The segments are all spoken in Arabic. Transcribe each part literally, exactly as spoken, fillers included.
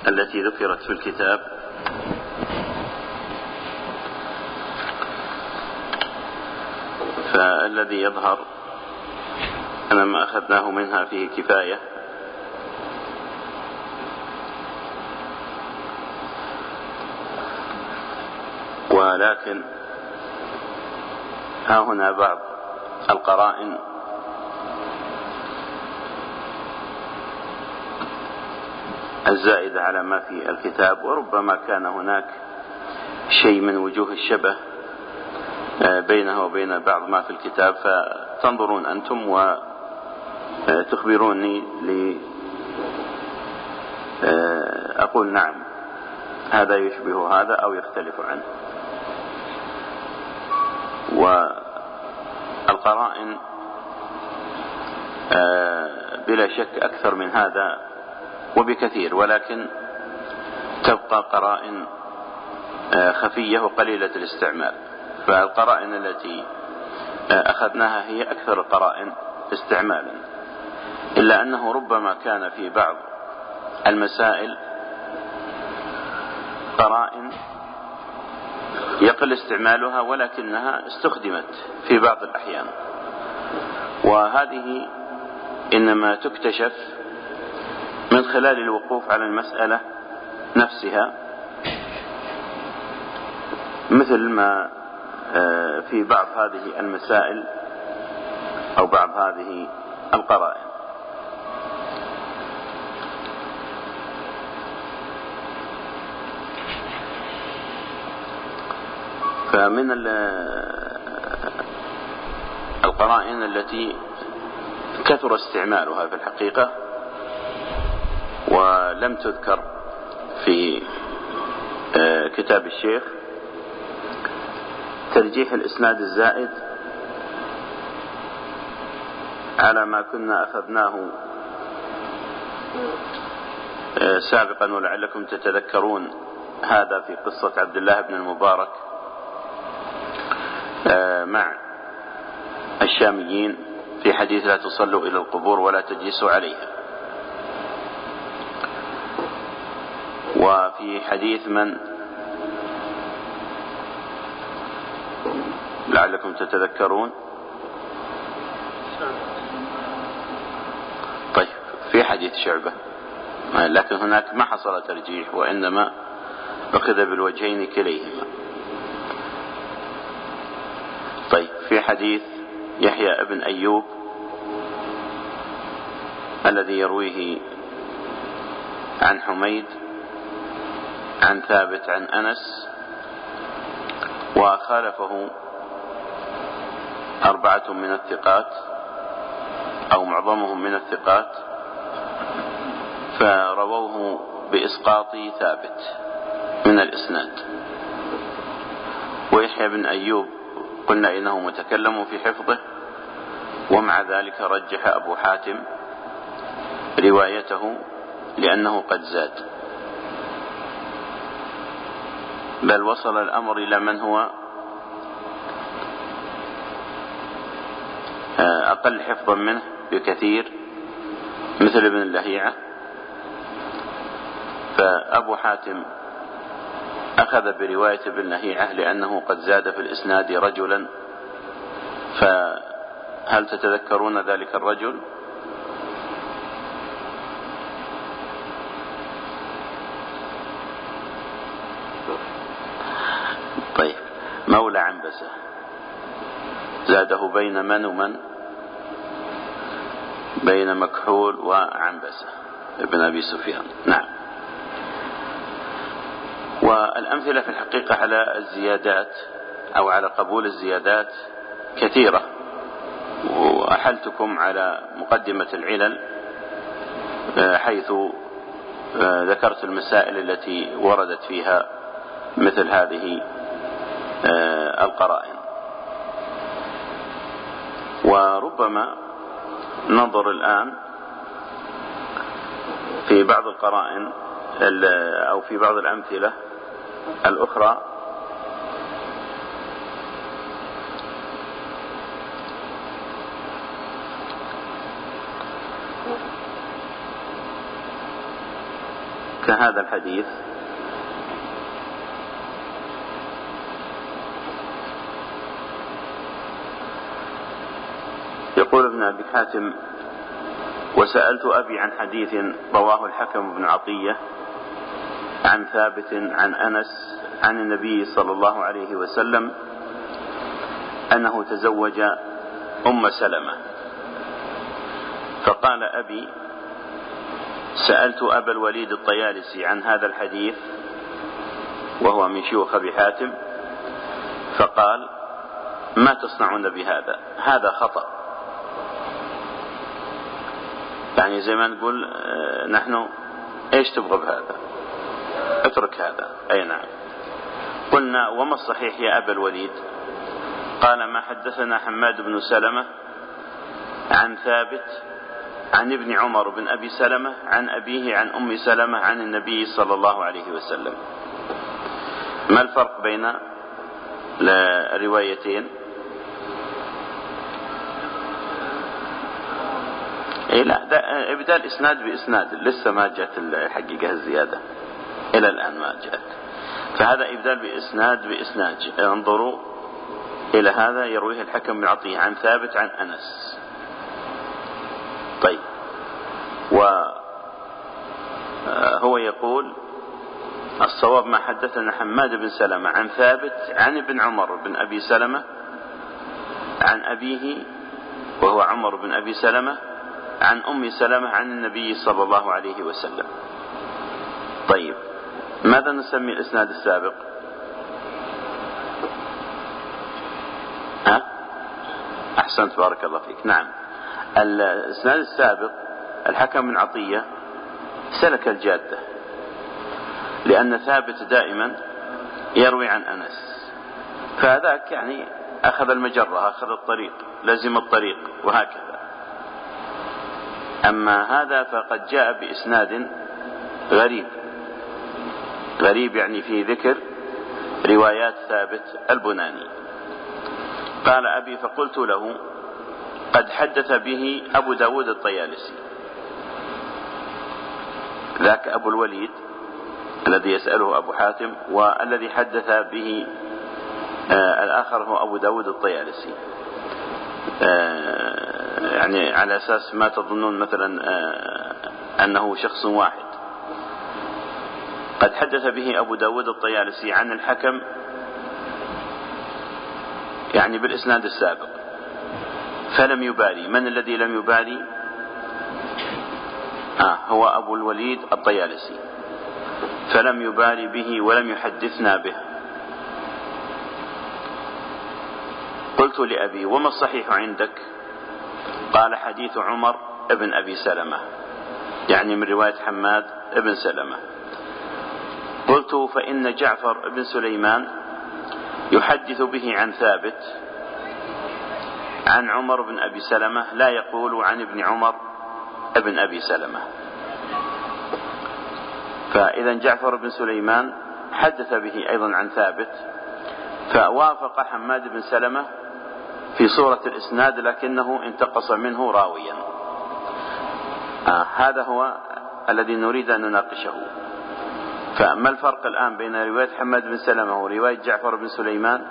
التي ذكرت في الكتاب فالذي يظهر أن ما أخذناه منها فيه كفاية، ولكن ها هنا بعض القرائن الزائدة على ما في الكتاب، وربما كان هناك شيء من وجوه الشبه بينه وبين بعض ما في الكتاب، فتنظرون أنتم وتخبروني لأقول نعم هذا يشبه هذا أو يختلف عنه. والقرائن بلا شك أكثر من هذا وبكثير، ولكن تبقى قرائن خفية وقليلة الاستعمال. فالقرائن التي أخذناها هي أكثر القرائن استعمالا، إلا أنه ربما كان في بعض المسائل قرائن يقل استعمالها ولكنها استخدمت في بعض الأحيان، وهذه إنما تكتشف من خلال الوقوف على المسألة نفسها، مثل ما في بعض هذه المسائل أو بعض هذه القرائن. فمن القرائن التي كثر استعمالها في الحقيقة ولم تذكر في كتاب الشيخ ترجيح الإسناد الزائد على ما كنا أخذناه سابقا، ولعلكم تتذكرون هذا في قصة عبد الله بن المبارك مع الشاميين في حديث لا تصلوا إلى القبور ولا تجلسوا عليها، وفي حديث من لعلكم تتذكرون. طيب في حديث شعبة، لكن هناك ما حصل ترجيح وإنما أخذ بالوجهين كليهما. طيب في حديث يحيى ابن أيوب الذي يرويه عن حميد عن ثابت عن أنس، وخالفه أربعة من الثقات أو معظمهم من الثقات، فرووه بإسقاط ثابت من الإسناد. ويحيى بن أيوب قلنا إنه متكلم في حفظه، ومع ذلك رجح أبو حاتم روايته لأنه قد زاد، بل وصل الأمر إلى من هو أقل حفظا منه بكثير مثل ابن اللهيعة. فأبو حاتم أخذ برواية ابن اللهيعة لأنه قد زاد في الإسناد رجلا، فهل تتذكرون ذلك الرجل؟ طيب مولى عنبسة زاده بين من ومن؟ بين مكحول وعنبسة ابن أبي سفيان. نعم. والأمثلة في الحقيقة على الزيادات أو على قبول الزيادات كثيرة، وأحلتكم على مقدمة العلل حيث ذكرت المسائل التي وردت فيها مثل هذه القرائن. وربما ننظر الآن في بعض القرائن أو في بعض الأمثلة الأخرى كهذا الحديث. يقول ابن أبي حاتم: وسألت أبي عن حديث رواه الحكم بن عطية عن ثابت عن أنس عن النبي صلى الله عليه وسلم أنه تزوج أم سلمة، فقال أبي: سألت أبا الوليد الطيالسي عن هذا الحديث وهو من شيوخ أبي حاتم، فقال: ما تصنعون بهذا؟ هذا خطأ. يعني زي ما نقول نحن ايش تبغى بهذا؟ اترك هذا. اي نعم. قلنا: وما الصحيح يا أبا الوليد؟ قال: ما حدثنا حماد بن سلمة عن ثابت عن ابن عمر بن أبي سلمة عن أبيه عن أم سلمة عن النبي صلى الله عليه وسلم. ما الفرق بين الروايتين؟ إيه لا، إبدال إسناد بإسناد، لسه ما جاءت الحقيقة الزيادة إلى الآن ما جاءت، فهذا إبدال بإسناد بإسناد. انظروا إلى هذا: يرويه الحكم بن عطية عن ثابت عن أنس. طيب، وهو يقول: الصواب ما حدثنا حماد بن سلمة عن ثابت عن ابن عمر بن أبي سلمة عن أبيه وهو عمر بن أبي سلمة عن أم سلمة عن النبي صلى الله عليه وسلم. طيب، ماذا نسمي الإسناد السابق؟ ها؟ أحسنت، بارك الله فيك. نعم، الإسناد السابق الحكم بن عطية سلك الجادة، لأن ثابت دائما يروي عن أنس، فذاك يعني أخذ المجرة، أخذ الطريق، لزم الطريق، وهكذا. أما هذا فقد جاء بإسناد غريب، غريب يعني في ذكر روايات ثابت البناني. قال أبي: فقلت له: قد حدث به أبو داود الطيالسي. ذاك أبو الوليد الذي يسأله أبو حاتم، والذي حدث به آه الآخر هو أبو داود الطيالسي. آه يعني على أساس ما تظنون مثلا آه أنه شخص واحد. قد حدث به أبو داود الطيالسي عن الحكم، يعني بالإسناد السابق، فلم يبالي. من الذي لم يبالي؟ آه هو أبو الوليد الطيالسي، فلم يبالي به ولم يحدثنا به. قلت لأبي: وما الصحيح عندك؟ قال: حديث عمر ابن أبي سلمة، يعني من رواية حماد ابن سلمة. قلت: فإن جعفر بن سليمان يحدث به عن ثابت عن عمر بن أبي سلمة، لا يقول عن ابن عمر ابن أبي سلمة. فإذا جعفر بن سليمان حدث به أيضا عن ثابت، فوافق حماد بن سلمة في صورة الإسناد، لكنه انتقص منه راويا. آه هذا هو الذي نريد أن نناقشه. فما الفرق الآن بين رواية حماد بن سلمة ورواية جعفر بن سليمان؟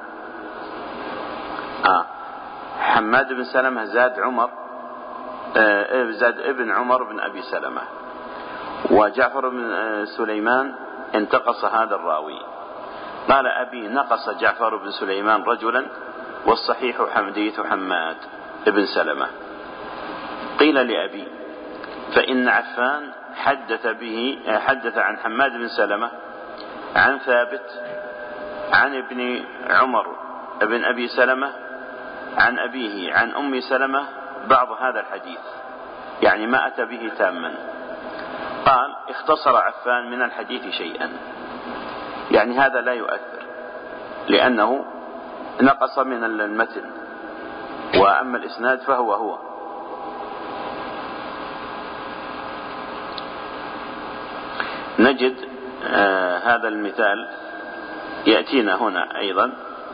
آه حماد بن سلمة زاد عمر آه زاد ابن عمر بن أبي سلمة، وجعفر بن آه سليمان انتقص هذا الراوي. قال أبي: نقص جعفر بن سليمان رجلا، والصحيح حديث حماد بن سلمة. قيل لأبي: فإن عفان حدث به حدث عن حماد بن سلمة عن ثابت عن ابن عمر ابن أبي سلمة عن أبيه عن أم سلمة بعض هذا الحديث، يعني ما أتى به تاما. قال: اختصر عفان من الحديث شيئا، يعني هذا لا يؤثر، لأنه نقص من المتن، وأما الإسناد فهو هو. نجد آه هذا المثال يأتينا هنا أيضا.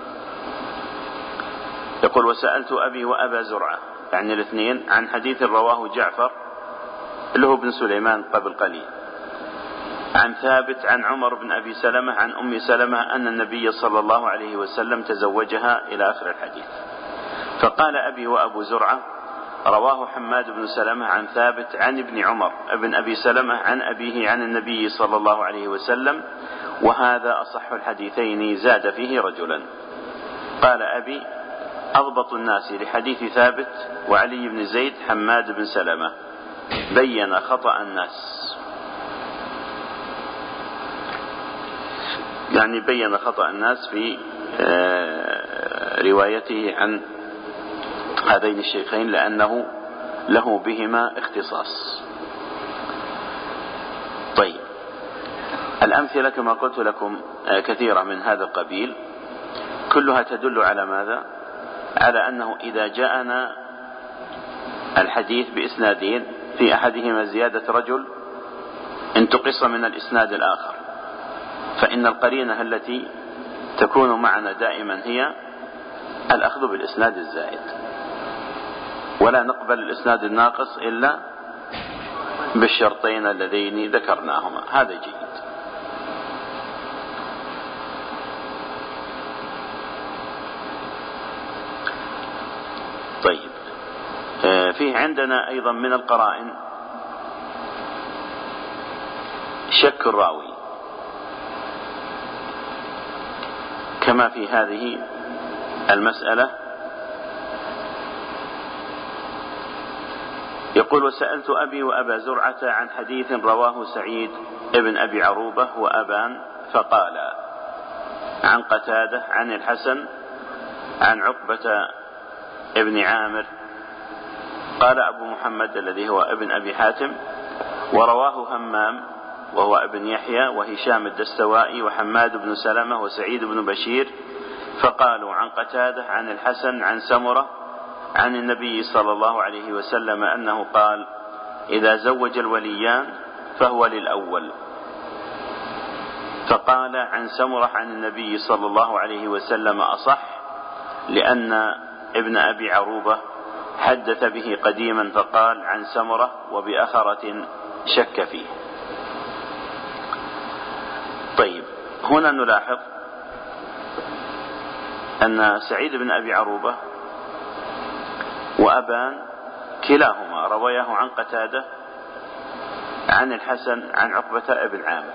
يقول: وسألت أبي وأبا زرعة، يعني الاثنين، عن حديث رواه جعفر اللي هو بن سليمان قبل قليل، عن ثابت عن عمر بن أبي سلمة عن أم سلمة أن النبي صلى الله عليه وسلم تزوجها إلى آخر الحديث. فقال أبي وأبو زرعة رواه حماد بن سلمة عن ثابت عن ابن عمر ابن أبي سلمة عن أبيه عن النبي صلى الله عليه وسلم، وهذا أصح الحديثين زاد فيه رجلا. قال أبي أضبط الناس لحديث ثابت وعلي بن زيد حماد بن سلمة، بين خطأ الناس، يعني بين خطأ الناس في روايته عن هذين الشيخين لأنه له بهما اختصاص. طيب، الأمثلة كما قلت لكم كثيرة من هذا القبيل، كلها تدل على ماذا؟ على أنه إذا جاءنا الحديث بإسنادين في أحدهما زيادة رجل انتقص من الإسناد الآخر، فإن القرينة التي تكون معنا دائما هي الأخذ بالإسناد الزائد، ولا نقبل الإسناد الناقص إلا بالشرطين اللذين ذكرناهما. هذا جيد. طيب، فيه عندنا أيضا من القرائن شك الراوي كما في هذه المسألة. يقول: وسألت أبي وأبا زرعة عن حديث رواه سعيد ابن أبي عروبة وأبان فقال عن قتادة عن الحسن عن عقبة ابن عامر. قال أبو محمد الذي هو ابن أبي حاتم: ورواه همام وهو ابن يحيى وهشام الدستوائي وحماد بن سلمة وسعيد بن بشير، فقالوا عن قتادة عن الحسن عن سمرة عن النبي صلى الله عليه وسلم أنه قال: إذا زوج الوليان فهو للأول. فقال عن سمرة عن النبي صلى الله عليه وسلم أصح، لأن ابن أبي عروبة حدث به قديما فقال عن سمرة، وبأخرة شك فيه. طيب، هنا نلاحظ أن سعيد بن أبي عروبة وأبان كلاهما رواياه عن قتادة عن الحسن عن عقبة ابن عامر،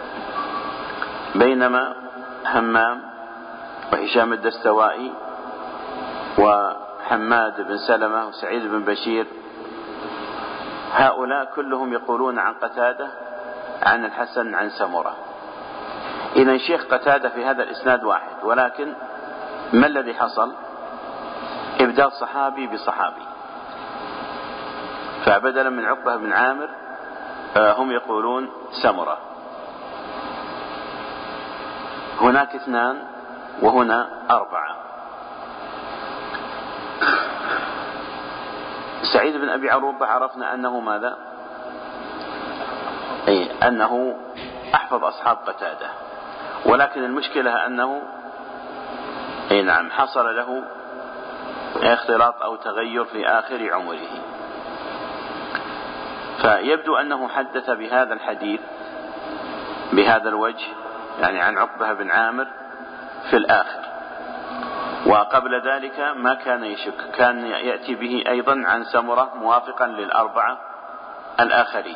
بينما همام وهشام الدستوائي وحماد بن سلمة وسعيد بن بشير هؤلاء كلهم يقولون عن قتادة عن الحسن عن سمرة. إذن شيخ قتادة في هذا الإسناد واحد، ولكن ما الذي حصل؟ إبدال صحابي بصحابي، فبدلا من عقبة بن عامر هم يقولون سمرة. هناك اثنان وهنا أربعة. سعيد بن أبي عروبة عرفنا أنه ماذا؟ أي أنه أحفظ أصحاب قتادة، ولكن المشكلة أنه أي نعم حصل له اختلاط أو تغير في آخر عمره، فيبدو أنه حدث بهذا الحديث بهذا الوجه، يعني عن عقبة بن عامر في الآخر، وقبل ذلك ما كان يشك، كان يأتي به أيضا عن سمرة موافقا للأربعة الآخرين.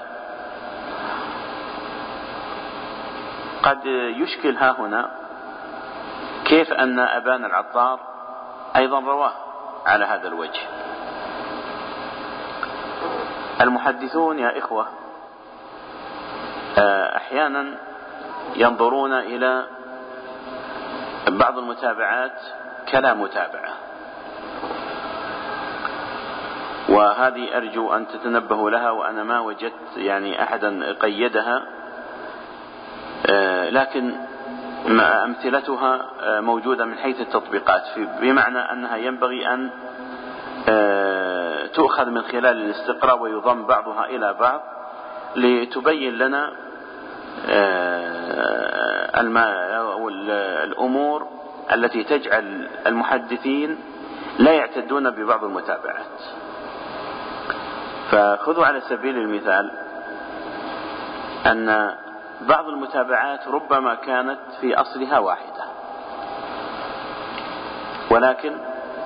قد يشكل ها هنا كيف أن أبان العطار أيضا رواه على هذا الوجه. المحدثون يا إخوة أحيانا ينظرون إلى بعض المتابعات كلا متابعة، وهذه أرجو أن تتنبهوا لها، وأنا ما وجدت يعني أحدا قيدها، لكن أمثلتها موجودة من حيث التطبيقات، بمعنى أنها ينبغي أن تؤخذ من خلال الاستقراء ويضم بعضها إلى بعض لتبين لنا الأمور التي تجعل المحدثين لا يعتدون ببعض المتابعات. فخذوا على سبيل المثال أن بعض المتابعات ربما كانت في أصلها واحدة، ولكن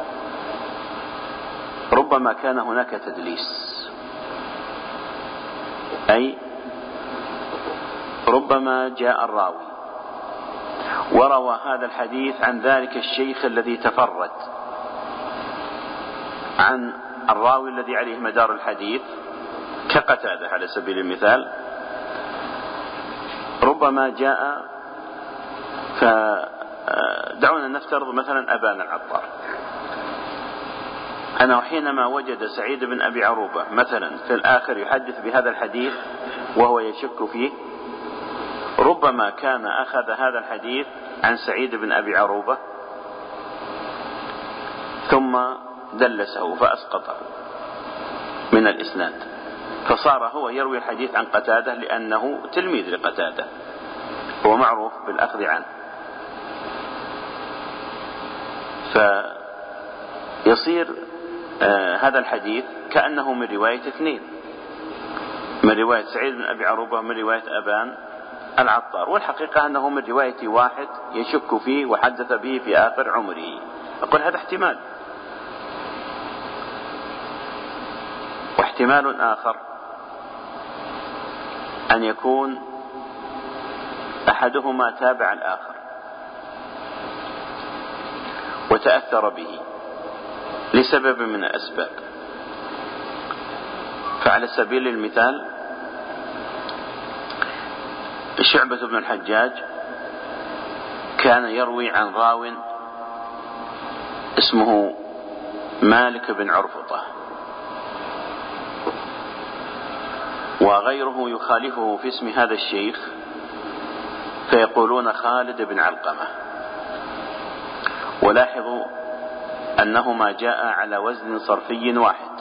ربما كان هناك تدليس، أي ربما جاء الراوي وروى هذا الحديث عن ذلك الشيخ الذي تفرد عن الراوي الذي عليه مدار الحديث كقتادة على سبيل المثال. ربما جاء، فدعونا نفترض مثلا أبان العطار، أنه حينما وجد سعيد بن أبي عروبة مثلا في الآخر يحدث بهذا الحديث وهو يشك فيه، ربما كان أخذ هذا الحديث عن سعيد بن أبي عروبة ثم دلسه فأسقطه من الإسناد، فصار هو يروي الحديث عن قتادة لأنه تلميذ لقتادة، هو معروف بالأخذ عنه، فيصير آه هذا الحديث كأنه من رواية اثنين، من رواية سعيد بن أبي عروبة ومن رواية أبان العطار، والحقيقة أنه من رواية واحد يشك فيه وحدث به في آخر عمره. أقول هذا احتمال. واحتمال آخر أن يكون أحدهما تابع الآخر وتأثر به لسبب من الأسباب. فعلى سبيل المثال شعبة بن الحجاج كان يروي عن راو اسمه مالك بن عرفطة، وغيره يخالفه في اسم هذا الشيخ فيقولون خالد بن علقمة. ولاحظوا أنهما جاء على وزن صرفي واحد،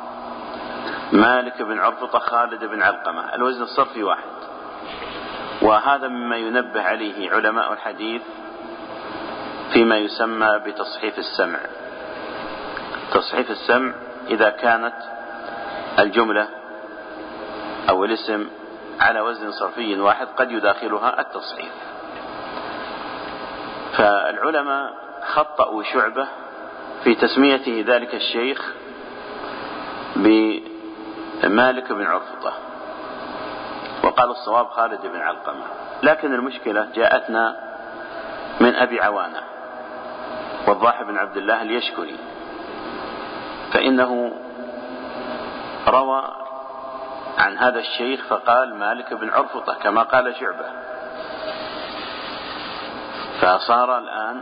مالك بن عرفطة خالد بن علقمة، الوزن الصرفي واحد. وهذا مما ينبه عليه علماء الحديث فيما يسمى بتصحيف السمع. تصحيف السمع إذا كانت الجملة أو الاسم على وزن صرفي واحد قد يداخلها التصحيف. فالعلماء خطأوا شعبة في تسميته ذلك الشيخ بمالك بن عرفطة وقال الصواب خالد بن علقمة، لكن المشكلة جاءتنا من أبي عوانة والضاحي بن عبد الله اليشكري، فإنه روى عن هذا الشيخ فقال مالك بن عرفطة كما قال شعبة، فصار الآن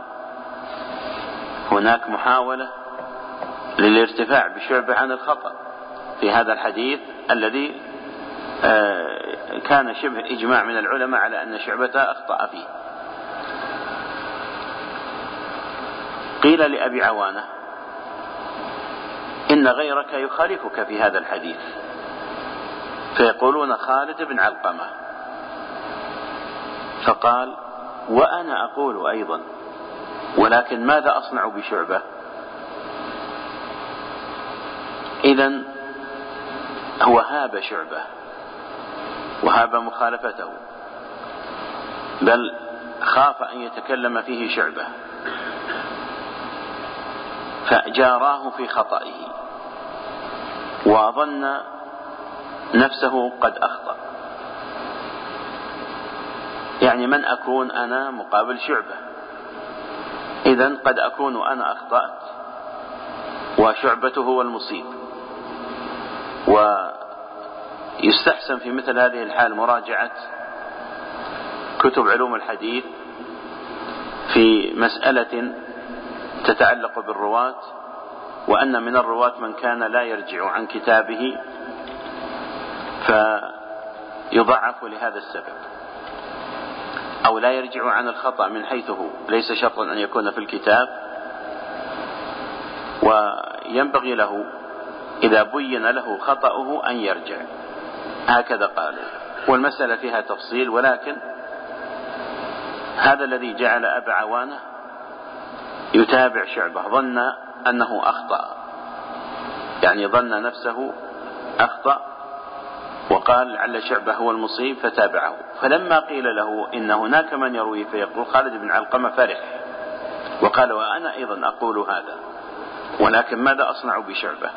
هناك محاولة للارتفاع بشعبة عن الخطأ في هذا الحديث الذي كان شبه إجماع من العلماء على أن شعبة أخطأ فيه. قيل لأبي عوانة إن غيرك يخالفك في هذا الحديث، فيقولون خالد بن علقمة، فقال وأنا أقول أيضا، ولكن ماذا أصنع بشعبة؟ إذن هو هاب شعبة وهاب مخالفته، بل خاف أن يتكلم فيه شعبة فجاراه في خطئه وظن نفسه قد أخطأ. يعني من أكون أنا مقابل شعبة؟ إذن قد أكون أنا أخطأت وشعبة هو المصيب. ويستحسن في مثل هذه الحال مراجعة كتب علوم الحديث في مسألة تتعلق بالرواة، وأن من الرواة من كان لا يرجع عن كتابه فيضعف لهذا السبب، أو لا يرجع عن الخطأ من حيث هو ليس شرطا أن يكون في الكتاب، وينبغي له إذا بين له خطأه أن يرجع، هكذا قالوا. والمسألة فيها تفصيل، ولكن هذا الذي جعل أبا عوانة يتابع شعبة ظن أنه أخطأ، يعني ظن نفسه أخطأ وقال لعل شعبة هو المصيب فتابعه. فلما قيل له إن هناك من يروي فيقول خالد بن علقمة فرح وقال وأنا أيضا أقول هذا، ولكن ماذا أصنع بشعبة؟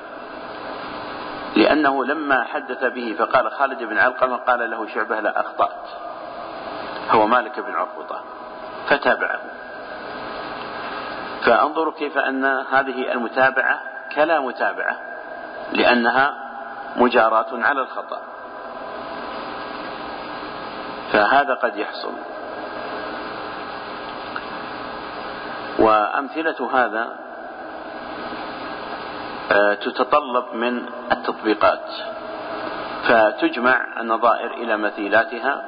لأنه لما حدث به فقال خالد بن علقمة قال له شعبة لا أخطأت، هو مالك بن عرفطة، فتابعه. فانظروا كيف أن هذه المتابعة كلا متابعة، لأنها مجاراة على الخطأ، فهذا قد يحصل. وأمثلة هذا تتطلب من التطبيقات، فتجمع النظائر إلى مثيلاتها،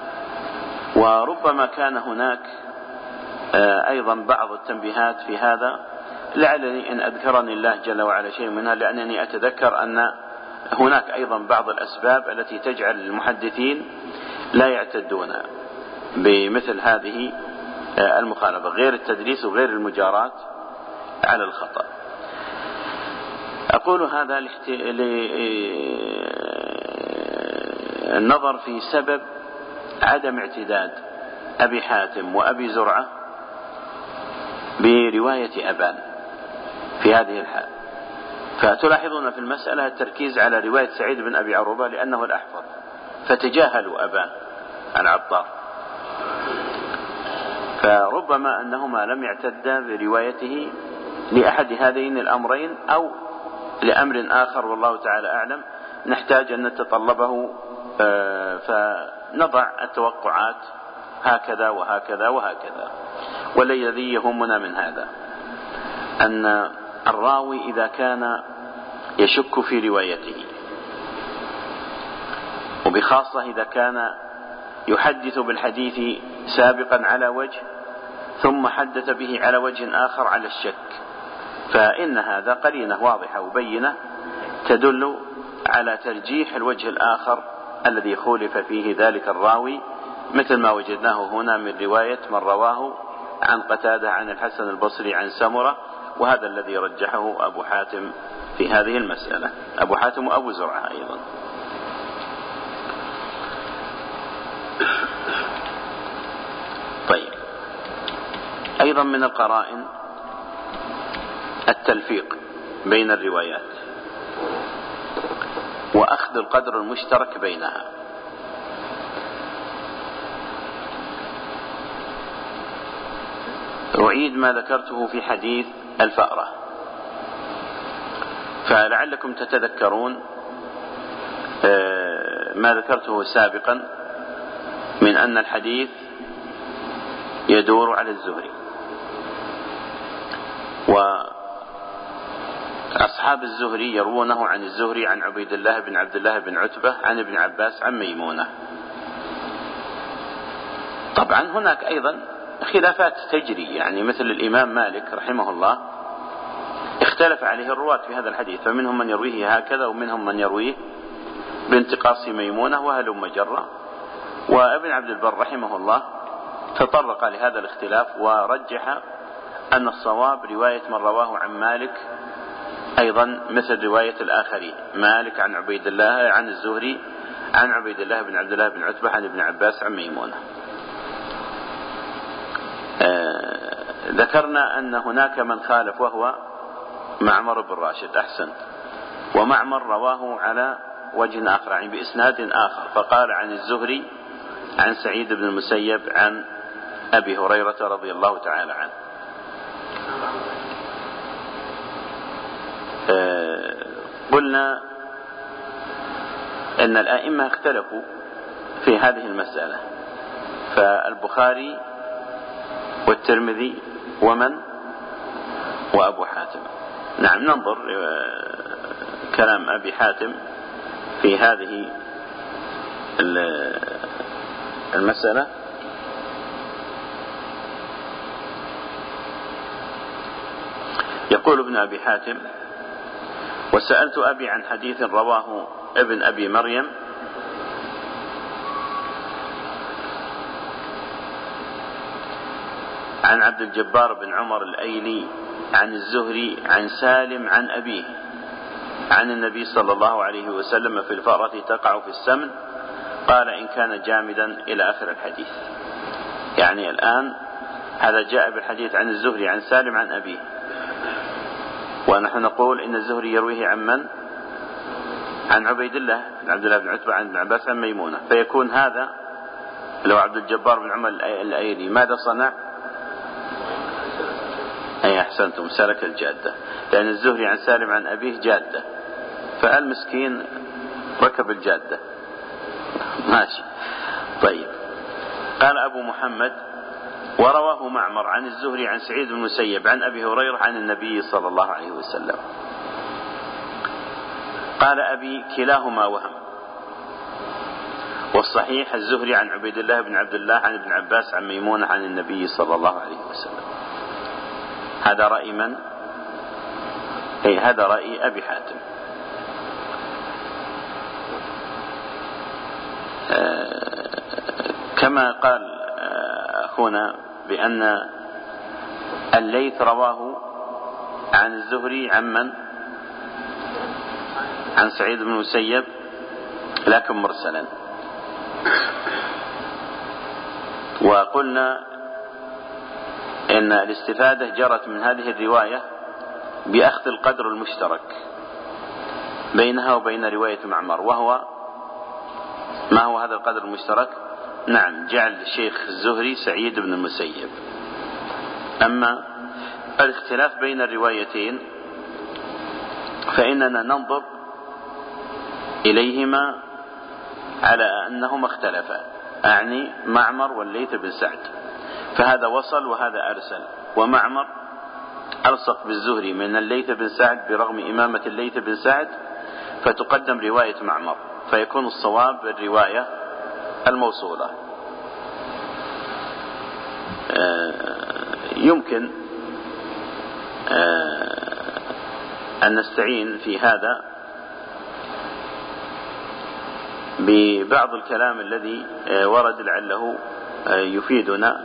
وربما كان هناك أيضا بعض التنبيهات في هذا، لعلني أن أذكرني الله جل وعلا شيء منها، لأنني أتذكر أن هناك أيضا بعض الأسباب التي تجعل المحدثين لا يعتدون بمثل هذه المخالفة، غير التدليس وغير المجارات على الخطأ. أقول هذا للنظر في سبب عدم اعتداد أبي حاتم وأبي زرعة برواية أبان في هذه الحال. فتلاحظون في المسألة التركيز على رواية سعيد بن أبي عروبة لأنه الأحفظ، فتجاهلوا أبان العطار، فربما أنهما لم يعتدا بروايته لأحد هذين الأمرين أو لأمر آخر، والله تعالى أعلم. نحتاج أن نتطلبه، فنضع التوقعات هكذا وهكذا وهكذا. والذي يهمنا من هذا أن الراوي إذا كان يشك في روايته، وبخاصة إذا كان يحدث بالحديث سابقا على وجه ثم حدث به على وجه آخر على الشك، فإن هذا قرينة واضحة وبينة تدل على ترجيح الوجه الآخر الذي خولف فيه ذلك الراوي، مثل ما وجدناه هنا من رواية من رواه عن قتادة عن الحسن البصري عن سمرة، وهذا الذي رجحه أبو حاتم في هذه المسألة، أبو حاتم وأبو زرعة أيضا. طيب، أيضا من القرائن التلفيق بين الروايات وأخذ القدر المشترك بينها. أعيد ما ذكرته في حديث الفأرة، فلعلكم تتذكرون ما ذكرته سابقا من أن الحديث يدور على الزهري، وأصحاب الزهري يروونه عن الزهري عن عبيد الله بن عبد الله بن عتبة عن ابن عباس عن ميمونة. طبعا هناك أيضا خلافات تجري، يعني مثل الإمام مالك رحمه الله اختلف عليه الرواة في هذا الحديث، فمنهم من يرويه هكذا ومنهم من يرويه بانتقاص ميمونة وهلم جرة. وابن عبد البر رحمه الله تطرق لهذا الاختلاف ورجح أن الصواب رواية من رواه عن مالك أيضا مثل رواية الآخرين، مالك عن عبيد الله عن الزهري عن عبيد الله بن عبد الله بن عتبة عن ابن عباس عن ميمونة. آه ذكرنا أن هناك من خالف وهو معمر بن راشد، أحسن، ومعمر رواه على وجه آخر يعني بإسناد آخر، فقال عن الزهري عن سعيد بن المسيب عن أبي هريرة رضي الله تعالى عنه. آه قلنا أن الآئمة اختلفوا في هذه المسألة، فالبخاري والترمذي ومن وأبو حاتم. نعم، ننظر كلام أبي حاتم في هذه المسألة. يقول ابن أبي حاتم: وسألت أبي عن حديث رواه ابن أبي مريم عن عبد الجبار بن عمر الأيلي عن الزهري عن سالم عن أبيه عن النبي صلى الله عليه وسلم في الفأرة تقع في السمن؟ قال إن كان جامدا إلى آخر الحديث. يعني الآن هذا جاء بالحديث عن الزهري عن سالم عن أبيه، ونحن نقول إن الزهري يرويه عن من؟ عن عبيد الله بن عبد الله بن عتبة عن ابن عباس عن ميمونة، فيكون هذا لو عبد الجبار بن عمر الأيلي ماذا صنع؟ أي أحسنتم، سلك الجادة، لأن الزهري عن سالم عن أبيه جادة، فالمسكين ركب الجادة. ماشي. طيب. قال أبو محمد: ورواه معمر عن الزهري عن سعيد بن المسيب عن أبي هريرة عن النبي صلى الله عليه وسلم. قال أبي: كلاهما وهم، والصحيح الزهري عن عبيد الله بن عبد الله عن ابن عباس عن ميمونة عن النبي صلى الله عليه وسلم. هذا رأي من؟ أي هذا رأي أبي حاتم. آه كما قال أخونا بأن الليث رواه عن الزهري عن من؟ عن سعيد بن المسيب لكن مرسلا. وقلنا إن الاستفادة جرت من هذه الرواية بأخذ القدر المشترك بينها وبين رواية معمر، وهو ما هو هذا القدر المشترك؟ نعم، جعل الشيخ الزهري سعيد بن المسيب. أما الاختلاف بين الروايتين فإننا ننظر إليهما على أنهما اختلفا، أعني معمر والليث بن سعد، فهذا وصل وهذا أرسل، ومعمر ألصق بالزهري من الليث بن سعد برغم إمامة الليث بن سعد، فتقدم رواية معمر، فيكون الصواب الرواية الموصولة. يمكن أن نستعين في هذا ببعض الكلام الذي ورد لعله يفيدنا.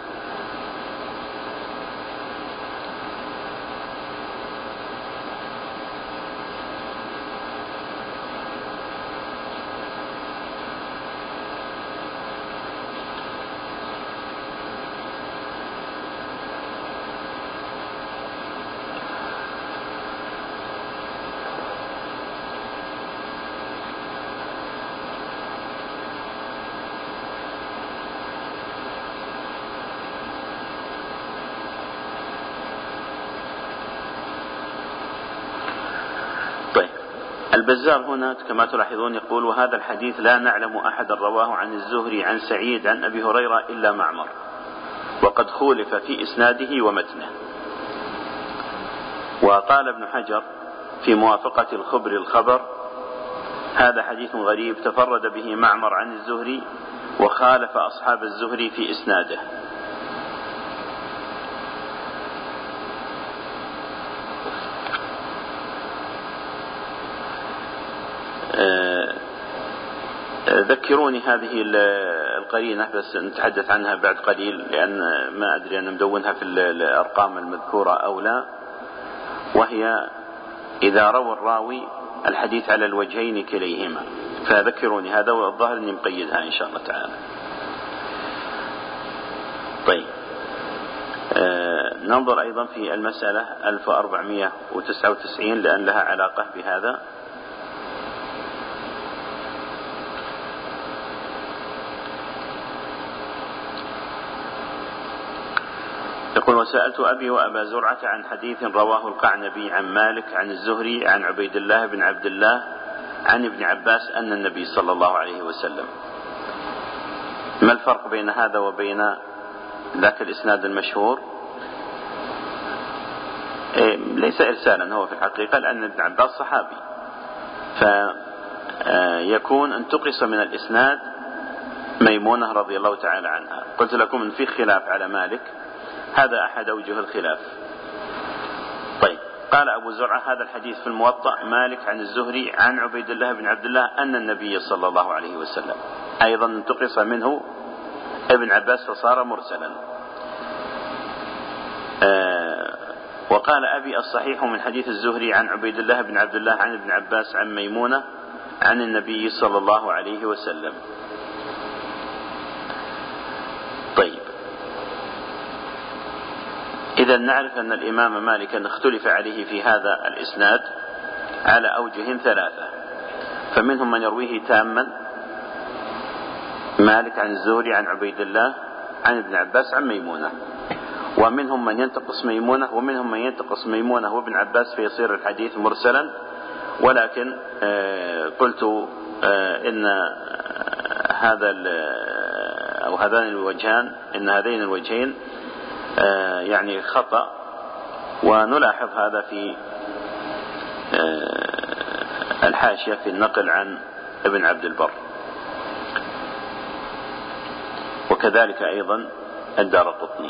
البزار هنا كما تلاحظون يقول: وهذا الحديث لا نعلم أحد رواه عن الزهري عن سعيد عن أبي هريرة إلا معمر، وقد خولف في إسناده ومتنه. وقال ابن حجر في موافقة الخبر الخبر: هذا حديث غريب تفرد به معمر عن الزهري وخالف أصحاب الزهري في إسناده. ذكروني هذه القرينة بس نتحدث عنها بعد قليل، لأن ما أدري أن مدونها في الأرقام المذكورة أو لا، وهي إذا روى الراوي الحديث على الوجهين كليهما، فذكروني هذا، والظاهر أني مقيدها إن شاء الله تعالى. طيب. آه ننظر أيضا في المسألة ألف وأربعمائة وتسعة وتسعين لأن لها علاقة بهذا. يقول: وسألت أبي وأبا زرعة عن حديث رواه القعنبي عن مالك عن الزهري عن عبيد الله بن عبد الله عن ابن عباس أن النبي صلى الله عليه وسلم. ما الفرق بين هذا وبين ذاك الإسناد المشهور؟ إيه ليس إرسالا هو في الحقيقة، لأن ابن عباس صحابي، فيكون أن تقص من الإسناد ميمونة رضي الله تعالى عنها. قلت لكم أن في خلاف على مالك، هذا أحد أوجه الخلاف. طيب. قال أبو زرعة: هذا الحديث في الموطأ مالك عن الزهري عن عبيد الله بن عبد الله أن النبي صلى الله عليه وسلم، أيضا انتقص منه ابن عباس فصار مرسلا. آه وقال أبي الصحيح من حديث الزهري عن عبيد الله بن عبد الله عن ابن عباس عن ميمونة عن النبي صلى الله عليه وسلم. طيب، إذا نعرف أن الإمام مالك اختلف عليه في هذا الإسناد على أوجه ثلاثة، فمنهم من يرويه تاما مالك عن الزهري عن عبيد الله عن ابن عباس عن ميمونة، ومنهم من ينتقص ميمونة، ومنهم من ينتقص ميمونة وابن عباس فيصير الحديث مرسلا. ولكن آه قلت آه إن هذا أو هذان الوجهان إن هذين الوجهين آه يعني خطأ، ونلاحظ هذا في آه الحاشية في النقل عن ابن عبد البر، وكذلك أيضا الدارقطني.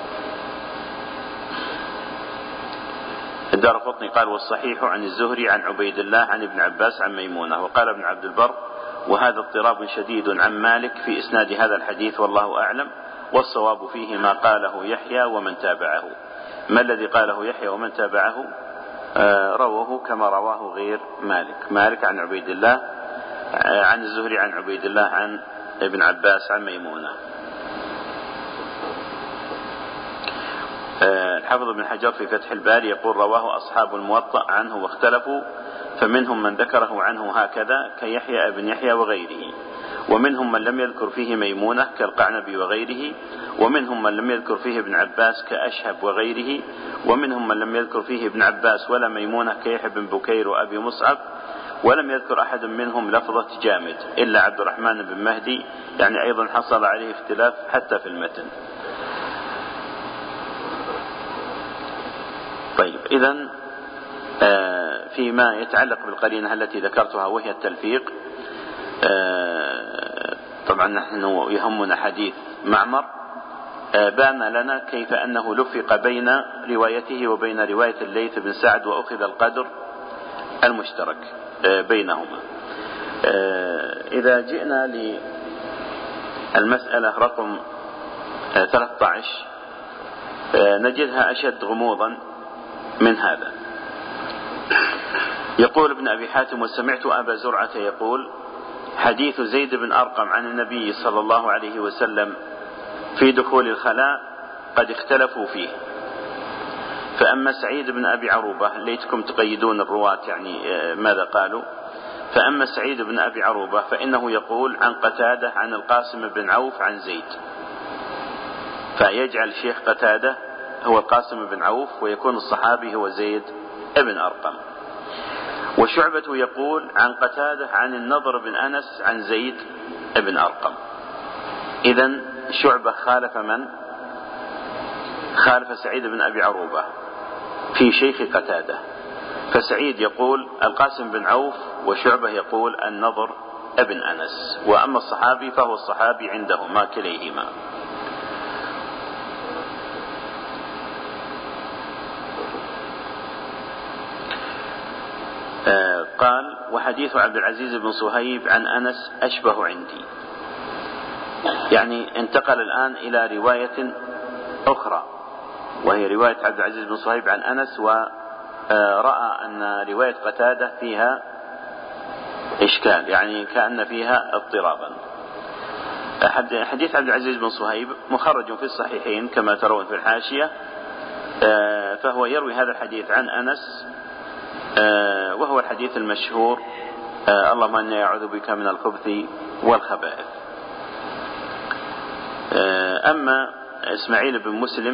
الدارقطني قال: والصحيح عن الزهري عن عبيد الله عن ابن عباس عن ميمونة. وقال ابن عبد البر: وهذا اضطراب شديد عن مالك في إسناد هذا الحديث والله أعلم، والصواب فيه ما قاله يحيى ومن تابعه. ما الذي قاله يحيى ومن تابعه؟ آه رواه كما رواه غير مالك، مالك عن عبيد الله آه عن الزهري عن عبيد الله عن ابن عباس عن ميمونة. الحافظ ابن حجر في فتح الباري يقول: رواه أصحاب الموطأ عنه واختلفوا، فمنهم من ذكره عنه هكذا كيحيى ابن يحيى وغيره، ومنهم من لم يذكر فيه ميمونة كالقعنبي وغيره، ومنهم من لم يذكر فيه ابن عباس كأشهب وغيره، ومنهم من لم يذكر فيه ابن عباس ولا ميمونة كيحيى بن بكير وأبي مصعب، ولم يذكر أحد منهم لفظة جامد إلا عبد الرحمن بن مهدي، يعني أيضا حصل عليه اختلاف حتى في المتن. طيب، إذن آه فيما يتعلق بالقرينة التي ذكرتها وهي التلفيق، آه طبعا نحن يهمنا حديث معمر، آه بان لنا كيف أنه لفق بين روايته وبين رواية الليث بن سعد، وأخذ القدر المشترك آه بينهما. آه إذا جئنا للمسألة رقم آه ثلاثة عشر آه نجدها أشد غموضا من هذا. يقول ابن أبي حاتم: وسمعت أبا زرعة يقول: حديث زيد بن أرقم عن النبي صلى الله عليه وسلم في دخول الخلاء قد اختلفوا فيه، فأما سعيد بن أبي عروبة، ليتكم تقيدون الرواة يعني ماذا قالوا، فأما سعيد بن أبي عروبة فإنه يقول عن قتادة عن القاسم بن عوف عن زيد، فيجعل الشيخ قتادة هو القاسم بن عوف، ويكون الصحابي هو زيد ابن أرقم. وشعبة يقول عن قتادة عن النضر بن أنس عن زيد ابن أرقم. إذن شعبة خالف من؟ خالف سعيد بن أبي عروبة في شيخ قتادة، فسعيد يقول القاسم بن عوف، وشعبة يقول النضر ابن أنس، وأما الصحابي فهو الصحابي عندهما كليهما. آه قال: وحديث عبد العزيز بن صهيب عن أنس أشبه عندي، يعني انتقل الآن إلى رواية أخرى وهي رواية عبد العزيز بن صهيب عن أنس، ورأى أن رواية قتادة فيها إشكال، يعني كأن فيها اضطرابا. حديث عبد العزيز بن صهيب مخرج في الصحيحين كما ترون في الحاشية، آه فهو يروي هذا الحديث عن أنس، آه وهو الحديث المشهور: آه اللهم إني أعوذ بك من الخبث والخبائث. آه أما إسماعيل بن مسلم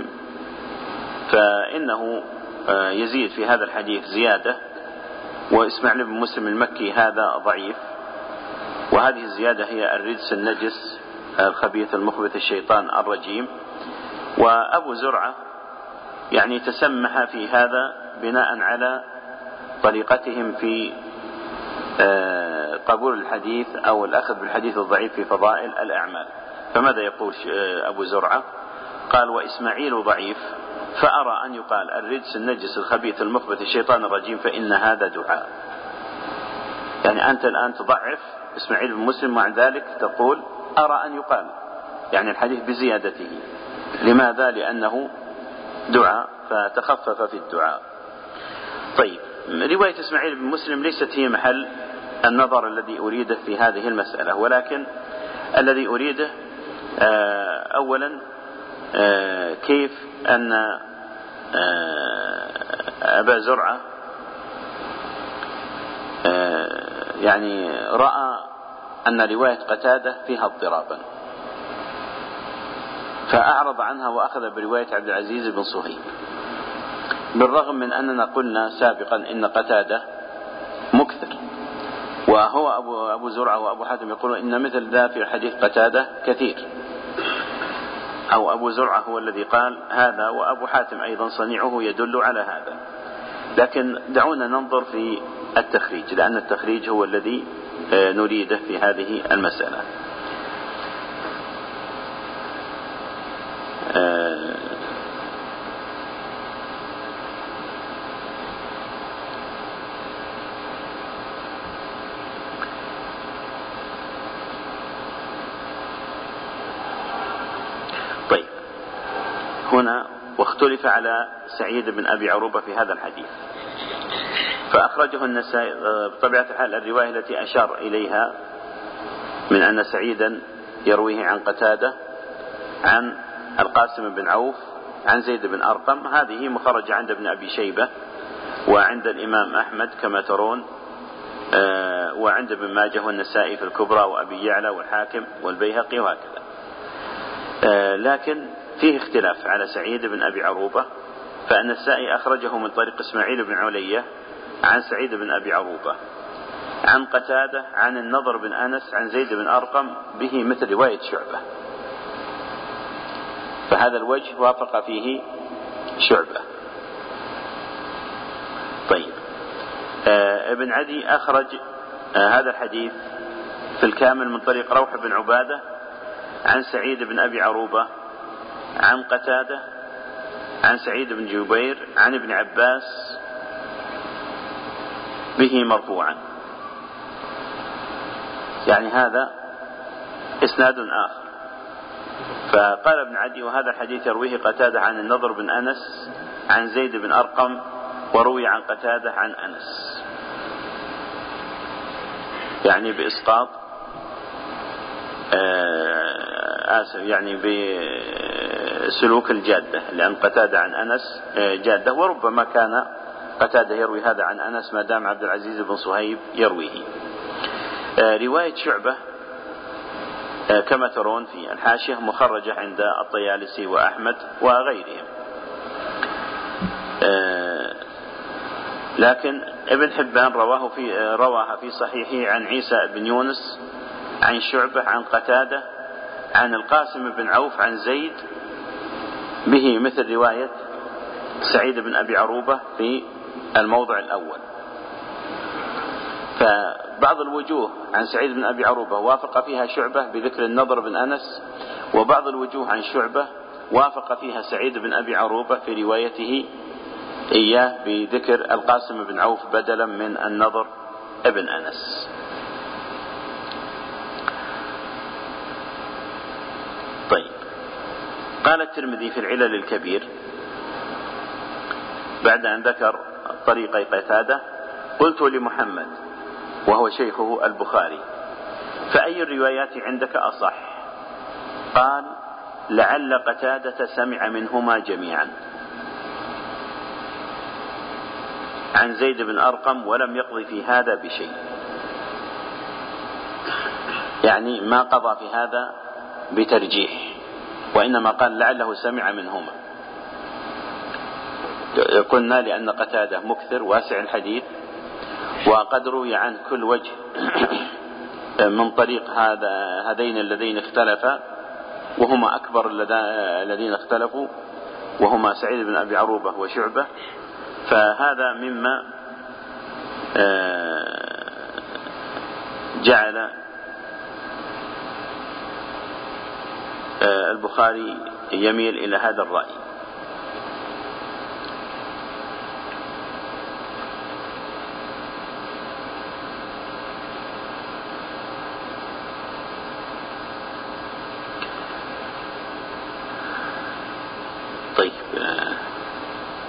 فإنه آه يزيد في هذا الحديث زيادة، وإسماعيل بن مسلم المكي هذا ضعيف، وهذه الزيادة هي الرجس النجس الخبيث المخبث الشيطان الرجيم. وأبو زرعة يعني تسمح في هذا بناء على طريقتهم في قبول الحديث أو الأخذ بالحديث الضعيف في فضائل الأعمال. فماذا يقول أبو زرعة؟ قال: وإسماعيل ضعيف، فأرى أن يقال الرجس النجس الخبيث المخبث الشيطان الرجيم، فإن هذا دعاء. يعني أنت الآن تضعف إسماعيل بن مسلم، مع ذلك تقول أرى أن يقال، يعني الحديث بزيادته. لماذا؟ لأنه دعاء، فتخفف في الدعاء. طيب، رواية إسماعيل بن مسلم ليست هي محل النظر الذي أريده في هذه المسألة، ولكن الذي أريده أولا كيف أن أبا زرعة يعني رأى أن رواية قتادة فيها اضطرابا فأعرض عنها وأخذ برواية عبد العزيز بن صهيب، بالرغم من أننا قلنا سابقا إن قتادة مكثر، وهو أبو, أبو زرعة وأبو حاتم يقولون إن مثل ذا في حديث قتادة كثير، أو أبو زرعة هو الذي قال هذا، وأبو حاتم أيضا صنيعه يدل على هذا. لكن دعونا ننظر في التخريج، لأن التخريج هو الذي نريده في هذه المسألة. طيب، هنا واختلف على سعيد بن أبي عروبة في هذا الحديث، فأخرجه النسائي. بطبيعة الحال الرواية التي أشار إليها من أن سعيدا يرويه عن قتادة عن القاسم بن عوف عن زيد بن أرقم، هذه مخرجة عند ابن أبي شيبة وعند الإمام أحمد كما ترون، وعند ابن ماجه والنسائي في الكبرى وأبي يعلى والحاكم والبيهقي وهكذا. لكن فيه اختلاف على سعيد بن أبي عروبة، فأن النسائي أخرجه من طريق إسماعيل بن علية عن سعيد بن أبي عروبة عن قتادة عن النضر بن أنس عن زيد بن أرقم به مثل رواية شعبة، فهذا الوجه وافق فيه شعبة. طيب، آه ابن عدي أخرج آه هذا الحديث في الكامل من طريق روح بن عبادة عن سعيد بن أبي عروبة عن قتادة عن سعيد بن جبير عن ابن عباس به مرفوعا، يعني هذا إسناد آخر. فقال ابن عدي وهذا الحديث يرويه قتادة عن النضر بن أنس عن زيد بن أرقم وروي عن قتادة عن أنس، يعني بإسقاط آسف يعني بسلوك الجادة، لأن قتادة عن أنس جادة، وربما كان قتادة يروي هذا عن أنس ما دام عبد العزيز بن صهيب يرويه. رواية شعبة كما ترون في الحاشية مخرجة عند الطيالسي وأحمد وغيرهم، لكن ابن حبان رواه في رواها في صحيحه عن عيسى بن يونس عن شعبة عن قتادة عن القاسم بن عوف عن زيد به مثل رواية سعيد بن أبي عروبة في الموضع الأول. فبعض الوجوه عن سعيد بن أبي عروبة وافق فيها شعبة بذكر النضر بن أنس، وبعض الوجوه عن شعبة وافق فيها سعيد بن أبي عروبة في روايته إياه بذكر القاسم بن عوف بدلا من النضر ابن أنس. طيب، قال الترمذي في العلل الكبير بعد أن ذكر طريقي قتادة: قلت لمحمد وهو شيخه البخاري: فأي الروايات عندك أصح؟ قال: لعل قتادة سمع منهما جميعا عن زيد بن أرقم ولم يقضي في هذا بشيء، يعني ما قضى في هذا بترجيح، وإنما قال لعله سمع منهما. قلنا لأن قتادة مكثر واسع الحديث، وقد روي عن كل وجه من طريق هذا هذين الذين اختلفا، وهما أكبر الذين اختلفوا، وهما سعيد بن أبي عروبة وشعبة. فهذا مما جعل البخاري يميل إلى هذا الرأي. طيب،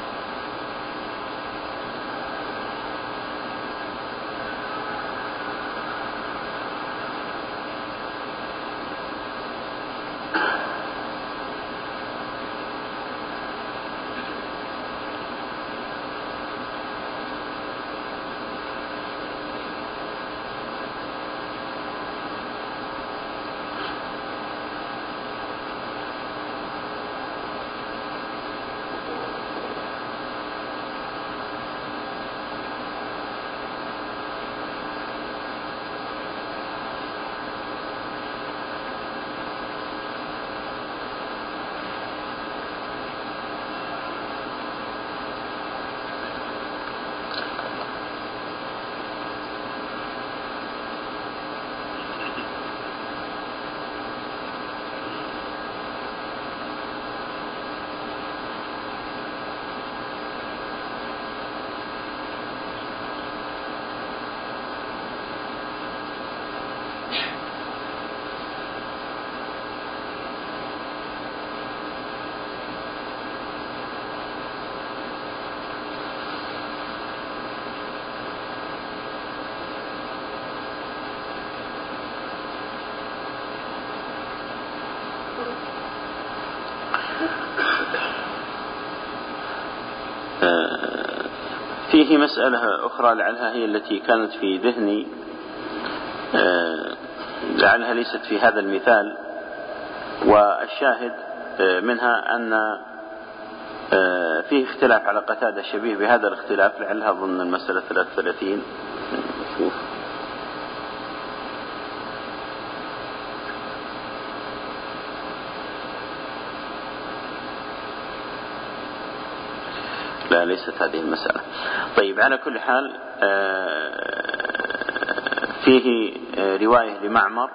فيه مسألة أخرى لعلها هي التي كانت في ذهني، لعلها ليست في هذا المثال، والشاهد منها أن فيه اختلاف على قتادة شبيه بهذا الاختلاف، لعلها ضمن المسألة ثلاثة وثلاثين. شوف لا ليست هذه المسألة. طيب على كل حال فيه رواية لمعمر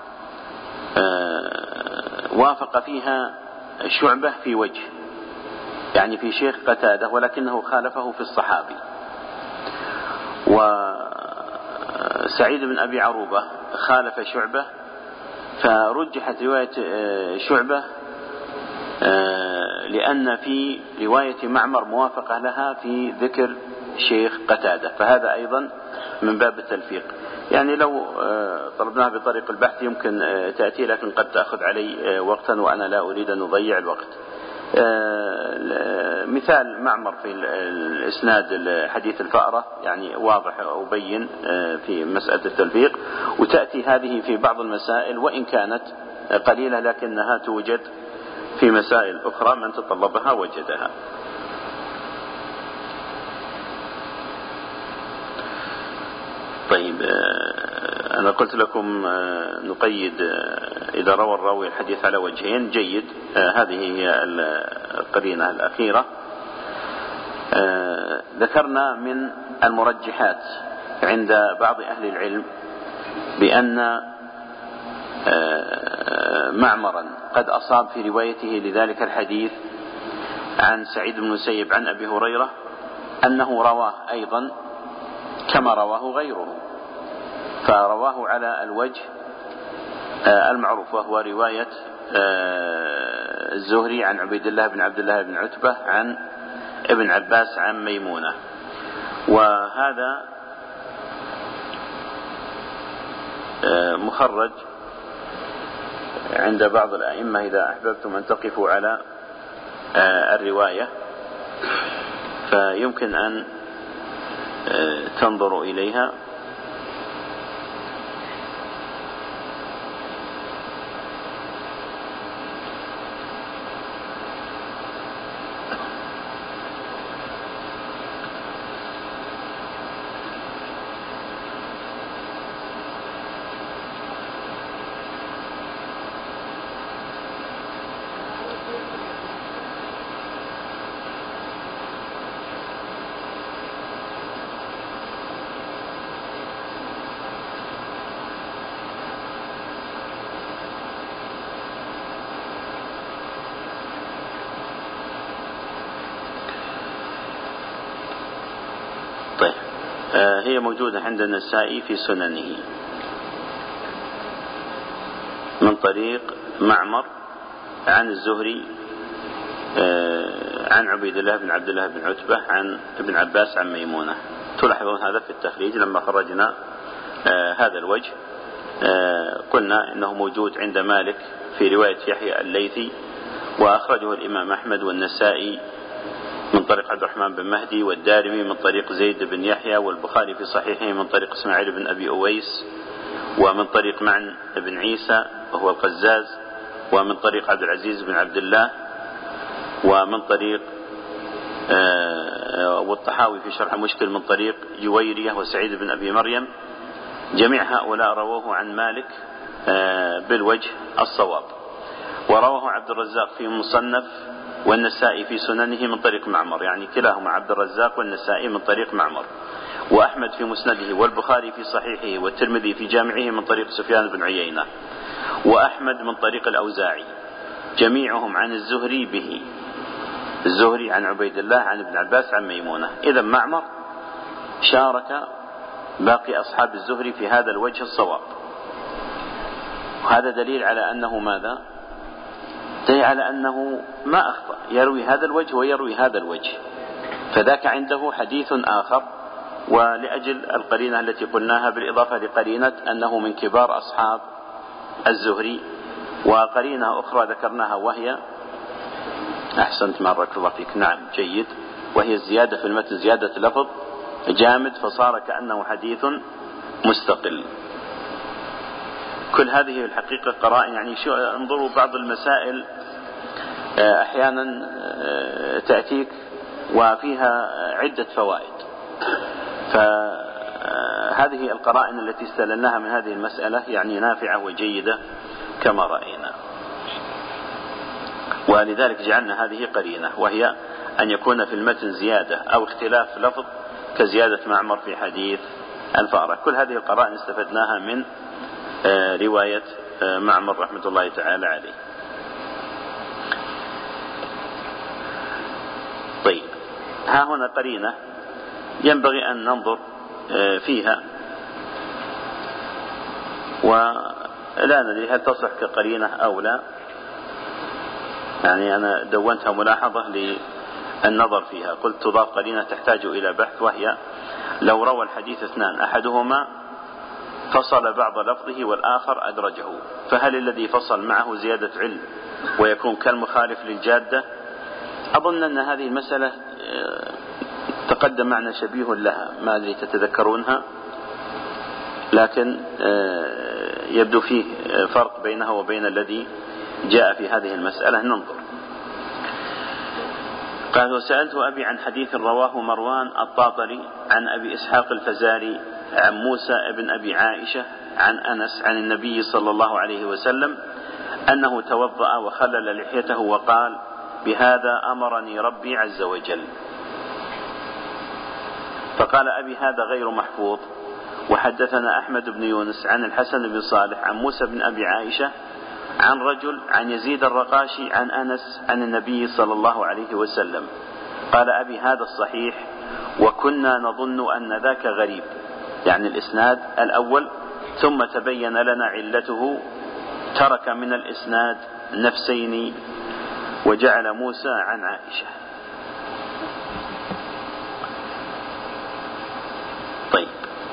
وافق فيها شعبة في وجه، يعني في شيخ قتادة، ولكنه خالفه في الصحابي. وسعيد بن أبي عروبة خالف شعبة، فرجحت رواية شعبة لأن في رواية معمر موافقة لها في ذكر شيخ قتادة، فهذا أيضا من باب التلفيق. يعني لو طلبناها بطريق البحث يمكن تأتي، لكن قد تأخذ علي وقتا وأنا لا أريد أن أضيع الوقت. مثال معمر في الإسناد حديث الفأرة يعني واضح وبين في مسألة التلفيق، وتأتي هذه في بعض المسائل وإن كانت قليلة لكنها توجد في مسائل أخرى، من تطلبها وجدها. طيب أنا قلت لكم نقيد إذا روى الراوي الحديث على وجهين جيد، هذه هي القرينة الأخيرة. ذكرنا من المرجحات عند بعض أهل العلم بأن معمرا قد أصاب في روايته لذلك الحديث عن سعيد بن المسيب عن أبي هريرة أنه رواه أيضا كما رواه غيره، فرواه على الوجه المعروف، وهو رواية الزهري عن عبيد الله بن عبد الله بن عتبة عن ابن عباس عن ميمونة. وهذا مخرج عند بعض الأئمة إذا أحببتم أن تقفوا على الرواية فيمكن أن تنظروا إليها. طيب هي موجودة عند النسائي في سننه من طريق معمر عن الزهري عن عبيد الله بن عبد الله بن عتبة عن ابن عباس عن ميمونة. تلاحظون هذا في التخريج لما خرجنا هذا الوجه قلنا إنه موجود عند مالك في رواية يحيى الليثي، وأخرجه الإمام أحمد والنسائي من طريق عبد الرحمن بن مهدي، والدارمي من طريق زيد بن يحيى، والبخاري في صحيحه من طريق إسماعيل بن أبي أويس، ومن طريق معن بن عيسى وهو القزاز، ومن طريق عبد العزيز بن عبد الله، ومن طريق والطحاوي في شرح مشكل من طريق جويرية وسعيد بن أبي مريم. جميع هؤلاء رووه عن مالك بالوجه الصواب. ورواه عبد الرزاق في مصنف والنسائي في سننه من طريق معمر، يعني كلاهما عبد الرزاق والنسائي من طريق معمر، وأحمد في مسنده، والبخاري في صحيحه، والترمذي في جامعه من طريق سفيان بن عيينة، وأحمد من طريق الأوزاعي، جميعهم عن الزهري به، الزهري عن عبيد الله عن ابن عباس عن ميمونة. إذا معمر شارك باقي أصحاب الزهري في هذا الوجه الصواب، وهذا دليل على أنه ماذا؟ دليل على أنه ما أخطأ، يروي هذا الوجه ويروي هذا الوجه، فذاك عنده حديث آخر. ولأجل القرينة التي قلناها بالإضافة لقرينة أنه من كبار أصحاب الزهري، وقرينة أخرى ذكرناها وهي أحسنت ما بارك الله فيك، نعم جيد، وهي الزيادة في المتن زيادة لفظ جامد فصار كأنه حديث مستقل. كل هذه الحقيقة قرائن. يعني شو انظروا بعض المسائل أحيانا تأتيك وفيها عدة فوائد، فهذه القرائن التي استللناها من هذه المسألة يعني نافعة وجيدة كما رأينا. ولذلك جعلنا هذه قرينة، وهي أن يكون في المتن زيادة أو اختلاف لفظ كزيادة معمر في حديث الفأرة. كل هذه القرائن استفدناها من رواية معمر رحمة الله تعالى عليه. طيب، ها هنا قرينة ينبغي أن ننظر فيها، ولا ندري هل تصح كقرينة أو لا. يعني أنا دونتها ملاحظة للنظر فيها. قلت تضاف قرينة تحتاج إلى بحث، وهي لو روى الحديث اثنان أحدهما فصل بعض لفظه والآخر أدرجه، فهل الذي فصل معه زيادة علم ويكون كالمخالف للجادة؟ أظن أن هذه المسألة تقدم معنا شبيه لها، ما أدري تتذكرونها، لكن يبدو فيه فرق بينها وبين الذي جاء في هذه المسألة. ننظر. قال: وسألت أبي عن حديث رواه مروان الطاطري عن أبي إسحاق الفزاري عن موسى بن أبي عائشة عن أنس عن النبي صلى الله عليه وسلم أنه توضأ وخلل لحيته وقال: بهذا أمرني ربي عز وجل. فقال أبي: هذا غير محفوظ. وحدثنا أحمد بن يونس عن الحسن بن صالح عن موسى بن أبي عائشة عن رجل عن يزيد الرقاشي عن أنس عن النبي صلى الله عليه وسلم. قال أبي: هذا الصحيح، وكنا نظن أن ذاك غريب، يعني الإسناد الأول، ثم تبين لنا علته، ترك من الإسناد نفسين وجعل موسى عن عائشة. طيب،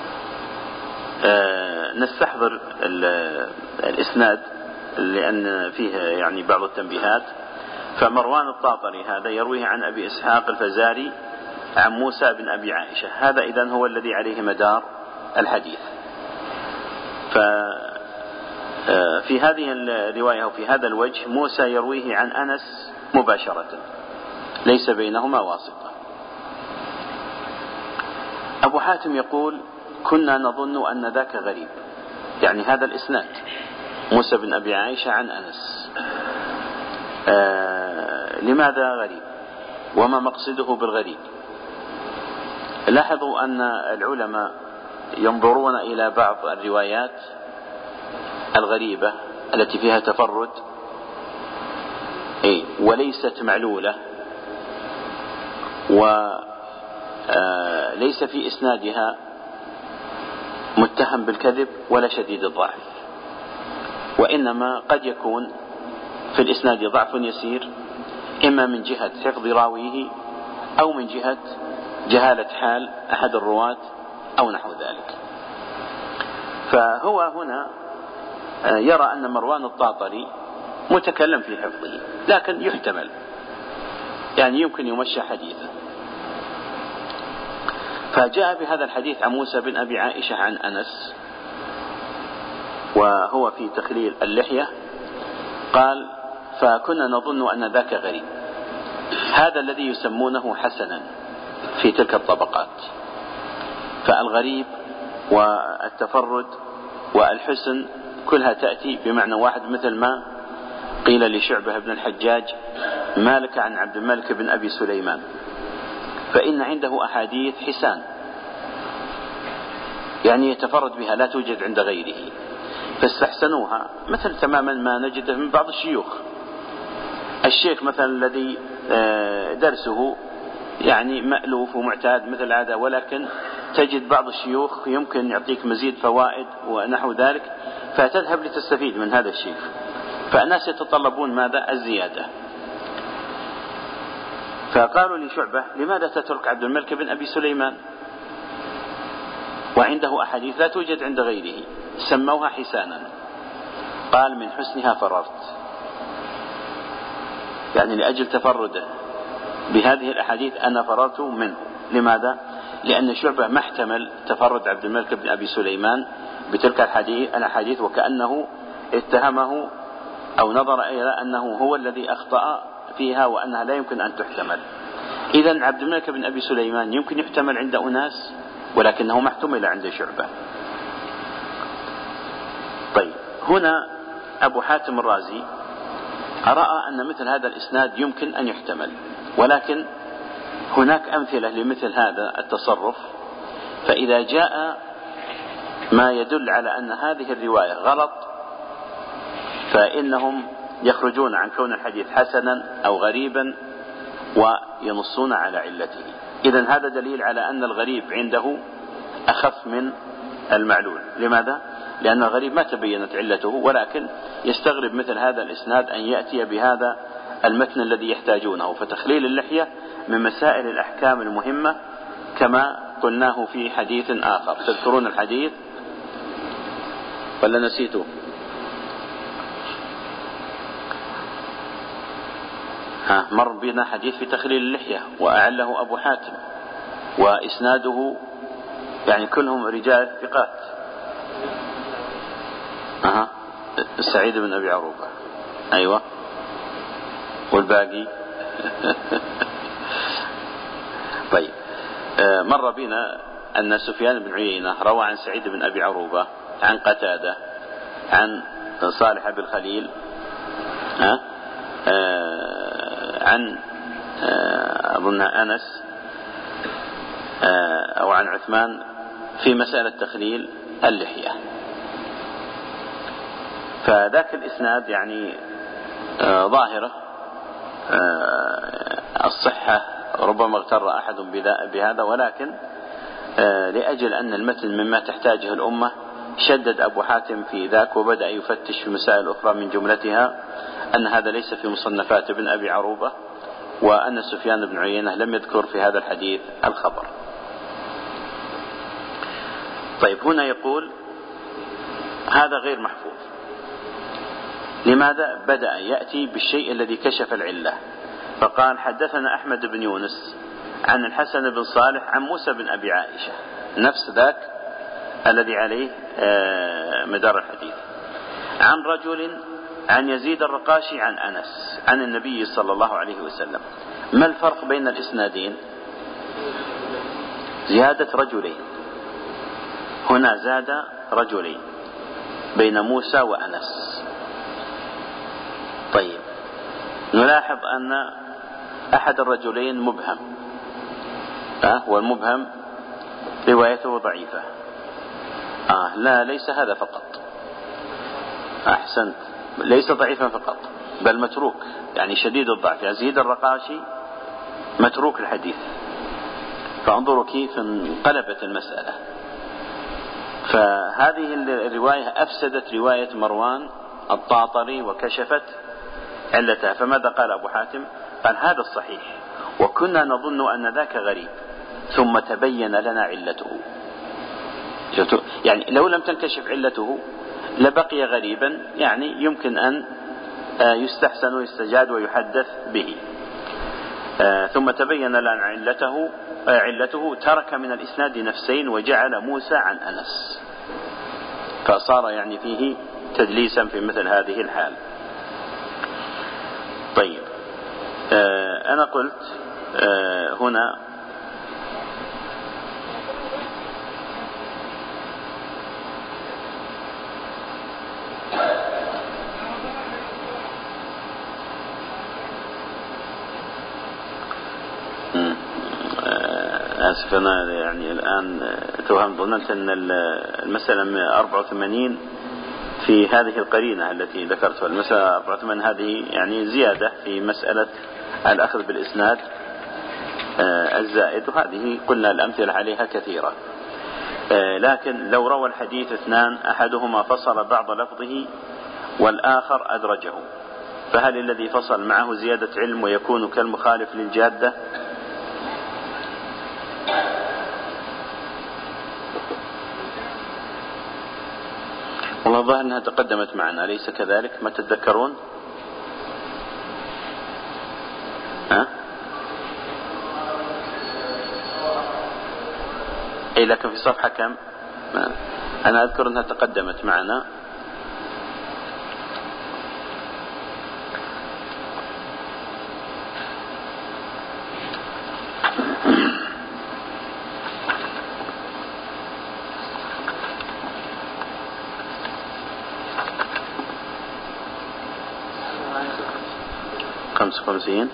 آه نستحضر الإسناد لأن فيه يعني بعض التنبيهات. فمروان الطاطري هذا يرويه عن أبي إسحاق الفزاري عن موسى بن أبي عائشة، هذا إذن هو الذي عليه مدار الحديث. ففي هذه الرواية وفي هذا الوجه موسى يرويه عن أنس مباشرة، ليس بينهما واسطة. أبو حاتم يقول: كنا نظن أن ذاك غريب، يعني هذا الإسناد موسى بن أبي عائشة عن أنس. آه لماذا غريب؟ وما مقصده بالغريب؟ لاحظوا أن العلماء ينظرون إلى بعض الروايات الغريبة التي فيها تفرد أي وليست معلولة، وليس في إسنادها متهم بالكذب ولا شديد الضعف، وإنما قد يكون في الإسناد ضعف يسير، إما من جهة حفظ راويه أو من جهة جهالة حال أحد الرواة أو نحو ذلك. فهو هنا يرى أن مروان الطاطري متكلم في حفظه، لكن يحتمل، يعني يمكن يمشى حديثه. فجاء بهذا الحديث عن موسى بن أبي عائشة عن أنس، وهو في تخليل اللحية. قال: فكنا نظن أن ذاك غريب، هذا الذي يسمونه حسنا في تلك الطبقات. فالغريب والتفرد والحسن كلها تأتي بمعنى واحد، مثل ما قيل لشعبة بن الحجاج: ما لك عن عبد الملك بن أبي سليمان؟ فإن عنده أحاديث حسان، يعني يتفرد بها لا توجد عند غيره، فاستحسنوها، مثل تماما ما نجده من بعض الشيوخ. الشيخ مثلا الذي درسه يعني مألوف ومعتاد مثل هذا، ولكن تجد بعض الشيوخ يمكن يعطيك مزيد فوائد ونحو ذلك، فتذهب لتستفيد من هذا الشيخ. فالناس يتطلبون ماذا؟ الزيادة. فقالوا لشعبة: لماذا تترك عبد الملك بن أبي سليمان وعنده أحاديث لا توجد عند غيره؟ سموها حسانا. قال: من حسنها فررت، يعني لأجل تفرده بهذه الأحاديث أنا فررت منه. لماذا؟ لأن شعبة ما احتمل تفرد عبد الملك بن أبي سليمان بتلك الأحاديث، وكأنه اتهمه أو نظر إلى أنه هو الذي أخطأ فيها وأنها لا يمكن أن تحتمل. إذن عبد الملك بن أبي سليمان يمكن يحتمل عند أناس ولكنه ما احتمل عند شعبة. طيب، هنا أبو حاتم الرازي رأى أن مثل هذا الإسناد يمكن أن يحتمل، ولكن هناك أمثلة لمثل هذا التصرف. فإذا جاء ما يدل على أن هذه الرواية غلط فإنهم يخرجون عن كون الحديث حسنا أو غريبا وينصون على علته. إذن هذا دليل على أن الغريب عنده أخف من المعلول. لماذا؟ لأن الغريب ما تبينت علته، ولكن يستغرب مثل هذا الإسناد أن يأتي بهذا المتن الذي يحتاجونه. فتخليل اللحية من مسائل الأحكام المهمة كما قلناه في حديث آخر. تذكرون الحديث ولا نسيته؟ ها، مر بنا حديث في تخليل اللحية وأعله أبو حاتم، وإسناده يعني كلهم رجال ثقات. أها، سعيد بن أبي عروبة، أيوة، والباقي طيب، مر بنا أن سفيان بن عيينة روى عن سعيد بن أبي عروبة عن قتادة عن صالح بن الخليل ها عن أظن أنس أو عن عثمان في مسألة تخليل اللحية. فذاك الإسناد يعني ظاهرة الصحة، ربما اغتر أحد بهذا، ولكن لأجل أن المتن مما تحتاجه الأمة شدد أبو حاتم في ذاك وبدأ يفتش في مسائل أخرى، من جملتها أن هذا ليس في مصنفات ابن أبي عروبة، وأن سفيان بن عيينة لم يذكر في هذا الحديث الخبر. طيب، هنا يقول هذا غير محفوظ. لماذا؟ بدأ يأتي بالشيء الذي كشف العلة، فقال حدثنا أحمد بن يونس عن الحسن بن صالح عن موسى بن أبي عائشة، نفس ذاك الذي عليه مدار الحديث، عن رجل عن يزيد الرقاشي عن أنس عن النبي صلى الله عليه وسلم. ما الفرق بين الإسنادين؟ زيادة رجلين، هنا زاد رجلين بين موسى وأنس. طيب، نلاحظ أن أحد الرجلين مبهم، أه؟ والمبهم روايته ضعيفة. آه لا، ليس هذا فقط، أحسنت، ليس ضعيفا فقط بل متروك، يعني شديد الضعف. يزيد الرقاشي متروك الحديث، فانظروا كيف انقلبت المسألة. فهذه الرواية أفسدت رواية مروان الطاطري وكشفت علتها. فماذا قال أبو حاتم؟ قال هذا الصحيح، وكنا نظن أن ذاك غريب ثم تبين لنا علته. يعني لو لم تنكشف علته لبقي غريبا، يعني يمكن أن يستحسن ويستجاد ويحدث به. ثم تبين لنا علته علته ترك من الإسناد نفسين وجعل موسى عن أنس، فصار يعني فيه تدليسا في مثل هذه الحال. طيب، أنا قلت هنا آسف، أنا يعني الآن توهم، ظننت أن المسألة أربعة وثمانين في هذه القرينة التي ذكرتها. المسألة أربعة وثمانين هذه يعني زيادة في مسألة الأخذ بالإسناد الزائد، وهذه قلنا الأمثلة عليها كثيرة. لكن لو روى الحديث اثنان أحدهما فصل بعض لفظه والآخر أدرجه، فهل الذي فصل معه زيادة علم ويكون كالمخالف للجادة؟ والله ظاهر أنها تقدمت معنا، أليس كذلك؟ ما تتذكرون؟ ها؟ أي لكن في صفحة كم؟ أنا أذكر أنها تقدمت معنا. خمسة وخمسين.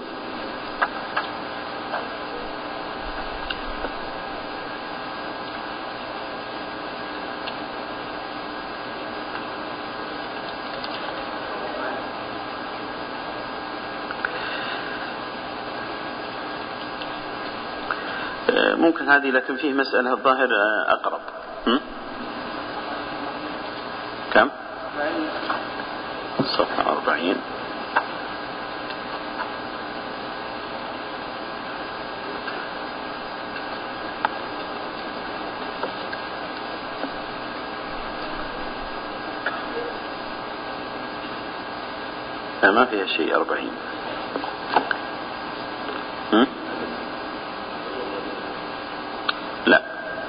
ممكن هذه، لكن فيه مسألة الظاهر أقرب. كم؟ صفحة أربعين. ما فيها شيء أربعين. هم؟ لا.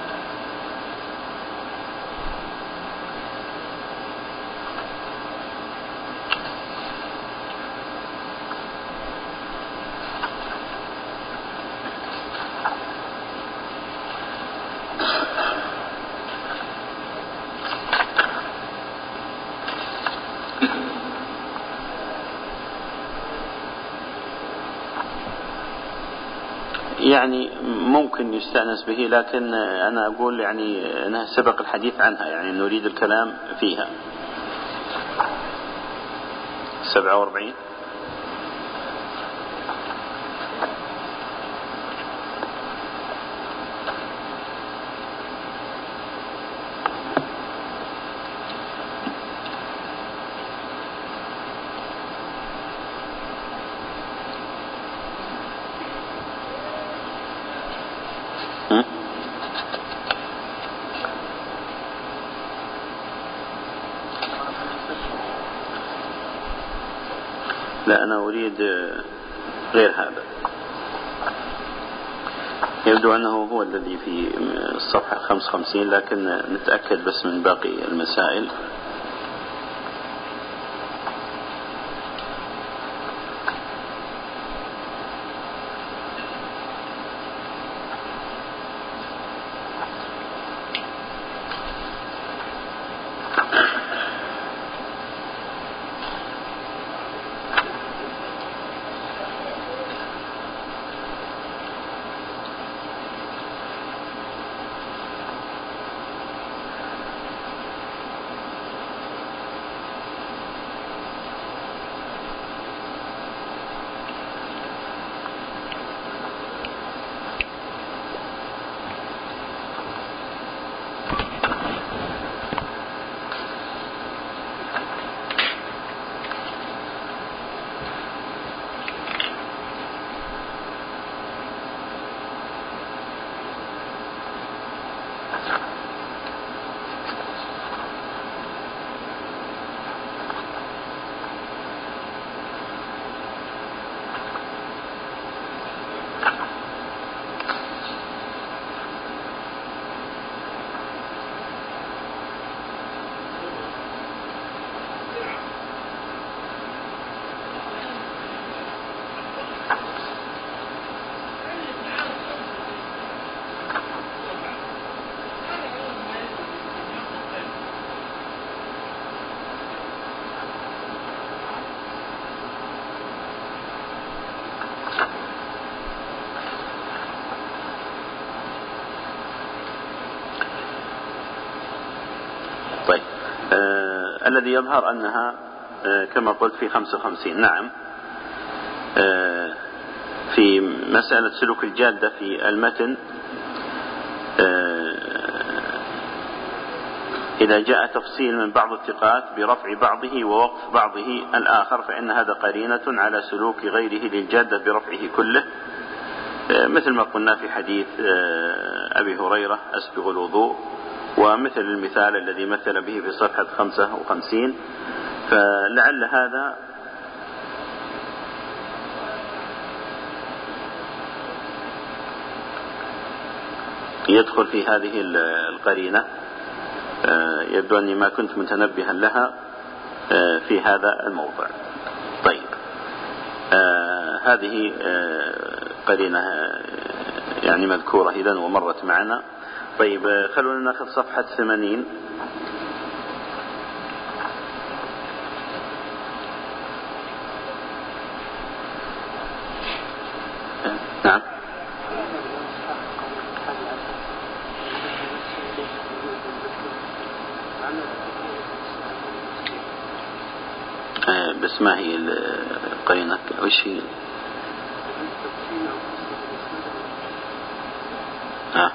يعني ممكن يستأنس به، لكن أنا أقول يعني أنها سبق الحديث عنها، يعني نريد الكلام فيها. سبعة وأربعين. لا، أنا أريد غير هذا. يبدو أنه هو الذي في الصفحة خمسة وخمسين، لكن نتأكد بس من باقي المسائل. طيب، آه الذي يظهر أنها آه كما قلت في خمسة وخمسين. نعم. آه في مسألة سلوك الجادة في المتن، آه إذا جاء تفصيل من بعض الثقات برفع بعضه ووقف بعضه الآخر، فإن هذا قرينة على سلوك غيره للجادة برفعه كله، آه مثل ما قلنا في حديث آه أبي هريرة أسبغ الوضوء، ومثل المثال الذي مثل به في صفحة خمسة وخمسين. فلعل هذا يدخل في هذه القرينة، يبدو أني ما كنت متنبها لها في هذا الموضع. طيب، هذه قرينة يعني مذكورة إذن ومرت معنا. طيب، خلونا ناخذ صفحة ثمانين. نعم. بس ما هي القرينة؟ وش هي؟ آه.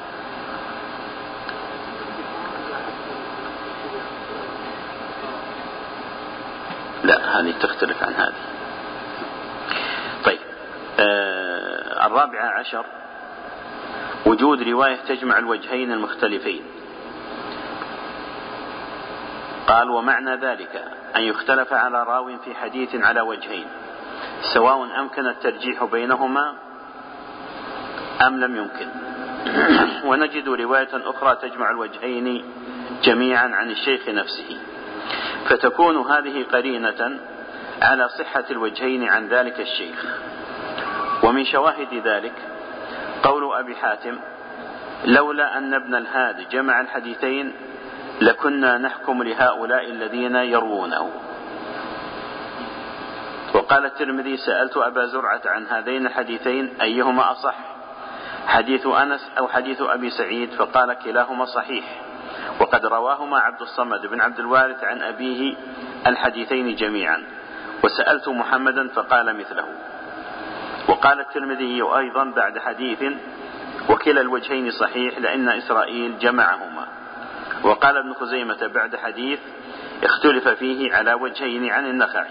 لا، هذه تختلف عن هذه. طيب، آه الرابعة عشر وجود رواية تجمع الوجهين المختلفين. قال: ومعنى ذلك أن يختلف على راو في حديث على وجهين، سواء أمكن الترجيح بينهما أم لم يمكن. ونجد رواية أخرى تجمع الوجهين جميعا عن الشيخ نفسه، فتكون هذه قرينة على صحة الوجهين عن ذلك الشيخ. ومن شواهد ذلك قول أبي حاتم: لولا أن ابن الهاد جمع الحديثين لكنا نحكم لهؤلاء الذين يروونه. وقال الترمذي: سألت أبا زرعة عن هذين الحديثين أيهما أصح، حديث أنس أو حديث أبي سعيد؟ فقال: كلاهما صحيح، وقد رواهما عبد الصمد بن عبد الوارث عن أبيه الحديثين جميعا. وسألت محمدا فقال مثله. وقال الترمذي أيضا بعد حديث: وكلا الوجهين صحيح لأن إسرائيل جمعهما. وقال ابن خزيمة بعد حديث اختلف فيه على وجهين عن النخعي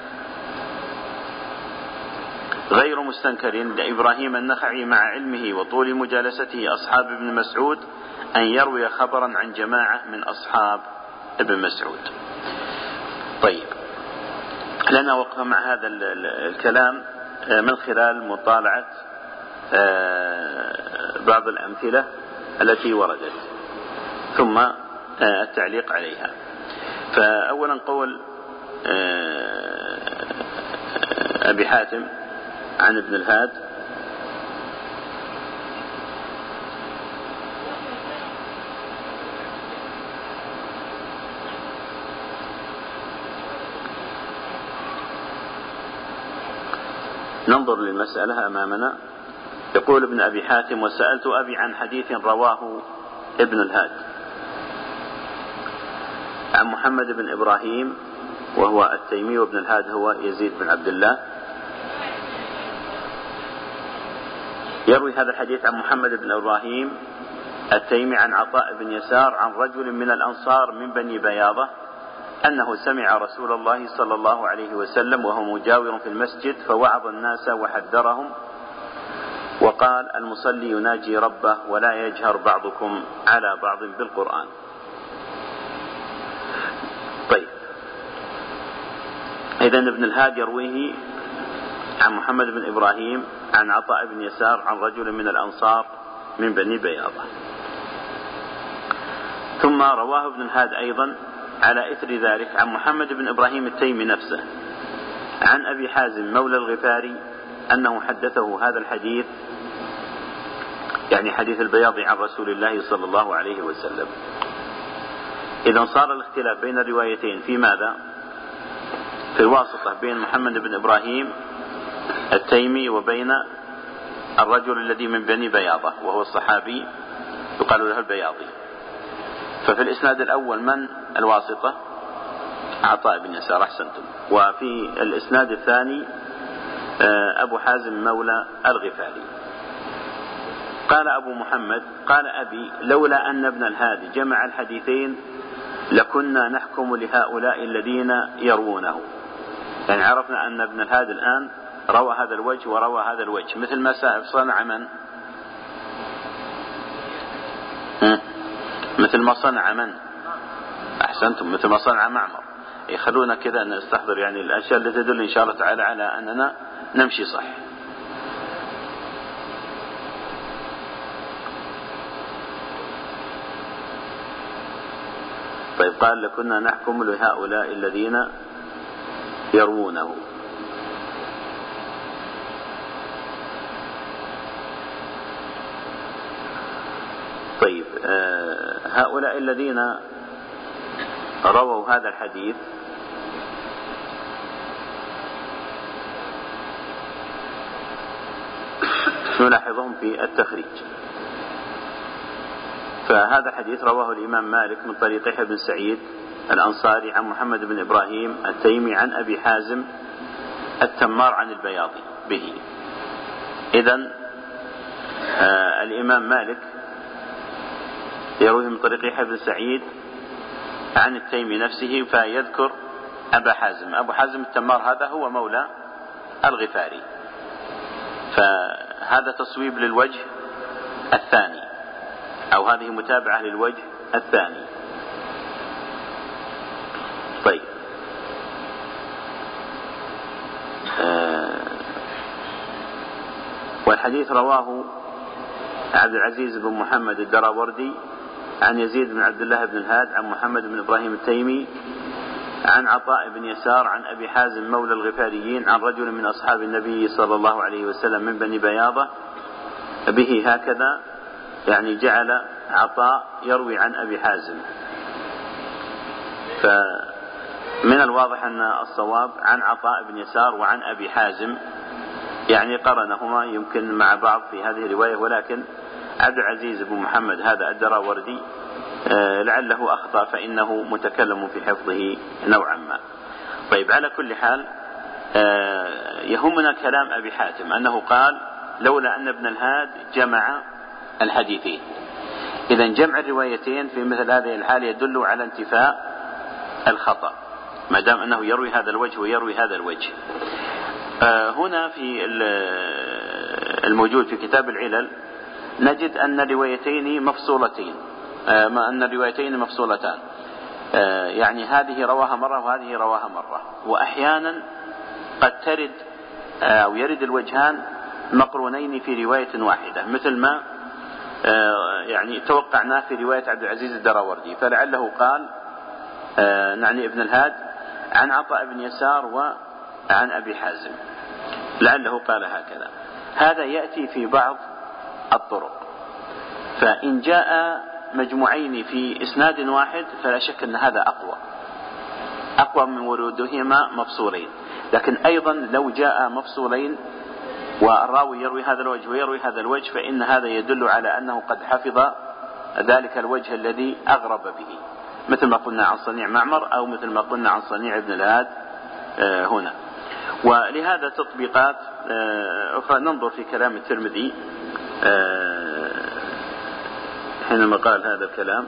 غير مستنكر لإبراهيم النخعي مع علمه وطول مجالسته أصحاب ابن مسعود أن يروي خبرا عن جماعة من أصحاب ابن مسعود. طيب، لنا وقف مع هذا الكلام من خلال مطالعة بعض الأمثلة التي وردت، ثم التعليق عليها. فأولا قول أبي حاتم عن ابن الهاد: ننظر للمسألة أمامنا. يقول ابن أبي حاتم: وسألت أبي عن حديث رواه ابن الهاد عن محمد بن إبراهيم وهو التيمي، وابن الهاد هو يزيد بن عبد الله، يروي هذا الحديث عن محمد بن إبراهيم التيمي عن عطاء بن يسار عن رجل من الأنصار من بني بياضة أنه سمع رسول الله صلى الله عليه وسلم وهو مجاور في المسجد فوعظ الناس وحذرهم وقال: المصلي يناجي ربه ولا يجهر بعضكم على بعض بالقرآن. طيب، إذن ابن الهاد يرويه عن محمد بن إبراهيم عن عطاء بن يسار عن رجل من الأنصار من بني بياضة. ثم رواه ابن الهاد أيضا على إثر ذلك عن محمد بن إبراهيم التيمي نفسه عن أبي حازم مولى الغفاري أنه حدثه هذا الحديث، يعني حديث البياض عن رسول الله صلى الله عليه وسلم. إذن صار الاختلاف بين الروايتين في ماذا؟ في الواسطة بين محمد بن إبراهيم التيمي وبين الرجل الذي من بني بياضة وهو الصحابي يقال له البياضي. ففي الإسناد الأول من الواسطة؟ عطاء بن يسار، أحسنتم. وفي الإسناد الثاني أبو حازم مولى الغفاري. قال أبو محمد: قال أبي: لولا أن ابن الهاد جمع الحديثين لكنا نحكم لهؤلاء الذين يروونه. يعني عرفنا أن ابن الهاد الآن روى هذا الوجه وروى هذا الوجه، مثل ما صنع من؟ مثل ما صنع من؟ أحسنتم، مثل ما صنع معمر. يخلونا كذا نستحضر يعني الأشياء التي تدل إن شاء الله تعالى على أننا نمشي صح. طيب قال لكنا نحكم لهؤلاء الذين يروونه. طيب آه هؤلاء الذين رووا هذا الحديث نلاحظهم في التخريج. فهذا الحديث رواه الإمام مالك من طريق يحيى بن سعيد الأنصاري عن محمد بن إبراهيم التيمي عن أبي حازم التمار عن البياضي به. إذن آه الإمام مالك يرويه من طريق يحيى بن سعيد عن التيمي نفسه فيذكر أبا حازم. أبو حازم التمار هذا هو مولى الغفاري، فهذا تصويب للوجه الثاني، أو هذه متابعة للوجه الثاني. طيب آه والحديث رواه عبد العزيز بن محمد الدراوردي عن يزيد بن عبد الله بن الهاد عن محمد بن إبراهيم التيمي عن عطاء بن يسار عن أبي حازم مولى الغفاريين عن رجل من أصحاب النبي صلى الله عليه وسلم من بني بياضة به هكذا، يعني جعل عطاء يروي عن أبي حازم. فمن الواضح أن الصواب عن عطاء بن يسار وعن أبي حازم، يعني قرنهما يمكن مع بعض في هذه الرواية، ولكن عبد العزيز بن محمد هذا الدراوردي لعله أخطأ فإنه متكلم في حفظه نوعا ما. طيب على كل حال يهمنا كلام أبي حاتم أنه قال لولا أن ابن الهاد جمع الحديثين. إذن جمع الروايتين في مثل هذه الحال يدل على انتفاء الخطأ ما دام أنه يروي هذا الوجه ويروي هذا الوجه. هنا في الموجود في كتاب العلل نجد أن الروايتين مفصولتين، ما أن الروايتين مفصولتان، يعني هذه رواها مرة وهذه رواها مرة. وأحيانا قد ترد أو يرد الوجهان مقرونين في رواية واحدة، مثل ما يعني توقعناه في رواية عبد العزيز الدراوردي، فلعله قال نعني ابن الهاد عن عطاء بن يسار وعن أبي حازم، لعله قال هكذا. هذا يأتي في بعض الطرق، فإن جاء مجموعين في إسناد واحد فلا شك أن هذا أقوى أقوى من ورودهما مفصولين. لكن أيضا لو جاء مفصولين والراوي يروي هذا الوجه ويروي هذا الوجه فإن هذا يدل على أنه قد حفظ ذلك الوجه الذي أغرب به، مثل ما قلنا عن صنيع معمر أو مثل ما قلنا عن صنيع ابن الهاد هنا. ولهذا تطبيقات أخرى ننظر في كلام الترمذي حينما قال هذا الكلام.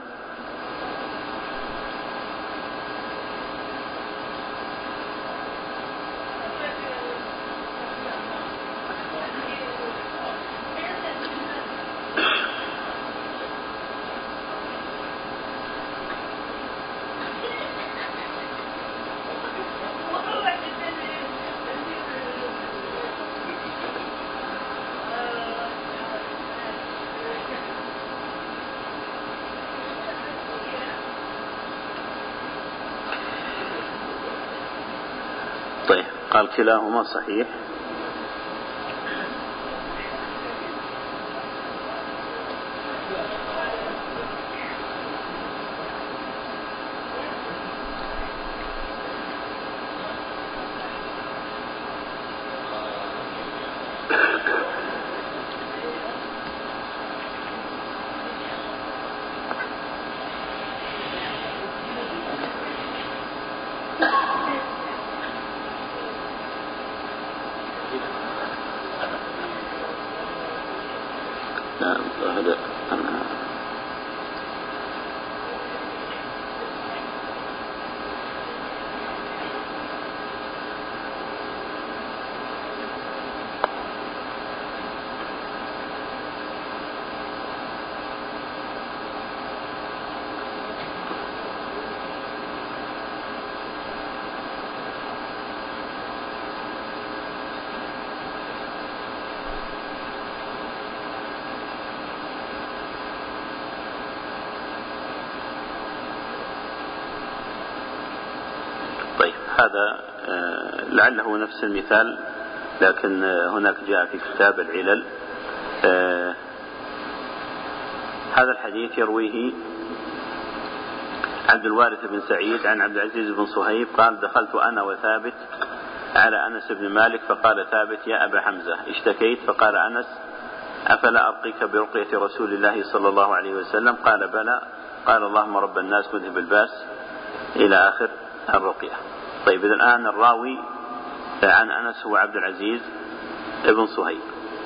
طيب قال كلاهما صحيح. هذا هذا لعله نفس المثال، لكن هناك جاء في كتاب العلل. هذا الحديث يرويه عبد الوارث بن سعيد عن عبد العزيز بن صهيب قال: دخلت أنا وثابت على أنس بن مالك فقال ثابت: يا أبا حمزة اشتكيت؟ فقال أنس: أفلا أرقيك برقية رسول الله صلى الله عليه وسلم؟ قال: بلى. قال: اللهم رب الناس مذهب الباس، إلى آخر الرقية. طيب، إذا الآن الراوي عن أنس هو عبد العزيز بن صهيب.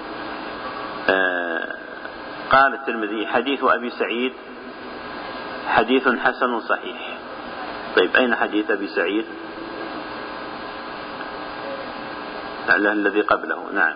آه قال الترمذي: حديث أبي سعيد حديث حسن صحيح. طيب، أين حديث أبي سعيد؟ الذي قبله. نعم،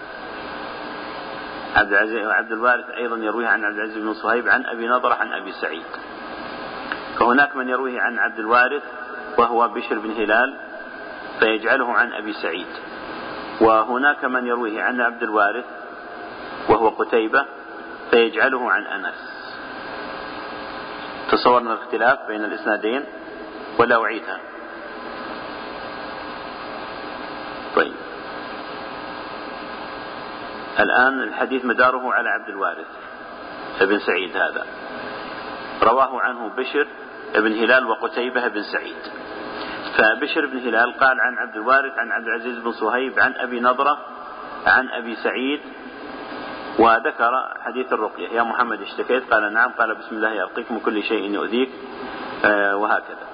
عبد العزيز وعبد الوارث أيضا يرويه عن عبد العزيز بن صهيب عن أبي نضرة عن أبي سعيد. فهناك من يرويه عن عبد الوارث وهو بشر بن هلال فيجعله عن أبي سعيد، وهناك من يرويه عن عبد الوارث وهو قتيبة فيجعله عن أنس. تصورنا الاختلاف بين الإسنادين ولا أعيدها؟ طيب، الآن الحديث مداره على عبد الوارث بن سعيد، هذا رواه عنه بشر بن هلال وقتيبة بن سعيد. فبشر بن هلال قال عن عبد الوارث عن عبد العزيز بن صهيب عن أبي نضرة عن أبي سعيد، وذكر حديث الرقية: يا محمد اشتكيت؟ قال: نعم. قال: بسم الله يرقيك من كل شيء يؤذيك، آه وهكذا.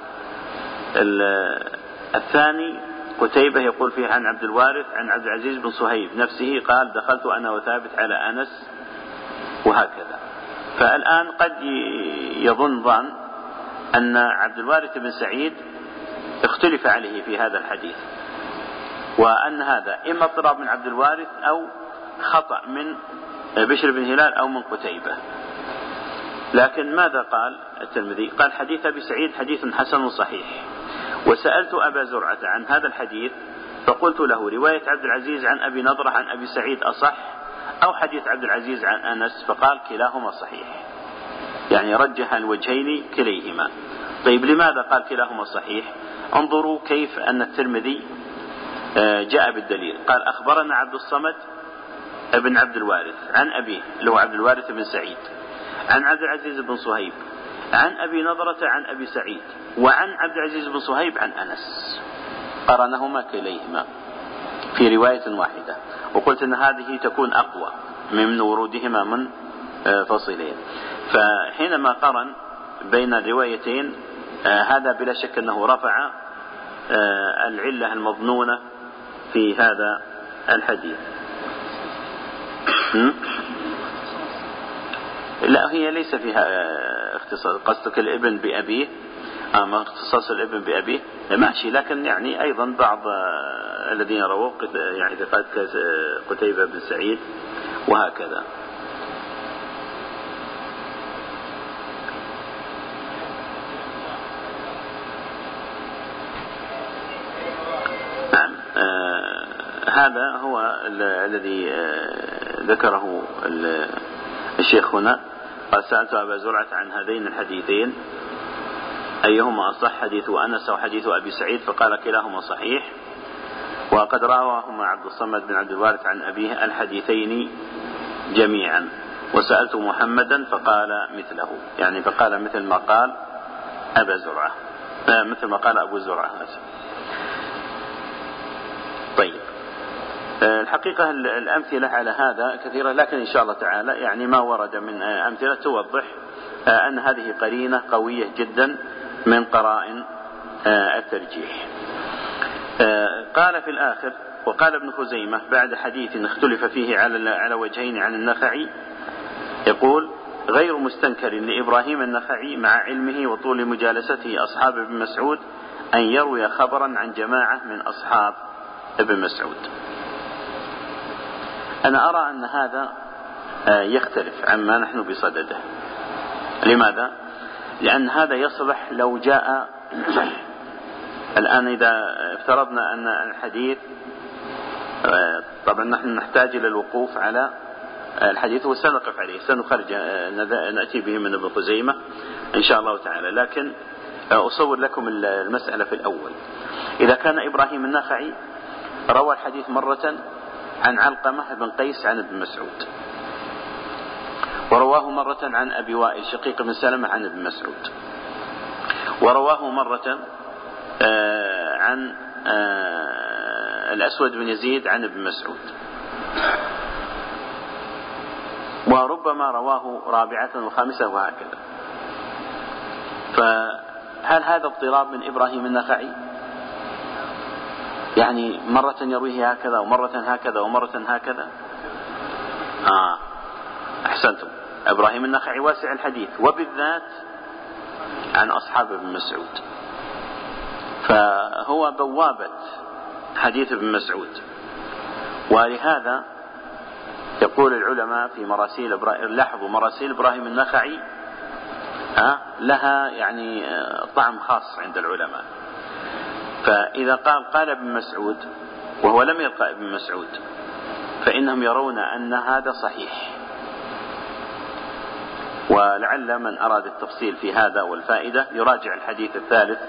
الثاني قتيبة يقول فيه عن عبد الوارث عن عبد العزيز بن صهيب نفسه قال: دخلت أنا وثابت على أنس، وهكذا. فالآن قد يظن ظن أن عبد الوارث بن سعيد اختلف عليه في هذا الحديث، وأن هذا إما اضطراب من عبد الوارث أو خطأ من بشر بن هلال أو من قتيبة. لكن ماذا قال الترمذي؟ قال: حديث أبي سعيد حديث حسن صحيح. وسألت أبا زرعة عن هذا الحديث فقلت له: رواية عبد العزيز عن أبي نضرة عن أبي سعيد أصح أو حديث عبد العزيز عن أنس؟ فقال: كلاهما صحيح، يعني رجح الوجهين كليهما. طيب، لماذا قال كلاهما صحيح؟ انظروا كيف أن الترمذي جاء بالدليل. قال: أخبرنا عبد الصمد ابن عبد الوارث عن أبيه اللي هو عبد الوارث بن سعيد عن عبد العزيز بن صهيب عن أبي نضرة عن أبي سعيد وعن عبد العزيز بن صهيب عن أنس، قرنهما كليهما في رواية واحدة. وقلت أن هذه تكون أقوى من ورودهما من فصيلين. فحينما قرن بين الروايتين هذا بلا شك أنه رفع العلة المظنونة في هذا الحديث. لا، هي ليس فيها اختصاص. قصدك الابن بأبيه، أما اختصاص الابن بأبيه ماشي، لكن يعني أيضا بعض الذين رووا يعني ثقات قتيبة بن سعيد وهكذا. نعم، آه هذا هو الذي آه ذكره الشيخ هنا. قال: سألت أبا زرعة عن هذين الحديثين أيهما أصح، حديث أنس أو حديث أبي سعيد؟ فقال: كلاهما صحيح، وقد رواهما عبد الصمد بن عبد الوارث عن أبيه الحديثين جميعا. وسألت محمدا فقال مثله، يعني فقال مثل ما قال أبا زرعة، مثل ما قال أبو زرعة. طيب، الحقيقة الأمثلة على هذا كثيرة، لكن إن شاء الله تعالى يعني ما ورد من أمثلة توضح أن هذه قرينة قوية جدا من قرائن الترجيح. قال في الآخر: وقال ابن خزيمة بعد حديث اختلف فيه على على وجهين عن النخعي، يقول: غير مستنكر لإبراهيم النخعي مع علمه وطول مجالسته أصحاب ابن مسعود أن يروي خبرا عن جماعة من أصحاب ابن مسعود. أنا أرى أن هذا يختلف عما نحن بصدده. لماذا؟ لأن هذا يصلح لو جاء الآن، إذا افترضنا أن الحديث، طبعا نحن نحتاج إلى الوقوف على الحديث وسنقف عليه، سنخرج نأتي به من ابن خزيمة إن شاء الله تعالى، لكن أصور لكم المسألة في الأول. إذا كان إبراهيم النخعي روى الحديث مرة عن علقمة بن قيس عن ابن مسعود، ورواه مرة عن أبي وائل شقيق بن سلمة عن ابن مسعود، ورواه مرة عن الأسود بن يزيد عن ابن مسعود، وربما رواه رابعة وخامسة وهكذا. فهل هذا اضطراب من إبراهيم النخعي؟ يعني مرة يرويه هكذا ومرة هكذا ومرة هكذا؟ آه أحسنتم، إبراهيم النخعي واسع الحديث، وبالذات عن أصحاب ابن مسعود، فهو بوابة حديث ابن مسعود. ولهذا يقول العلماء في مراسيل إبراهيم، لاحظوا مراسيل إبراهيم النخعي لها يعني طعم خاص عند العلماء. فإذا قال قال ابن مسعود وهو لم يلقى ابن مسعود فإنهم يرون أن هذا صحيح. ولعل من أراد التفصيل في هذا والفائدة يراجع الحديث الثالث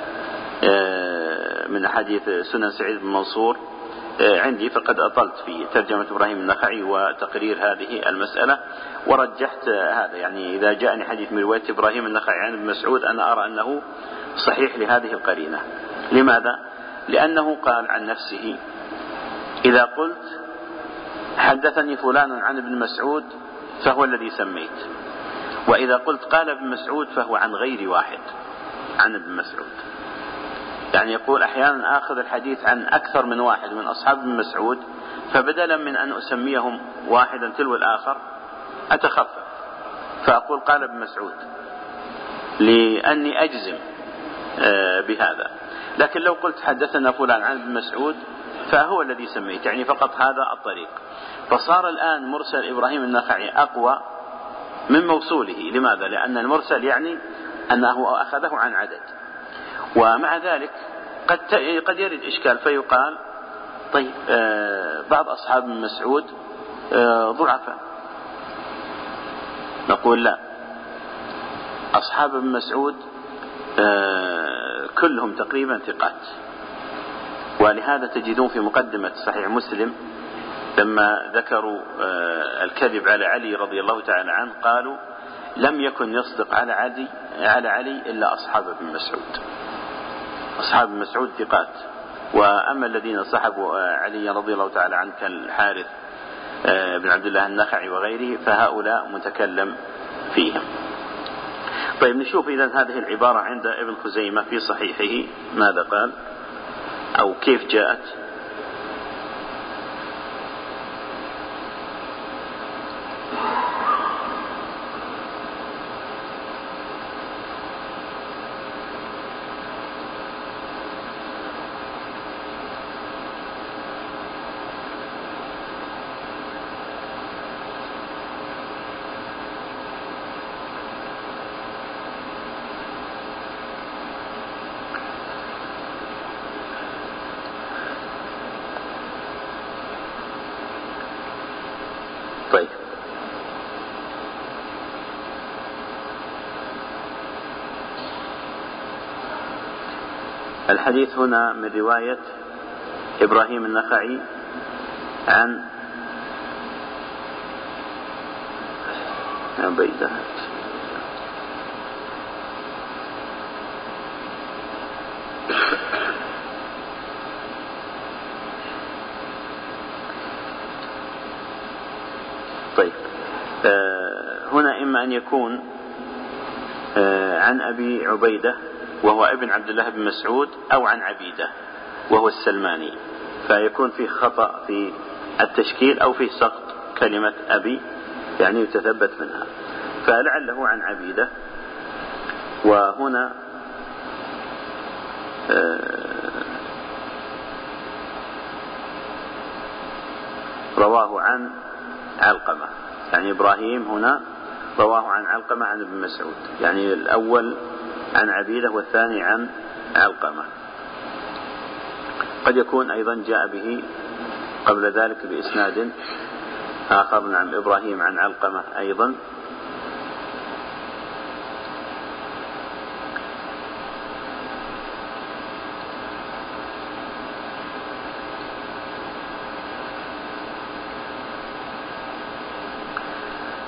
من حديث سنن سعيد بن منصور عندي، فقد أطلت في ترجمة إبراهيم النخعي وتقرير هذه المسألة ورجحت هذا. يعني إذا جاءني حديث من رواية إبراهيم النخعي عن ابن مسعود أنا أرى أنه صحيح لهذه القرينة. لماذا؟ لأنه قال عن نفسه: إذا قلت حدثني فلان عن ابن مسعود فهو الذي سميت، وإذا قلت قال ابن مسعود فهو عن غير واحد عن ابن مسعود. يعني يقول أحيانا آخذ الحديث عن أكثر من واحد من أصحاب ابن مسعود، فبدلا من أن أسميهم واحدا تلو الآخر أتخفف فأقول قال ابن مسعود لأني أجزم بهذا. لكن لو قلت حدثنا فلان عن ابن مسعود فهو الذي سميت، يعني فقط هذا الطريق. فصار الآن مرسل إبراهيم النخعي أقوى من موصوله. لماذا؟ لأن المرسل يعني أنه أخذه عن عدد. ومع ذلك قد قد يرد إشكال فيقال طيب آه بعض أصحاب ابن مسعود آه ضعفاء. نقول لا، أصحاب ابن مسعود آه كلهم تقريبا ثقات. ولهذا تجدون في مقدمة صحيح مسلم لما ذكروا آه الكذب على علي رضي الله تعالى عنه قالوا لم يكن يصدق على علي على علي إلا أصحاب ابن مسعود. أصحاب ابن مسعود ثقات، وأما الذين صحبوا علي رضي الله تعالى عنه كالحارث بن عبد الله النخعي وغيره فهؤلاء متكلم فيهم. طيب نشوف إذن هذه العبارة عند ابن خزيمة في صحيحه ماذا قال أو كيف جاءت. طيب الحديث هنا من رواية إبراهيم النخعي عن عبيدة طيب آه هنا إما أن يكون آه عن أبي عبيدة وهو ابن عبد الله بن مسعود أو عن عبيدة وهو السلماني، فيكون فيه خطأ في التشكيل أو فيه سقط كلمة أبي يعني يتثبت منها، فلعله عن عبيدة. وهنا رواه عن علقمة، يعني إبراهيم هنا رواه عن علقمة عن ابن مسعود، يعني الأول عن عبيدة والثاني عن علقمة. قد يكون أيضا جاء به قبل ذلك بإسناد آخر عن إبراهيم عن علقمة أيضا.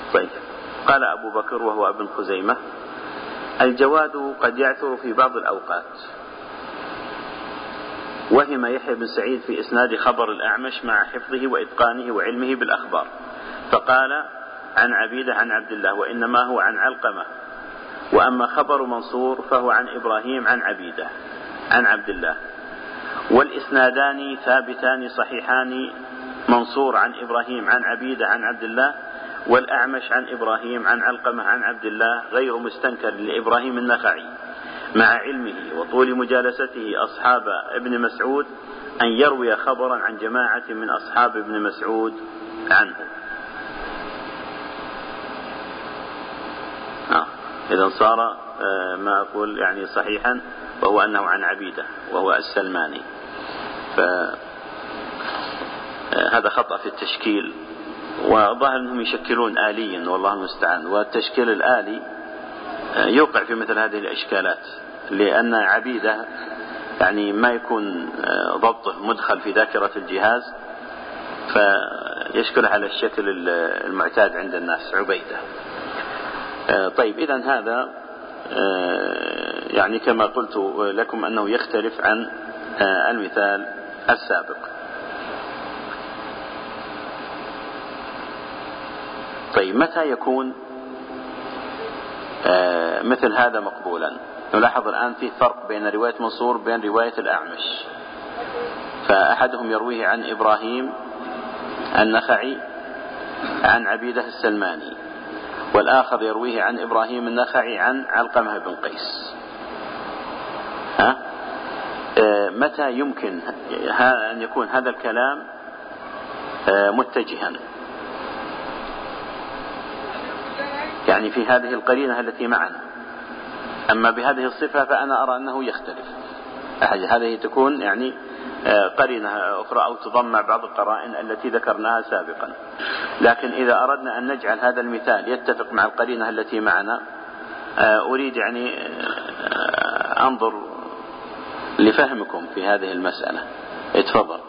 طيب. قال أبو بكر وهو ابن خزيمة: الجواد قد يعثر في بعض الأوقات. وهم يحيى بن سعيد في إسناد خبر الأعمش مع حفظه وإتقانه وعلمه بالأخبار، فقال عن عبيدة عن عبد الله، وإنما هو عن علقمة. وأما خبر منصور فهو عن إبراهيم عن عبيدة عن عبد الله، والإسنادان ثابتان صحيحان، منصور عن إبراهيم عن عبيدة عن عبد الله، والأعمش عن إبراهيم عن علقمة عن عبد الله، غير مستنكر لإبراهيم النخعي مع علمه وطول مجالسته أصحاب ابن مسعود أن يروي خبرا عن جماعة من أصحاب ابن مسعود عنه. آه. إذن صار آه ما أقول يعني صحيحا، وهو أنه عن عبيدة وهو السلماني. فهذا آه خطأ في التشكيل، وظاهر أنهم يشكلون آليا والله المستعان، والتشكيل الآلي آه يوقع في مثل هذه الإشكالات، لأن عبيدة يعني ما يكون آه ضبطه مدخل في ذاكرة الجهاز، فيشكل على الشكل المعتاد عند الناس عبيدة. طيب، إذن هذا يعني كما قلت لكم أنه يختلف عن المثال السابق. طيب، متى يكون مثل هذا مقبولا؟ نلاحظ الآن في فرق بين رواية منصور وبين رواية الأعمش، فأحدهم يرويه عن إبراهيم النخعي عن عبيدة السلماني، والآخر يرويه عن إبراهيم النخعي عن علقمة بن قيس. ها؟ آه متى يمكن أن يكون هذا الكلام آه متجها؟ يعني في هذه القرينة التي معنا. أما بهذه الصفة فأنا أرى أنه يختلف. هذه تكون يعني آه قرينة أخرى أو تضم مع بعض القرائن التي ذكرناها سابقا. لكن إذا أردنا أن نجعل هذا المثال يتفق مع القرينة التي معنا، أريد يعني أنظر لفهمكم في هذه المسألة. اتفضل.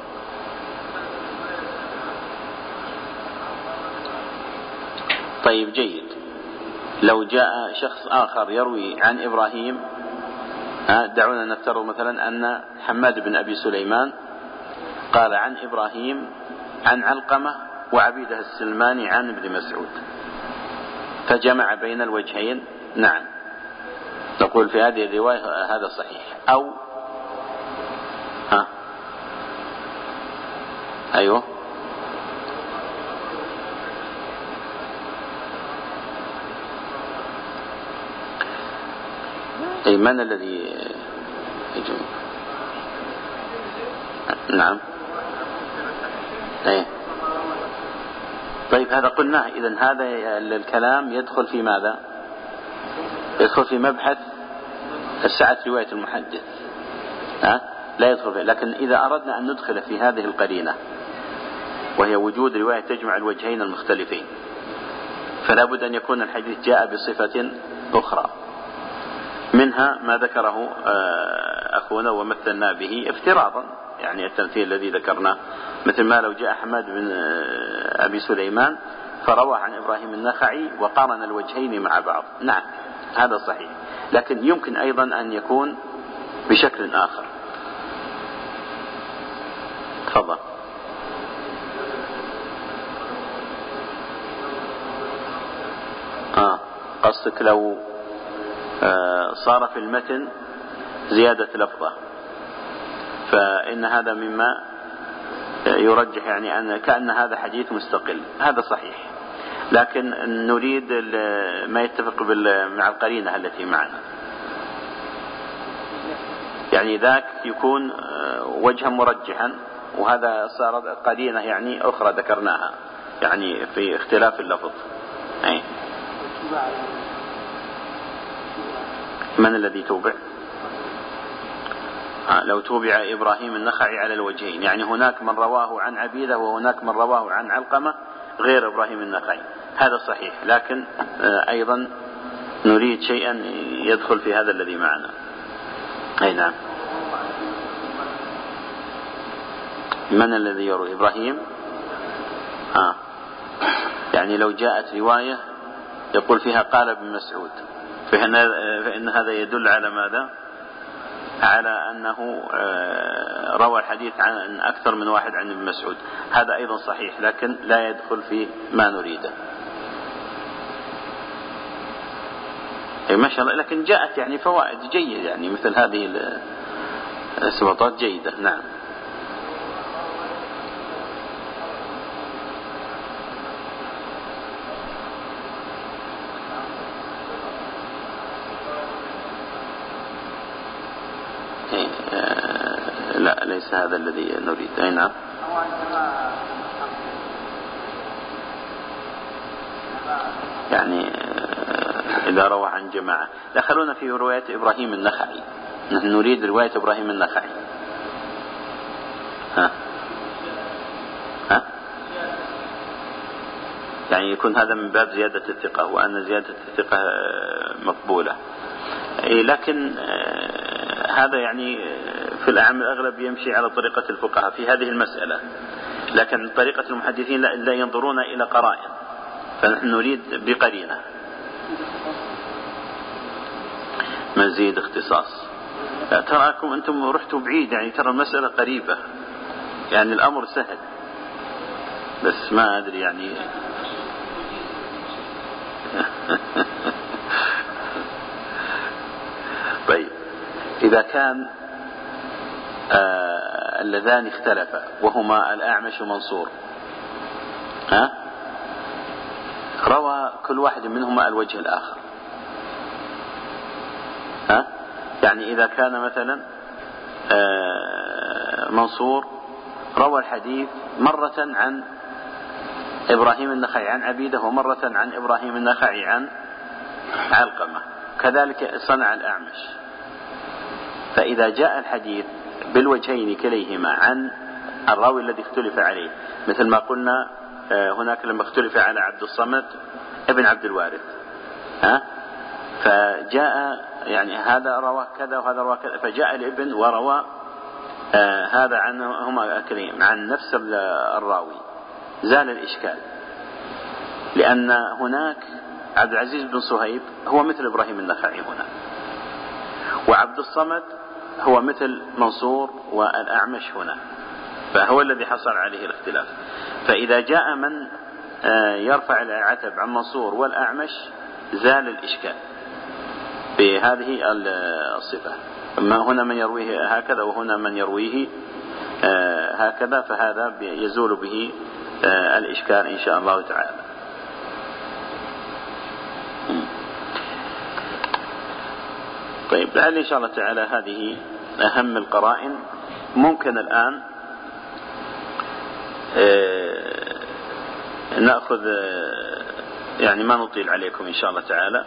طيب، جيد. لو جاء شخص آخر يروي عن إبراهيم، دعونا نفترض مثلا أن حماد بن أبي سليمان قال عن إبراهيم عن علقمة وعبيدة السلماني عن ابن مسعود، فجمع بين الوجهين، نعم، نقول في هذه الرواية هذا صحيح. أو ها أيوه أي من الذي يجمع؟ نعم. أي طيب، هذا قلناه. إذن هذا الكلام يدخل في ماذا؟ يدخل في مبحث سعة رواية المحدث، ها؟ لا يدخل فيه. لكن إذا أردنا أن ندخل في هذه القرينة وهي وجود رواية تجمع الوجهين المختلفين، فلا بد أن يكون الحديث جاء بصفة أخرى، منها ما ذكره أخونا ومثلنا به افتراضا، يعني التمثيل الذي ذكرناه، مثل ما لو جاء حماد بن أبي سليمان فروى عن إبراهيم النخعي وقارن الوجهين مع بعض، نعم هذا صحيح. لكن يمكن أيضا أن يكون بشكل آخر. تفضل. آه قصدك لو آه صار في المتن زيادة لفظة، فإن هذا مما يرجح يعني أن كأن هذا حديث مستقل، هذا صحيح. لكن نريد ما يتفق مع القرينة التي معنا، يعني ذاك يكون وجها مرجحا، وهذا صار قرينة يعني أخرى ذكرناها يعني في اختلاف اللفظ. أي. من الذي توبع؟ لو توبع إبراهيم النخعي على الوجهين، يعني هناك من رواه عن عبيدة وهناك من رواه عن علقمة غير إبراهيم النخعي، هذا صحيح. لكن أيضا نريد شيئا يدخل في هذا الذي معنا. أي نعم. من الذي يروي؟ إبراهيم؟ آه. يعني لو جاءت رواية يقول فيها قال ابن مسعود فإن هذا يدل على ماذا؟ على أنه روى الحديث عن أكثر من واحد عن ابن مسعود. هذا أيضا صحيح لكن لا يدخل في ما نريده. ما شاء الله، لكن جاءت يعني فوائد جيدة، يعني مثل هذه السبطات جيدة. نعم. لا ليس هذا الذي نريد. أي نعم. يعني إذا روى عن جماعة. لا، خلونا في رواية إبراهيم النخعي، نحن نريد رواية إبراهيم النخعي. ها ها يعني يكون هذا من باب زيادة الثقة، وأن زيادة الثقة مقبولة. لكن هذا يعني في الأعم الأغلب يمشي على طريقة الفقهاء في هذه المسألة، لكن طريقة المحدثين لا ينظرون إلى قرائن، فنحن نريد بقرينة مزيد اختصاص. تراكم أنتم رحتوا بعيد، يعني ترى المسألة قريبة، يعني الأمر سهل، بس ما أدري يعني طيب إذا كان آه اللذان اختلفا وهما الأعمش ومنصور، ها روى كل واحد منهما الوجه الآخر، ها يعني إذا كان مثلا آه منصور روى الحديث مرة عن إبراهيم النخعي عن عبيدة، ومرة عن إبراهيم النخعي عن علقمة، كذلك صنع الأعمش. فإذا جاء الحديث بالوجهين كليهما عن الراوي الذي اختلف عليه، مثل ما قلنا هناك لما اختلف على عبد الصمد ابن عبد الوارث، ها فجاء يعني هذا روى كذا وهذا روى كذا، فجاء الابن وروى آه هذا عنهما أكلهم عن نفس الراوي، زال الإشكال، لأن هناك عبد العزيز بن صهيب هو مثل إبراهيم النخعي هنا، وعبد الصمد هو مثل منصور والأعمش هنا، فهو الذي حصل عليه الاختلاف. فإذا جاء من يرفع العتب عن منصور والأعمش زال الإشكال بهذه الصفة، هنا من يرويه هكذا وهنا من يرويه هكذا، فهذا يزول به الإشكال إن شاء الله تعالى. طيب لعل إن شاء الله تعالى هذه أهم القرائن. ممكن الآن نأخذ، يعني ما نطيل عليكم إن شاء الله تعالى،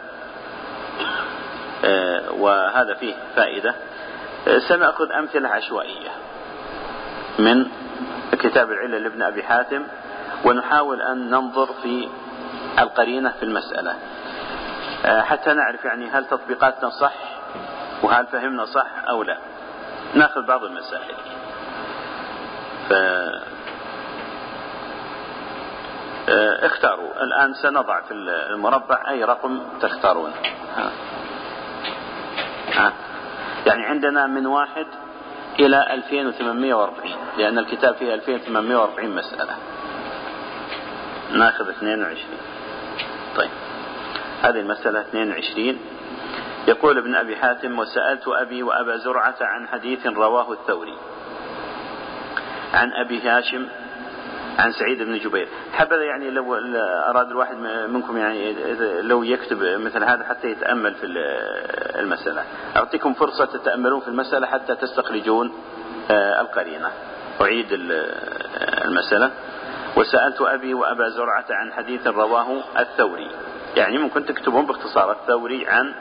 وهذا فيه فائدة. سنأخذ أمثلة عشوائية من كتاب العلة لابن أبي حاتم، ونحاول أن ننظر في القرينة في المسألة حتى نعرف يعني هل تطبيقاتنا صح وهل فهمنا صح أو لا. نأخذ بعض المسائل. ف... اختاروا الآن، سنضع في المربع أي رقم تختارون. ها. ها. يعني عندنا من واحد إلى ألفين وثمانمائة وأربعين، لأن الكتاب فيه ألفين وثمانمائة وأربعين مسألة. ناخذ اثنين وعشرين. طيب هذه المسألة اثنين وعشرين. يقول ابن أبي حاتم: وسألت أبي وأبا زرعة عن حديث رواه الثوري عن أبي هاشم عن سعيد بن جبير. حبذا يعني لو أراد الواحد منكم يعني لو يكتب مثل هذا حتى يتأمل في المسألة. أعطيكم فرصة تتأملون في المسألة حتى تستخرجون القرينة. أعيد المسألة: وسألت أبي وأبا زرعة عن حديث رواه الثوري، يعني ممكن تكتبون باختصار: الثوري عن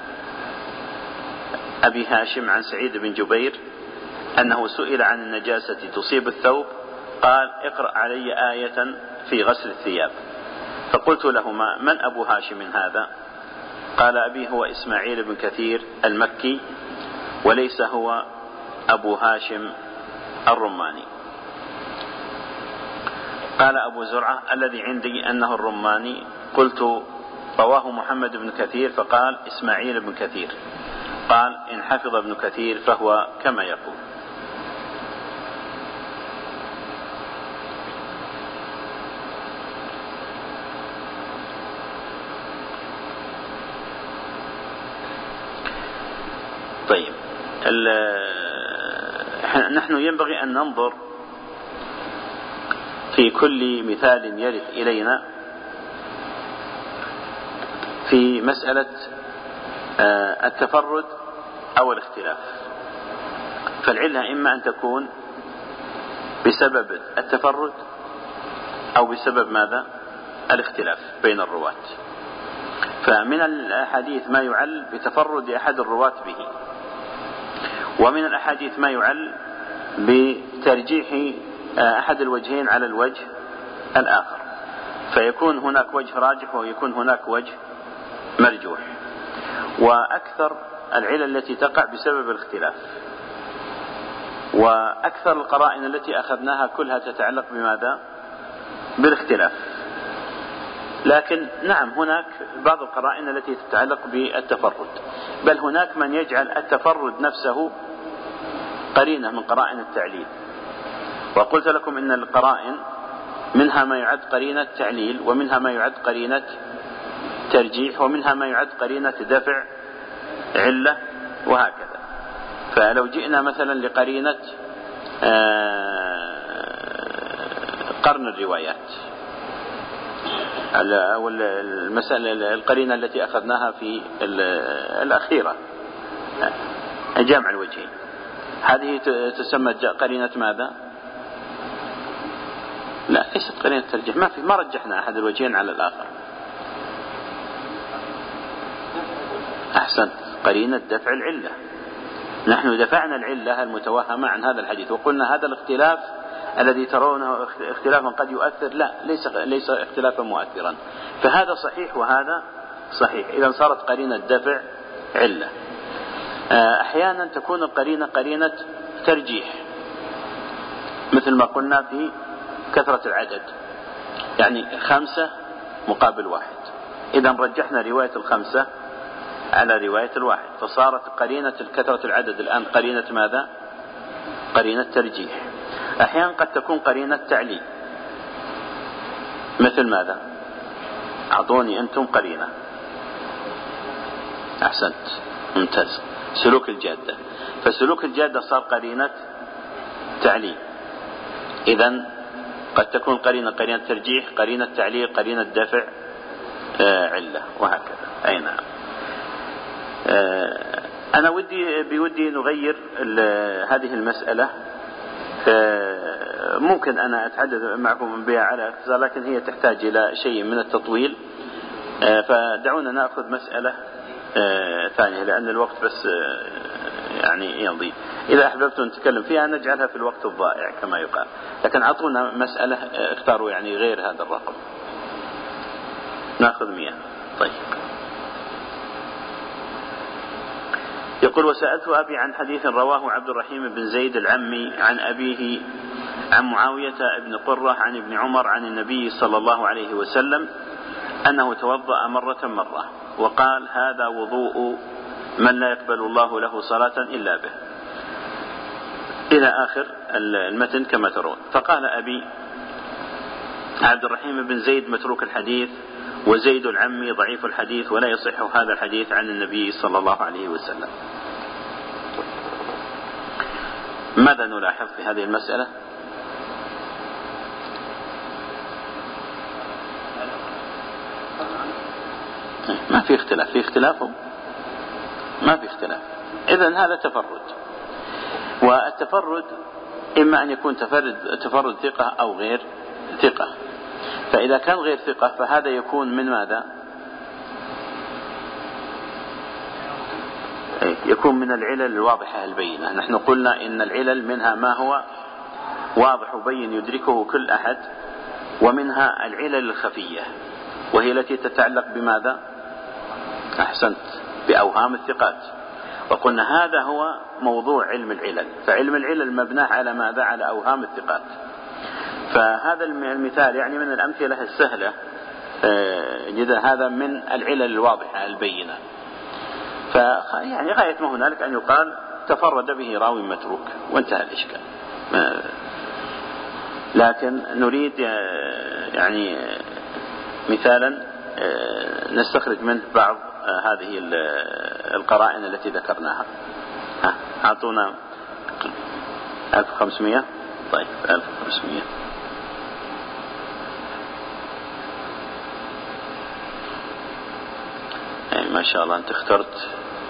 أبي هاشم عن سعيد بن جبير أنه سئل عن النجاسة تصيب الثوب، قال: اقرأ علي آية في غسل الثياب. فقلت لهما: من أبو هاشم هذا؟ قال: أبي هو إسماعيل بن كثير المكي، وليس هو أبو هاشم الرماني. قال أبو زرعة الذي عندي أنه الرماني. قلت رواه محمد بن كثير، فقال إسماعيل بن كثير. قال إن حفظ ابن كثير فهو كما يقول. طيب، نحن ينبغي أن ننظر في كل مثال يرد إلينا في مسألة التفرد أو الاختلاف. فالعلة إما أن تكون بسبب التفرد أو بسبب ماذا؟ الاختلاف بين الرواة. فمن الأحاديث ما يعل بتفرد أحد الرواة به، ومن الأحاديث ما يعل بترجيح أحد الوجهين على الوجه الآخر، فيكون هناك وجه راجح ويكون هناك وجه مرجوح. وأكثر العلل التي تقع بسبب الاختلاف، وأكثر القرائن التي أخذناها كلها تتعلق بماذا؟ بالاختلاف. لكن نعم هناك بعض القرائن التي تتعلق بالتفرد، بل هناك من يجعل التفرد نفسه قرينة من قرائن التعليل. وقلت لكم إن القرائن منها ما يعد قرينة تعليل، ومنها ما يعد قرينة ترجيح، ومنها ما يعد قرينة دفع علة، وهكذا. فلو جئنا مثلا لقرينة قرن الروايات، أو المسألة القرينة التي أخذناها في الأخيرة جامع الوجهين، هذه تسمى قرينة ماذا؟ لا، ليست قرينة ترجيح، ما في ما رجحنا أحد الوجهين على الآخر. أحسنت، قرينة دفع العلة. نحن دفعنا العلة المتوهمة عن هذا الحديث، وقلنا هذا الاختلاف الذي ترونه اختلافا قد يؤثر، لا، ليس ليس اختلافا مؤثرا. فهذا صحيح وهذا صحيح، إذا صارت قرينة دفع علة. أحيانا تكون القرينة قرينة ترجيح، مثل ما قلنا في كثرة العدد، يعني خمسة مقابل واحد، إذا رجحنا رواية الخمسة على رواية الواحد، فصارت قرينة كثرة العدد الآن قرينة ماذا؟ قرينة ترجيح. أحيانا قد تكون قرينة تعليل، مثل ماذا؟ أعطوني أنتم قرينة. أحسنت، ممتاز، سلوك الجادة. فسلوك الجادة صار قرينة تعليل، إذن قد تكون قرينة قرينة ترجيح، قرينة تعليل، قرينة دفع آه علة، وهكذا. أي نعم. آه أنا ودي بودي نغير هذه المسألة. آه ممكن أنا أتحدث معكم بها على اختصار، لكن هي تحتاج إلى شيء من التطويل، آه فدعونا نأخذ مسألة آه ثانية، لأن الوقت بس آه يعني يمضي. إذا أحببت أن نتكلم فيها نجعلها في الوقت الضائع كما يقال، لكن أعطونا مسألة اختاروا يعني غير هذا الرقم، نأخذ مئة. طيب، يقول وسألت أبي عن حديث رواه عبد الرحيم بن زيد العمي عن أبيه عن معاوية بن قرة عن ابن عمر عن النبي صلى الله عليه وسلم أنه توضأ مرة مرة وقال هذا وضوء من لا يقبل الله له صلاة إلا به، إلى آخر المتن كما ترون. فقال أبي عبد الرحيم بن زيد متروك الحديث، وزيد العمي ضعيف الحديث، ولا يصح هذا الحديث عن النبي صلى الله عليه وسلم. ماذا نلاحظ في هذه المسألة؟ ما في اختلاف، في اختلافهم ما في اختلاف. إذن هذا تفرد، والتفرد إما أن يكون تفرد تفرد ثقة أو غير ثقة. فإذا كان غير ثقة فهذا يكون من ماذا؟ يكون من العلل الواضحة البينة. نحن قلنا إن العلل منها ما هو واضح وبين يدركه كل أحد، ومنها العلل الخفية وهي التي تتعلق بماذا؟ أحسنت، بأوهام الثقات. وقلنا هذا هو موضوع علم العلل، فعلم العلل مبناه على ماذا؟ على أوهام الثقات. فهذا المثال يعني من الأمثلة السهلة جدا، هذا من العلل الواضحة البينة. فيعني غاية ما هنالك أن يقال تفرد به راوي متروك وانتهى الإشكال. لكن نريد يعني مثالا نستخرج منه بعض هذه القرائن التي ذكرناها. أعطونا ألف وخمسمائة. طيب ألف وخمسمائة يعني ما شاء الله أنت اخترت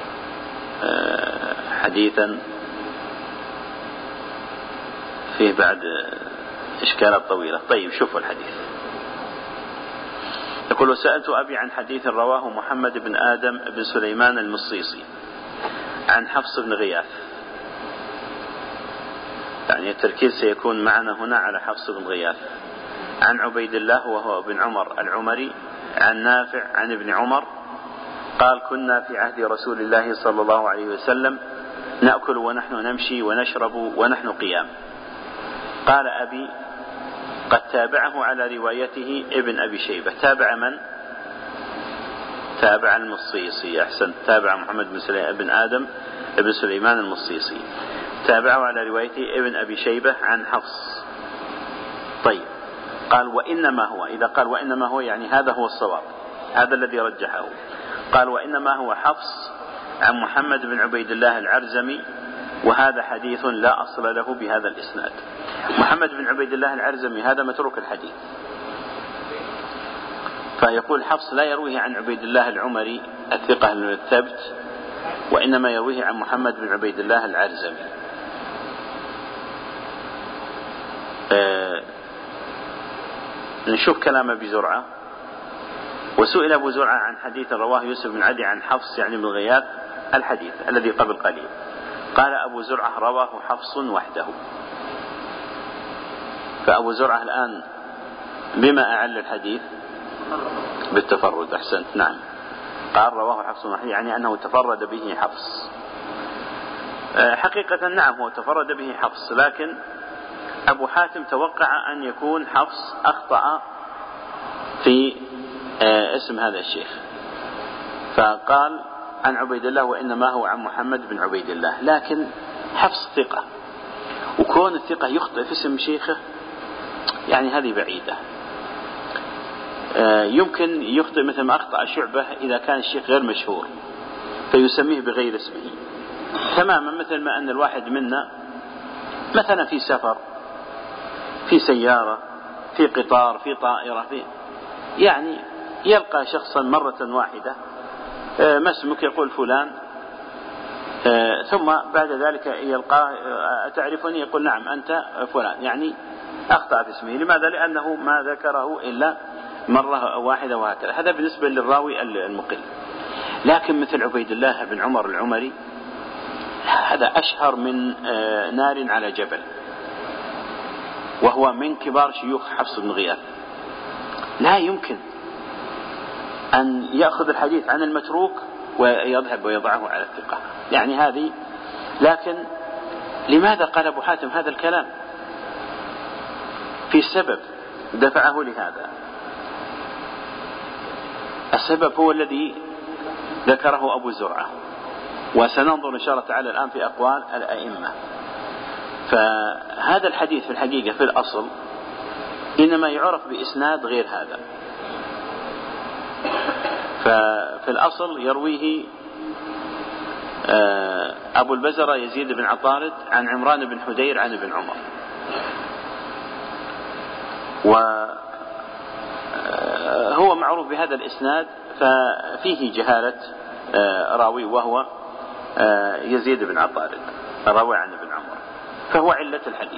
حديثا فيه بعد إشكالات طويلة. طيب شوفوا الحديث. يقول: وسألت أبي عن حديث رواه محمد بن آدم بن سليمان المصيصي عن حفص بن غياث. يعني التركيز سيكون معنا هنا على حفص بن غياث. عن عبيد الله وهو ابن عمر العمري عن نافع عن ابن عمر قال: كنا في عهد رسول الله صلى الله عليه وسلم نأكل ونحن نمشي ونشرب ونحن قيام. قال أبي: قد تابعه على روايته ابن أبي شيبة. تابع من؟ تابع المصيصي. أحسن، تابع محمد بن آدم بن سليمان المصيصي، تابعه على روايته ابن أبي شيبة عن حفص. طيب، قال: وإنما هو. إذا قال وإنما هو يعني هذا هو الصواب، هذا الذي رجحه. قال: وإنما هو حفص عن محمد بن عبيد الله العرزمي، وهذا حديث لا أصل له بهذا الإسناد. محمد بن عبيد الله العرزمي هذا متروك الحديث، فيقول حفص لا يرويه عن عبيد الله العمري الثقة الثبت، وإنما يرويه عن محمد بن عبيد الله العرزمي. آه نشوف كلام أبي زرعة. وسئل أبو زرعة عن حديث رواه يوسف بن عدي عن حفص يعني بن غياث الحديث الذي قبل قليل. قال أبو زرعة: رواه حفص وحده. فأبو زرعة الآن بما أعل الحديث؟ بالتفرد. أحسنت، نعم، قال رواه حفص وحده، يعني أنه تفرد به حفص. حقيقة نعم هو تفرد به حفص، لكن أبو حاتم توقع أن يكون حفص أخطأ في اسم هذا الشيخ، فقال عن عبيد الله وإنما هو عن محمد بن عبيد الله. لكن حفص ثقة، وكون الثقة يخطئ في اسم شيخه يعني هذه بعيدة. يمكن يخطئ مثل ما أخطأ شعبة إذا كان الشيخ غير مشهور فيسميه بغير اسمه تماما، مثل ما أن الواحد منا مثلا في سفر، في سيارة، في قطار، في طائرة، في يعني يلقى شخصا مرة واحدة: ما اسمك؟ يقول فلان، ثم بعد ذلك يلقاه: أتعرفني؟ يقول نعم أنت فلان، يعني أخطأ في اسمه. لماذا؟ لأنه ما ذكره إلا مرة واحدة، وهكذا. هذا بالنسبة للراوي المقل. لكن مثل عبيد الله بن عمر العمري هذا أشهر من نار على جبل، وهو من كبار شيوخ حفص بن غياث. لا يمكن أن يأخذ الحديث عن المتروك ويذهب ويضعه على الثقة، يعني هذه. لكن لماذا قال أبو حاتم هذا الكلام؟ في سبب دفعه لهذا. السبب هو الذي ذكره أبو زرعة، وسننظر إن شاء الله تعالى الآن في أقوال الأئمة. فهذا الحديث في الحقيقة في الأصل إنما يعرف بإسناد غير هذا. ففي الأصل يرويه أبو البزرة يزيد بن عطارد عن عمران بن حدير عن ابن عمر، وهو معروف بهذا الإسناد، ففيه جهالة راوي وهو يزيد بن عطارد راوي عن ابن عمر، فهو علة الحديث.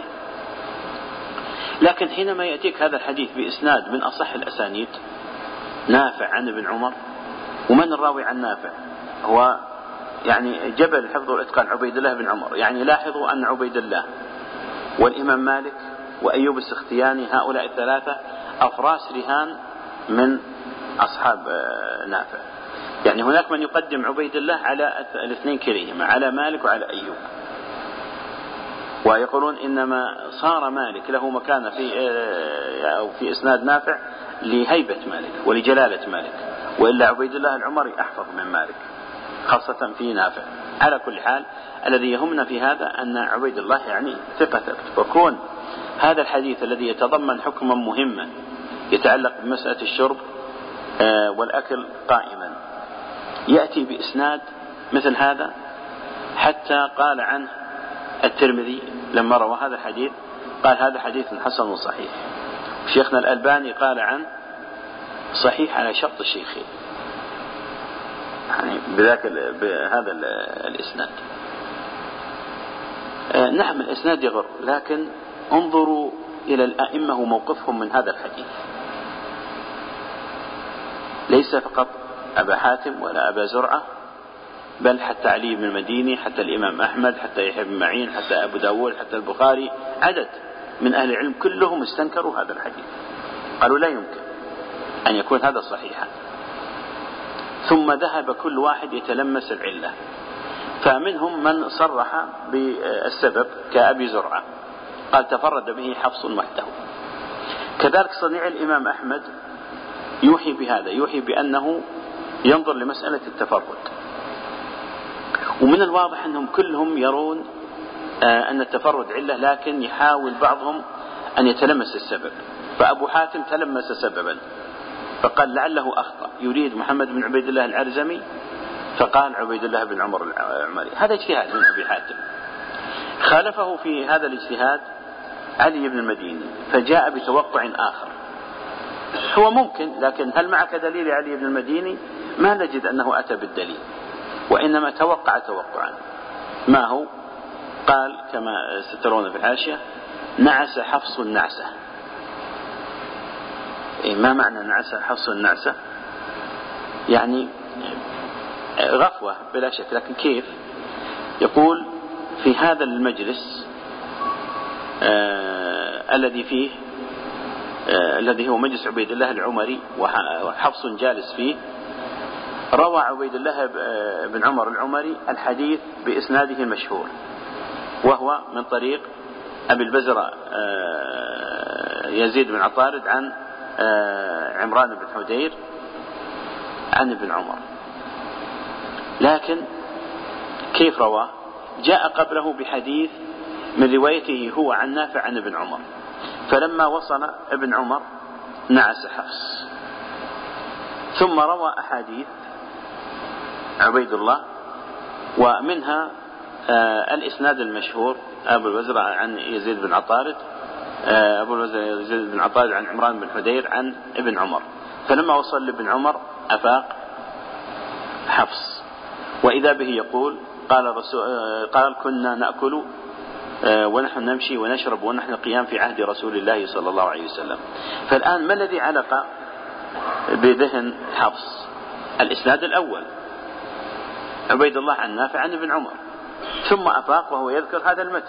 لكن حينما يأتيك هذا الحديث بإسناد من أصح الأسانيد، نافع عن ابن عمر، ومن الراوي عن نافع؟ هو يعني جبل الحفظ والإتقان عبيد الله بن عمر. يعني لاحظوا أن عبيد الله والإمام مالك وأيوب السختياني هؤلاء الثلاثة أفراس رهان من أصحاب نافع. يعني هناك من يقدم عبيد الله على الاثنين كليهما، على مالك وعلى أيوب. ويقولون إنما صار مالك له مكانة في أو في إسناد نافع لهيبة مالك ولجلالة مالك، وإلا عبيد الله العمري أحفظ من مالك خاصة في نافع. على كل حال الذي يهمنا في هذا أن عبيد الله يعني ثقة ثبت، وكون هذا الحديث الذي يتضمن حكما مهما يتعلق بمسألة الشرب والأكل قائما يأتي بإسناد مثل هذا، حتى قال عنه الترمذي لما روى هذا الحديث قال هذا حديث حسن صحيح، شيخنا الألباني قال عنه صحيح على شرط الشيخين، يعني بذاك بهذا الإسناد. نعم الإسناد يغر، لكن انظروا إلى الأئمة وموقفهم من هذا الحديث، ليس فقط أبا حاتم ولا أبا زرعة، بل حتى علي بن المديني، حتى الإمام أحمد، حتى يحيى بن معين، حتى أبو داود، حتى البخاري، عدد من أهل العلم كلهم استنكروا هذا الحديث، قالوا لا يمكن أن يكون هذا صحيحا. ثم ذهب كل واحد يتلمس العلة، فمنهم من صرح بالسبب كأبي زرعة قال تفرد به حفص وحده. كذلك صنيع الإمام أحمد يوحي بهذا، يوحي بأنه ينظر لمسألة التفرد، ومن الواضح أنهم كلهم يرون أن التفرد علة، لكن يحاول بعضهم أن يتلمس السبب. فأبو حاتم تلمس سببا فقال لعله أخطأ، يريد محمد بن عبيد الله العرزمي فقال عبيد الله بن عمر العمري، هذا اجتهاد من أبي حاتم. خالفه في هذا الاجتهاد علي بن المديني فجاء بتوقع آخر، هو ممكن، لكن هل معك دليل علي بن المديني؟ ما نجد أنه أتى بالدليل، وإنما توقع توقعا. ما هو؟ قال كما سترون في الحاشية نعس حفص النعسة. ما معنى نعس حفص النعسة؟ يعني غفوة بلا شك، لكن كيف؟ يقول في هذا المجلس آه الذي فيه آه الذي هو مجلس عبيد الله العمري وحفص جالس فيه، روى عبيد الله بن عمر العمري الحديث بإسناده المشهور، وهو من طريق أبي البزرة آه يزيد بن عطارد عن آه عمران بن حدير عن ابن عمر. لكن كيف رواه؟ جاء قبله بحديث من روايته هو عن نافع عن ابن عمر، فلما وصل ابن عمر نعس حفص، ثم روى أحاديث عبيد الله، ومنها آه الإسناد المشهور أبو الوزر عن يزيد بن عطارد آه أبو الوزر يزيد بن عطارد عن عمران بن حدير عن ابن عمر، فلما وصل لابن عمر أفاق حفص، وإذا به يقول قال, رسول قال كنا نأكل ونحن نمشي ونشرب ونحن قيام في عهد رسول الله صلى الله عليه وسلم. فالآن ما الذي علق بذهن حفص؟ الإسناد الأول عبيد الله عن نافع عن ابن عمر، ثم أفاق وهو يذكر هذا المتن،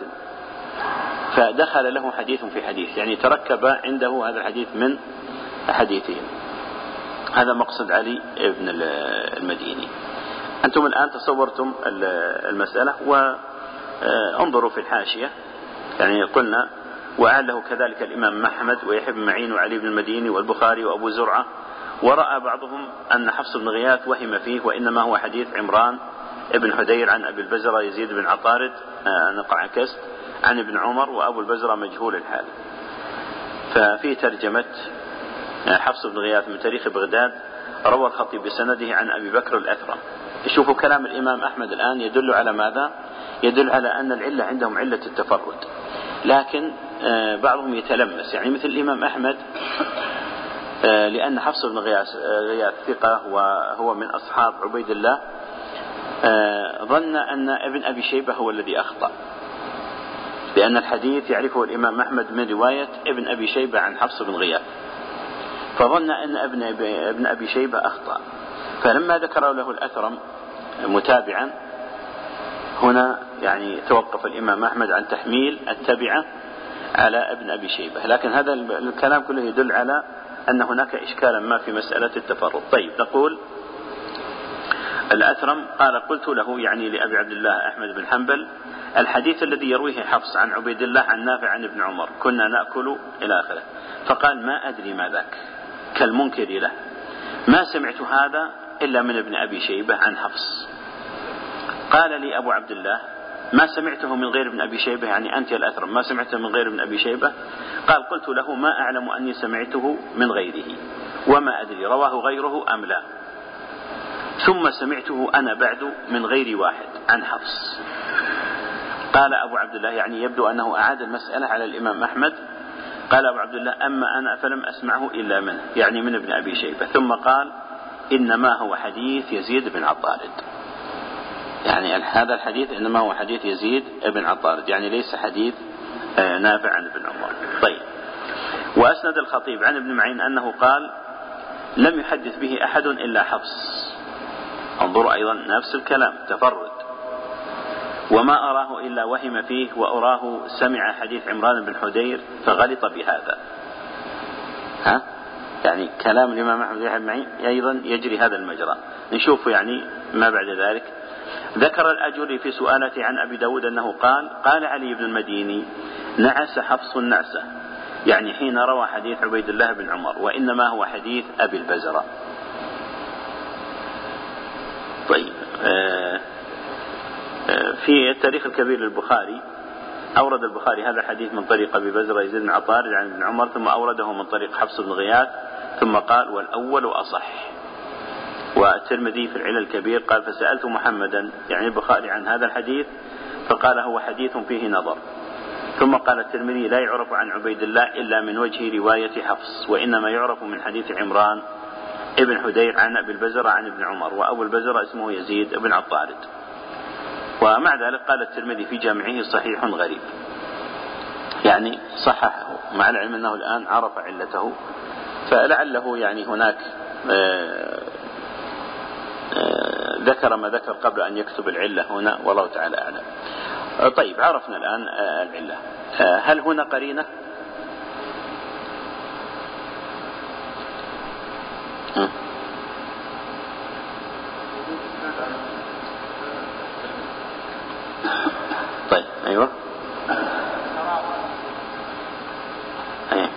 فدخل له حديث في حديث، يعني تركب عنده هذا الحديث من حديثين. هذا مقصد علي بن المديني. أنتم الآن تصورتم المسألة، وانظروا في الحاشية، يعني قلنا وأعله كذلك الإمام أحمد ويحيى بن معين وعلي بن المديني والبخاري وأبو زرعة، ورأى بعضهم أن حفص بن غياث وهم فيه، وإنما هو حديث عمران ابن حدير عن أبي البزرة يزيد بن عطارد نقع كست عن ابن عمر، وأبو البزرة مجهول الحال. ففي ترجمة حفص بن غياث من تاريخ بغداد روى الخطيب بسنده عن أبي بكر الأثرم. شوفوا كلام الإمام أحمد الآن يدل على ماذا؟ يدل على أن العلة عندهم علة التفرد، لكن بعضهم يتلمس، يعني مثل الإمام أحمد لأن حفص بن غياث ثقة وهو من أصحاب عبيد الله، ظن أن ابن أبي شيبة هو الذي أخطأ، لأن الحديث يعرفه الإمام أحمد من رواية ابن أبي شيبة عن حفص بن غياث، فظن أن ابن أبي, ابن أبي شيبة أخطأ، فلما ذكر له الأثرم متابعا هنا يعني توقف الإمام أحمد عن تحميل التبعة على ابن أبي شيبة. لكن هذا الكلام كله يدل على أن هناك إشكالا ما في مسألة التفرد. طيب، نقول الأثرم قال قلت له، يعني لأبي عبد الله أحمد بن حنبل، الحديث الذي يرويه حفص عن عبيد الله عن نافع عن ابن عمر كنا نأكل إلى آخره، فقال ما أدري ما ذاك كالمنكر له، ما سمعت هذا إلا من ابن أبي شيبة عن حفص. قال لي أبو عبد الله ما سمعته من غير ابن أبي شيبة، يعني أنت الأثرم ما سمعته من غير ابن أبي شيبة؟ قال قلت له ما أعلم أني سمعته من غيره وما أدري رواه غيره أم لا، ثم سمعته أنا بعد من غير واحد عن حفص. قال أبو عبد الله يعني يبدو أنه أعاد المسألة على الإمام أحمد. قال أبو عبد الله أما أنا فلم أسمعه إلا منه، يعني من ابن أبي شيبة. ثم قال إنما هو حديث يزيد بن عطارد، يعني هذا الحديث إنما هو حديث يزيد بن عطارد، يعني ليس حديث نافع عن ابن عمر. طيب. وأسند الخطيب عن ابن معين أنه قال لم يحدث به أحد إلا حفص. انظروا أيضا نفس الكلام تفرد. وما أراه إلا وهم فيه وأراه سمع حديث عمران بن حدير فغلط بهذا. ها؟ يعني كلام الإمام أحمد بن معين أيضا يجري هذا المجرى. نشوف يعني ما بعد ذلك. ذكر الأجري في سؤالته عن أبي داود أنه قال قال علي بن المديني نعس حفص النعسة، يعني حين روى حديث عبيد الله بن عمر، وإنما هو حديث أبي البزرة. طيب. آه آه في التاريخ الكبير للبخاري أورد البخاري هذا الحديث من طريق أبي بزرة يزيد بن عطارد عن ابن عمر، ثم أورده من طريق حفص بن غياث، ثم قال والأول أصح. والترمذي في العلل الكبير قال فسألت محمدا يعني البخاري عن هذا الحديث فقال هو حديث فيه نظر. ثم قال الترمذي لا يعرف عن عبيد الله إلا من وجه رواية حفص، وإنما يعرف من حديث عمران ابن حدير عن أبي البزرة عن ابن عمر، وأبو البزرة اسمه يزيد بن عطارد. ومع ذلك قال الترمذي في جامعه صحيح غريب، يعني صححه مع العلم أنه الآن عرف علته، فلعله يعني هناك آه آه ذكر ما ذكر قبل أن يكتب العلة هنا، والله تعالى أعلم. آه طيب عرفنا الآن آه العلة. آه هل هنا قرينة؟ آه. طيب أيوة أيه.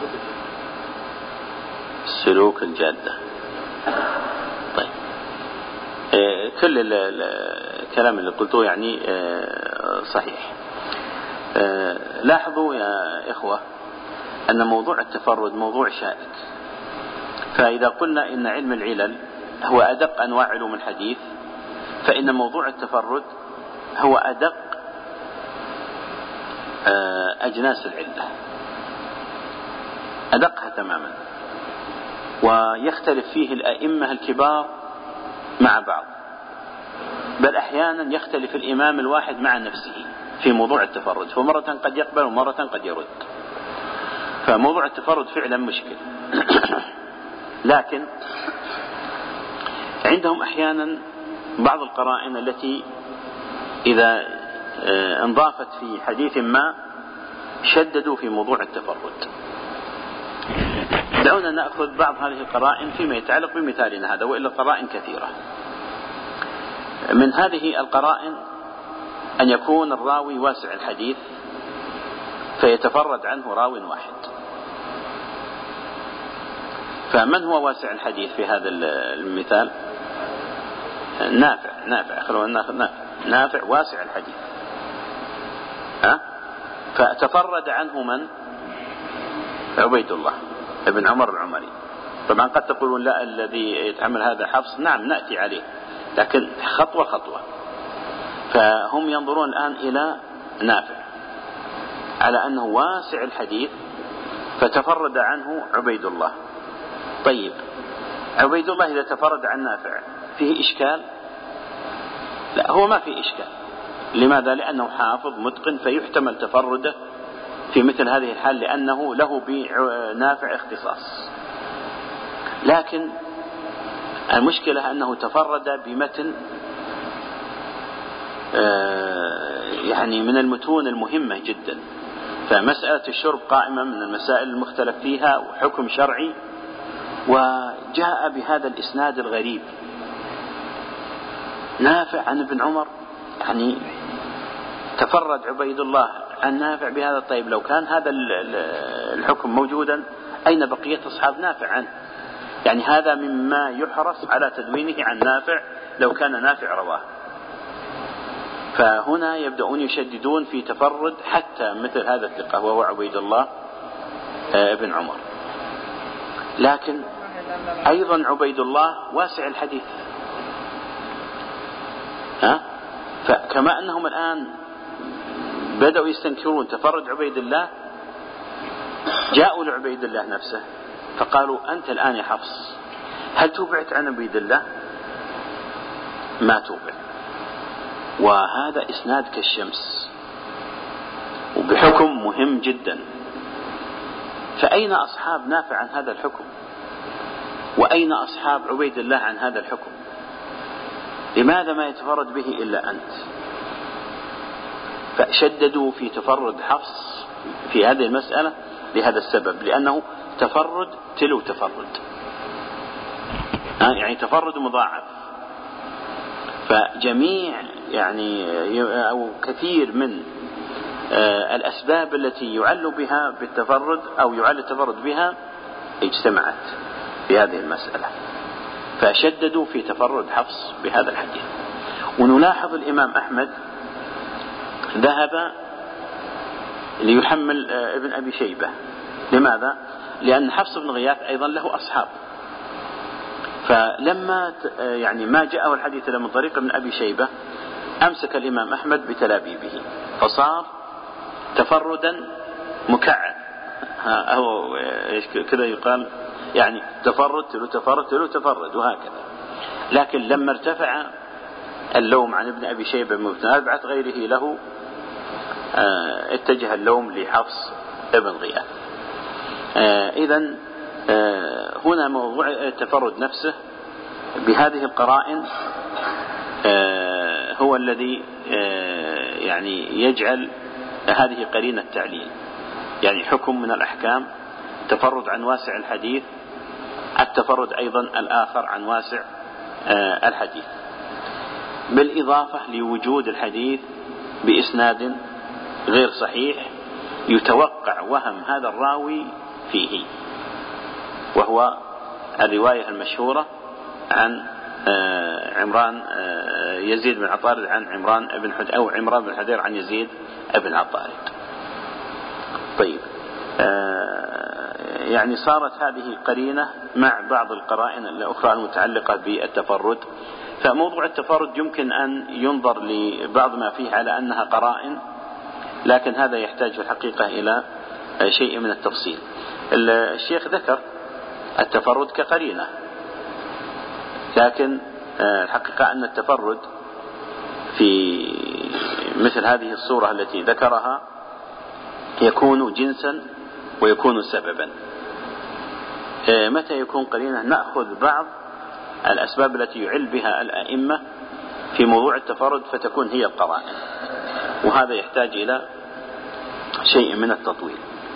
السلوك الجادة. طيب آه كل الكلام اللي قلته يعني آه صحيح. آه لاحظوا يا إخوة أن موضوع التفرد موضوع شائك، فإذا قلنا إن علم العلل هو أدق أنواع علوم الحديث، فإن موضوع التفرد هو أدق أجناس العلة، أدقها تماما، ويختلف فيه الأئمة الكبار مع بعض، بل أحيانا يختلف الإمام الواحد مع نفسه في موضوع التفرد، فمرة قد يقبل ومرة قد يرد. فموضوع التفرد فعلا مشكل. لكن عندهم أحيانا بعض القرائن التي إذا انضافت في حديث ما شددوا في موضوع التفرد. دعونا نأخذ بعض هذه القرائن فيما يتعلق بمثالنا هذا، وإلا قرائن كثيرة. من هذه القرائن أن يكون الراوي واسع الحديث فيتفرد عنه راو واحد. فمن هو واسع الحديث في هذا المثال؟ نافع. نافع خلونا ناخذ نافع. نافع واسع الحديث، ها؟ فتفرد عنه من؟ عبيد الله ابن عمر العمري. طبعا قد تقولون لا الذي يتحمل هذا حفص، نعم نأتي عليه، لكن خطوة خطوة. فهم ينظرون الآن إلى نافع على أنه واسع الحديث فتفرد عنه عبيد الله. طيب عبيد الله إذا تفرد عن نافع فيه إشكال؟ لا، هو ما فيه إشكال. لماذا؟ لأنه حافظ متقن فيحتمل تفرده في مثل هذه الحال، لأنه له بنافع اختصاص. لكن المشكلة أنه تفرد بمتن يعني من المتون المهمة جدا، فمسألة الشرب قائمة من المسائل المختلف فيها وحكم شرعي، وجاء بهذا الإسناد الغريب نافع عن ابن عمر، يعني تفرد عبيد الله عن نافع بهذا. طيب لو كان هذا الحكم موجودا أين بقية أصحاب نافع عنه؟ يعني هذا مما يحرص على تدوينه عن نافع لو كان نافع رواه. فهنا يبدأون يشددون في تفرد حتى مثل هذا الثقة وهو عبيد الله ابن عمر. لكن أيضا عبيد الله واسع الحديث، ها؟ فكما أنهم الآن بدأوا يستنكرون تفرد عبيد الله، جاءوا لعبيد الله نفسه فقالوا أنت الآن يا حفص هل توبعت عن عبيد الله؟ ما توبع. وهذا إسناد كالشمس وبحكم مهم جدا. فأين أصحاب نافع عن هذا الحكم؟ وأين أصحاب عبيد الله عن هذا الحكم؟ لماذا ما يتفرد به إلا أنت؟ فشددوا في تفرد حفص في هذه المسألة لهذا السبب، لأنه تفرد تلو تفرد، يعني تفرد مضاعف. فجميع يعني أو كثير من الأسباب التي يعل بها بالتفرد أو يعل التفرد بها اجتمعت في هذه المسألة، فشددوا في تفرد حفص بهذا الحديث. ونلاحظ الإمام أحمد ذهب ليحمل ابن أبي شيبة. لماذا؟ لأن حفص بن غياث أيضا له أصحاب، فلما يعني ما جاءه الحديث من طريق ابن أبي شيبة أمسك الإمام أحمد بتلابيبه فصار تفردا مكعب، أو كذا يقال، يعني تفرد تلو تفرد تلو تفرد وهكذا. لكن لما ارتفع اللوم عن ابن أبي شيبة بمتابعة غيره له اتجه اللوم لحفص ابن غياث. إذن هنا موضوع التفرد نفسه بهذه القرائن هو الذي يعني يجعل هذه قرينة تعليل، يعني حكم من الأحكام، تفرد عن واسع الحديث، التفرد أيضا الآخر عن واسع الحديث، بالإضافة لوجود الحديث بإسناد غير صحيح يتوقع وهم هذا الراوي فيه، وهو الرواية المشهورة عن عمران يزيد بن عطارد عن عمران بن حد أو عمران بن حدير عن يزيد بن عطارد. طيب، يعني صارت هذه قرينة مع بعض القرائن الأخرى المتعلقة بالتفرد. فموضوع التفرد يمكن أن ينظر لبعض ما فيه على أنها قرائن، لكن هذا يحتاج في الحقيقة إلى شيء من التفصيل. الشيخ ذكر التفرد كقرينة، لكن الحقيقة أن التفرد في مثل هذه الصورة التي ذكرها يكون جنسا ويكون سببا. متى يكون قرينة؟ نأخذ بعض الأسباب التي يعل بها الأئمة في موضوع التفرد فتكون هي القرائن، وهذا يحتاج إلى شيء من التطويل.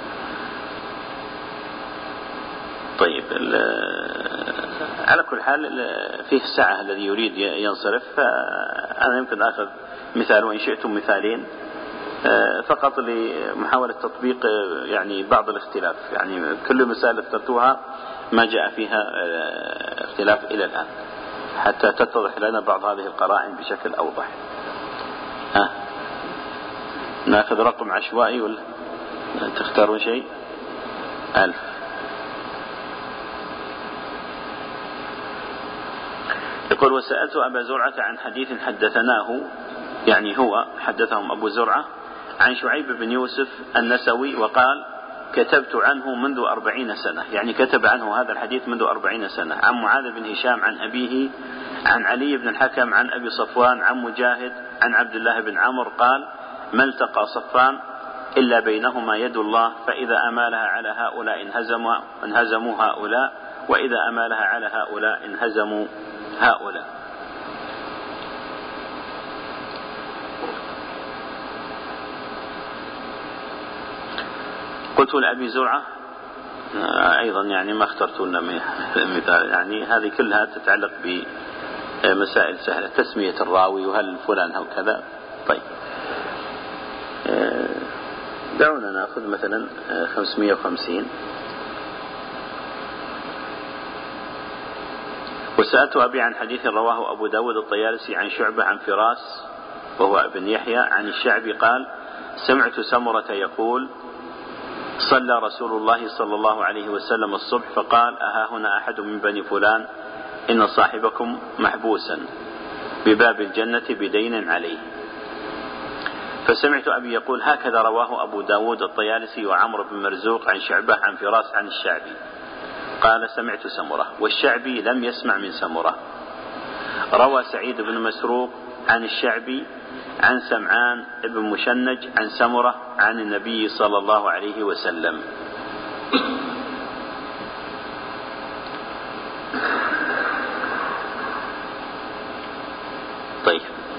طيب، على كل حال فيه الساعة الذي يريد ينصرف، فأنا يمكن أخذ مثال وإن شئتم مثالين فقط لمحاولة تطبيق يعني بعض الاختلاف. يعني كل مسألة اخترتوها ما جاء فيها اختلاف إلى الآن، حتى تتضح لنا بعض هذه القرائن بشكل أوضح. ها، نأخذ رقم عشوائي ولا تختارون شيء؟ ألف. يقول: وسألت أبا زرعة عن حديث حدثناه، يعني هو حدثهم أبو زرعة عن شعيب بن يوسف النسوي، وقال: كتبت عنه منذ أربعين سنة، يعني كتب عنه هذا الحديث منذ أربعين سنة، عن معاذ بن هشام عن أبيه عن علي بن الحكم عن أبي صفوان عن مجاهد عن عبد الله بن عمرو قال: ما التقى صفان إلا بينهما يد الله، فإذا أمالها على هؤلاء انهزموا, انهزموا هؤلاء، وإذا أمالها على هؤلاء انهزموا هؤلاء. قلت لأبي زرعة أيضا، يعني ما اخترت لنا مثال، يعني هذه كلها تتعلق بمسائل سهلة، تسمية الراوي وهل فلان أو كذا. طيب، دعونا نأخذ مثلا خمسمائة وخمسين. وسألت أبي عن حديث رواه أبو داود الطيالسي عن شعبة عن فراس وهو ابن يحيى عن الشعبي قال: سمعت سمرة يقول: صلى رسول الله صلى الله عليه وسلم الصبح فقال: أها هنا أحد من بني فلان إن صاحبكم محبوسا بباب الجنة بدين عليه. فسمعت أبي يقول: هكذا رواه أبو داود الطيالسي وعمر بن مرزوق عن شعبة عن فراس عن الشعبي. قال: سمعت سمرة، والشعبي لم يسمع من سمرة. روى سعيد بن مسروق عن الشعبي عن سمعان بن مشنج عن سمرة عن النبي صلى الله عليه وسلم. طيب،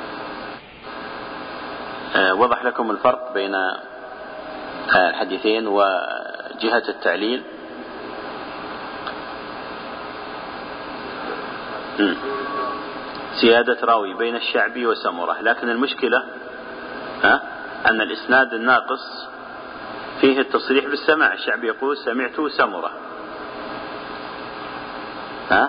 أه وضح لكم الفرق بين الحديثين وجهة التعليل. م. زيادة راوي بين الشعبي وسمرة، لكن المشكلة ها أن الإسناد الناقص فيه التصريح بالسماع. الشعبي يقول: سمعت سمرة، ها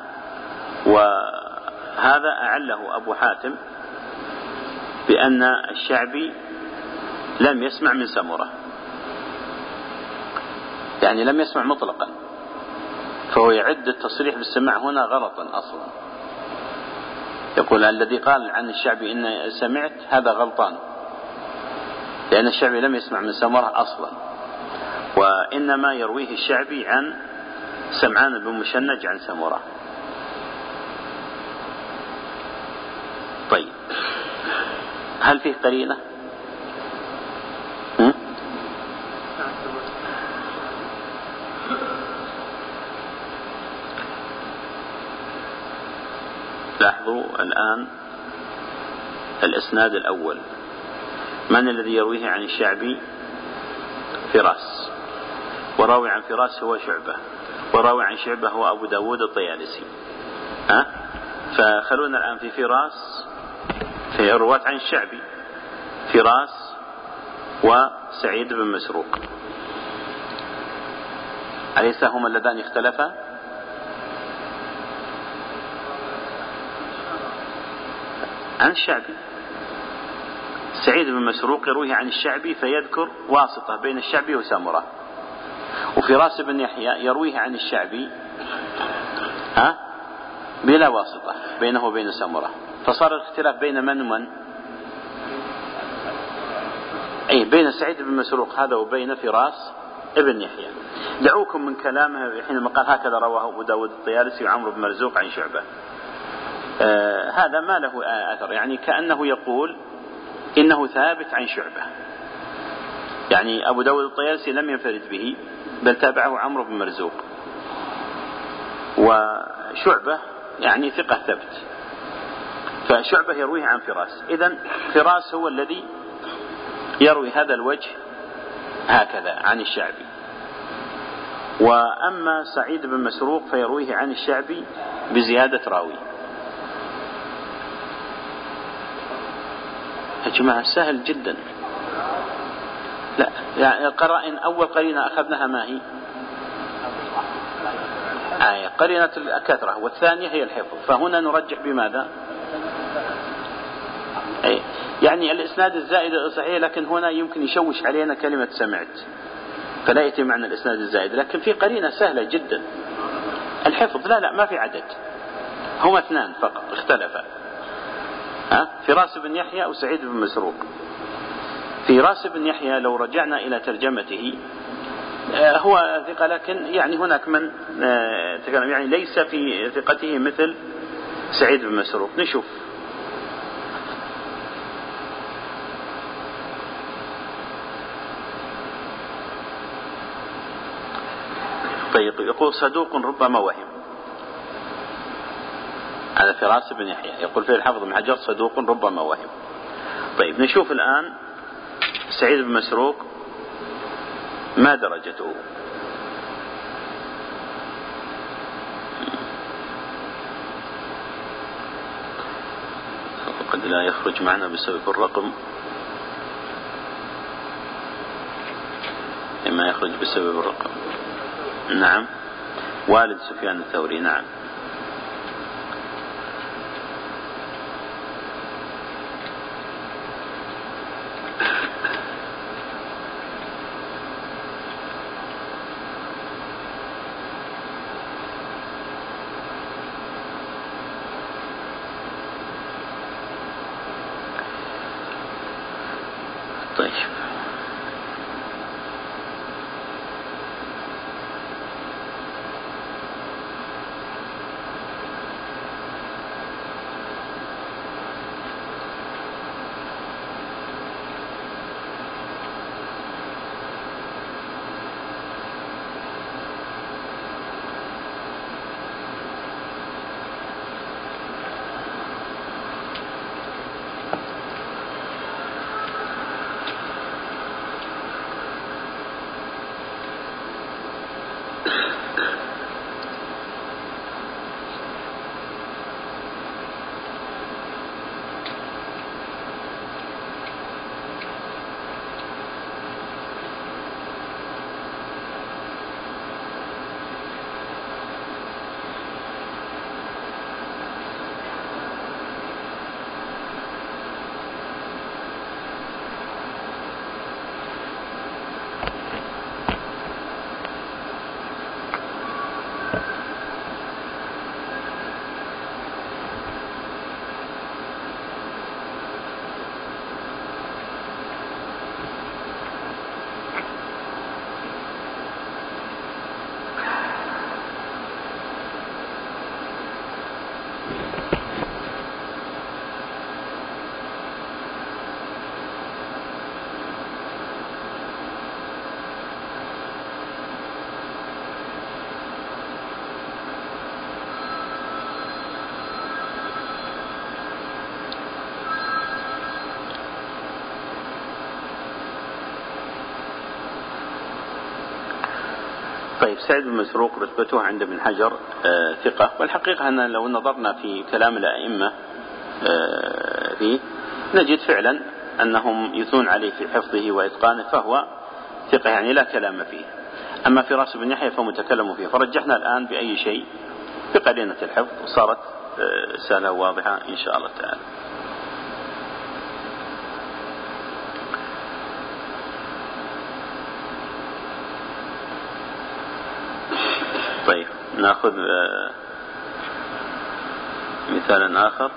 وهذا أعله أبو حاتم بأن الشعبي لم يسمع من سمرة، يعني لم يسمع مطلقا، فهو يعد التصريح بالسماع هنا غلطا أصلا. يقول الذي قال عن الشعبي إن سمعت هذا غلطان، لأن الشعبي لم يسمع من سمرة أصلا، وإنما يرويه الشعبي عن سمعان بن مشنج عن سمرة. طيب، هل فيه قرينة؟ هم؟ لاحظوا الآن الإسناد الأول، من الذي يرويه عن الشعبي؟ فراس، وراوي عن فراس هو شعبة، وراوي عن شعبة هو أبو داود الطيالسي. ها؟ فخلونا الآن في فراس، في رواة عن الشعبي، فراس وسعيد بن مسروق، أليس هما اللذان اختلفا؟ عن الشعبي. سعيد بن مسروق يرويه عن الشعبي فيذكر واسطة بين الشعبي وسمرة، وفراس بن يحيى يرويه عن الشعبي ها بلا واسطة بينه وبين سمرة، فصار الاختلاف بين من ومن؟ أي بين سعيد بن مسروق هذا وبين فراس ابن يحيى. دعوكم من كلامه حينما قال هكذا رواه أبو داود الطيالسي وعمر بن مرزوق عن شعبة. آه هذا ما له أثر، يعني كأنه يقول إنه ثابت عن شعبة، يعني أبو داود الطيالسي لم ينفرد به بل تابعه عمرو بن مرزوق، وشعبة يعني ثقة ثبت، فشعبة يرويه عن فراس. إذن فراس هو الذي يروي هذا الوجه هكذا عن الشعبي، وأما سعيد بن مسروق فيرويه عن الشعبي بزيادة راوي. يا جماعة سهل جدا. لا يعني القرائن، أول قرينة أخذناها ما هي؟ آية قرينة الكثرة، والثانية هي الحفظ، فهنا نرجح بماذا؟ أي يعني الإسناد الزائد صحيح، لكن هنا يمكن يشوش علينا كلمة سمعت فلا يأتي معنى الإسناد الزائد، لكن في قرينة سهلة جدا، الحفظ. لا لا ما في عدد، هما اثنان فقط اختلفا، ها فراس بن يحيى وسعيد بن مسروق. فراس بن يحيى لو رجعنا إلى ترجمته هو ثقة، لكن يعني هناك من تكلم يعني ليس في ثقته مثل سعيد بن مسروق. نشوف طيب. يقول صدوق ربما وهم، هذا فراس بن يحيى يقول فيه الحافظ بن حجر صدوق ربما وهم. طيب نشوف الآن سعيد بن مسروق ما درجته؟ قد لا يخرج معنا بسبب الرقم. ما يخرج بسبب الرقم. نعم، والد سفيان الثوري. نعم. طيب، طيب، سعد بن مسروق رتبته عند ابن حجر آه ثقة، والحقيقة أن لو نظرنا في كلام الأئمة آه فيه نجد فعلا أنهم يثنون عليه في حفظه وإتقانه، فهو ثقة يعني لا كلام فيه. أما فراس بن يحيى فمتكلم فيه، فرجحنا الآن بأي شيء؟ بقرينة الحفظ، وصارت آه سهلة واضحة إن شاء الله تعالى. طيب، نأخذ مثالا آخر.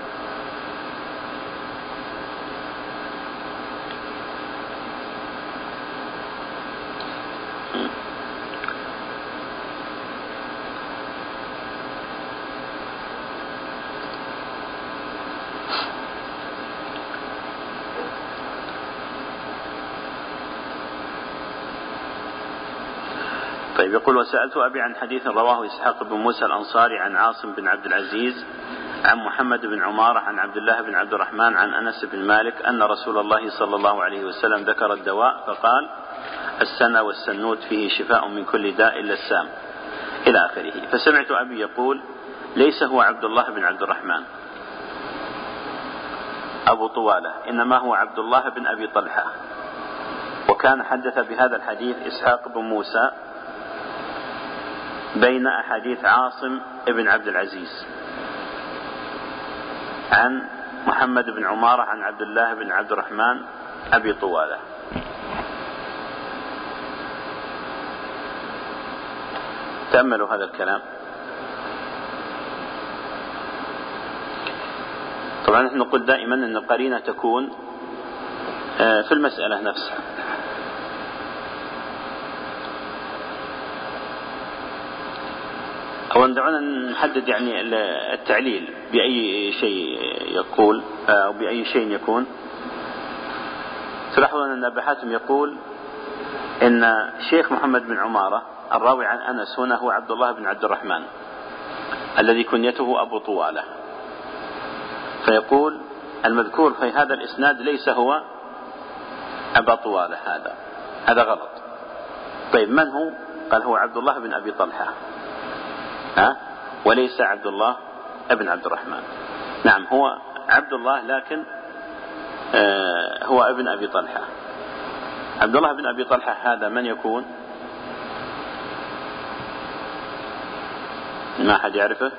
طيب، يقول: وسألت أبي عن حديث رواه إسحاق بن موسى الأنصاري عن عاصم بن عبد العزيز عن محمد بن عمارة عن عبد الله بن عبد الرحمن عن أنس بن مالك أن رسول الله صلى الله عليه وسلم ذكر الدواء فقال: السنة والسنوت فيه شفاء من كل داء إلا السام، إلى آخره. فسمعت أبي يقول: ليس هو عبد الله بن عبد الرحمن أبو طوالة، إنما هو عبد الله بن أبي طلحة. وكان حدث بهذا الحديث إسحاق بن موسى بين أحاديث عاصم بن عبد العزيز عن محمد بن عمارة عن عبد الله بن عبد الرحمن أبي طوالة. تأملوا هذا الكلام. طبعا نحن نقول دائما أن القرينة تكون في المسألة نفسها. أولا دعونا نحدد يعني التعليل بأي شيء يقول أو بأي شيء يكون. تلاحظون أن أبا حاتم يقول إن شيخ محمد بن عمارة الراوي عن أنس هنا هو عبد الله بن عبد الرحمن الذي كنيته أبو طوالة، فيقول المذكور في هذا الإسناد ليس هو أبا طوالة، هذا هذا غلط. طيب، من هو؟ قال هو عبد الله بن أبي طلحة، ها؟ وليس عبد الله ابن عبد الرحمن. نعم، هو عبد الله لكن آه هو ابن أبي طلحة. عبد الله بن أبي طلحة هذا من يكون؟ ما أحد يعرفه؟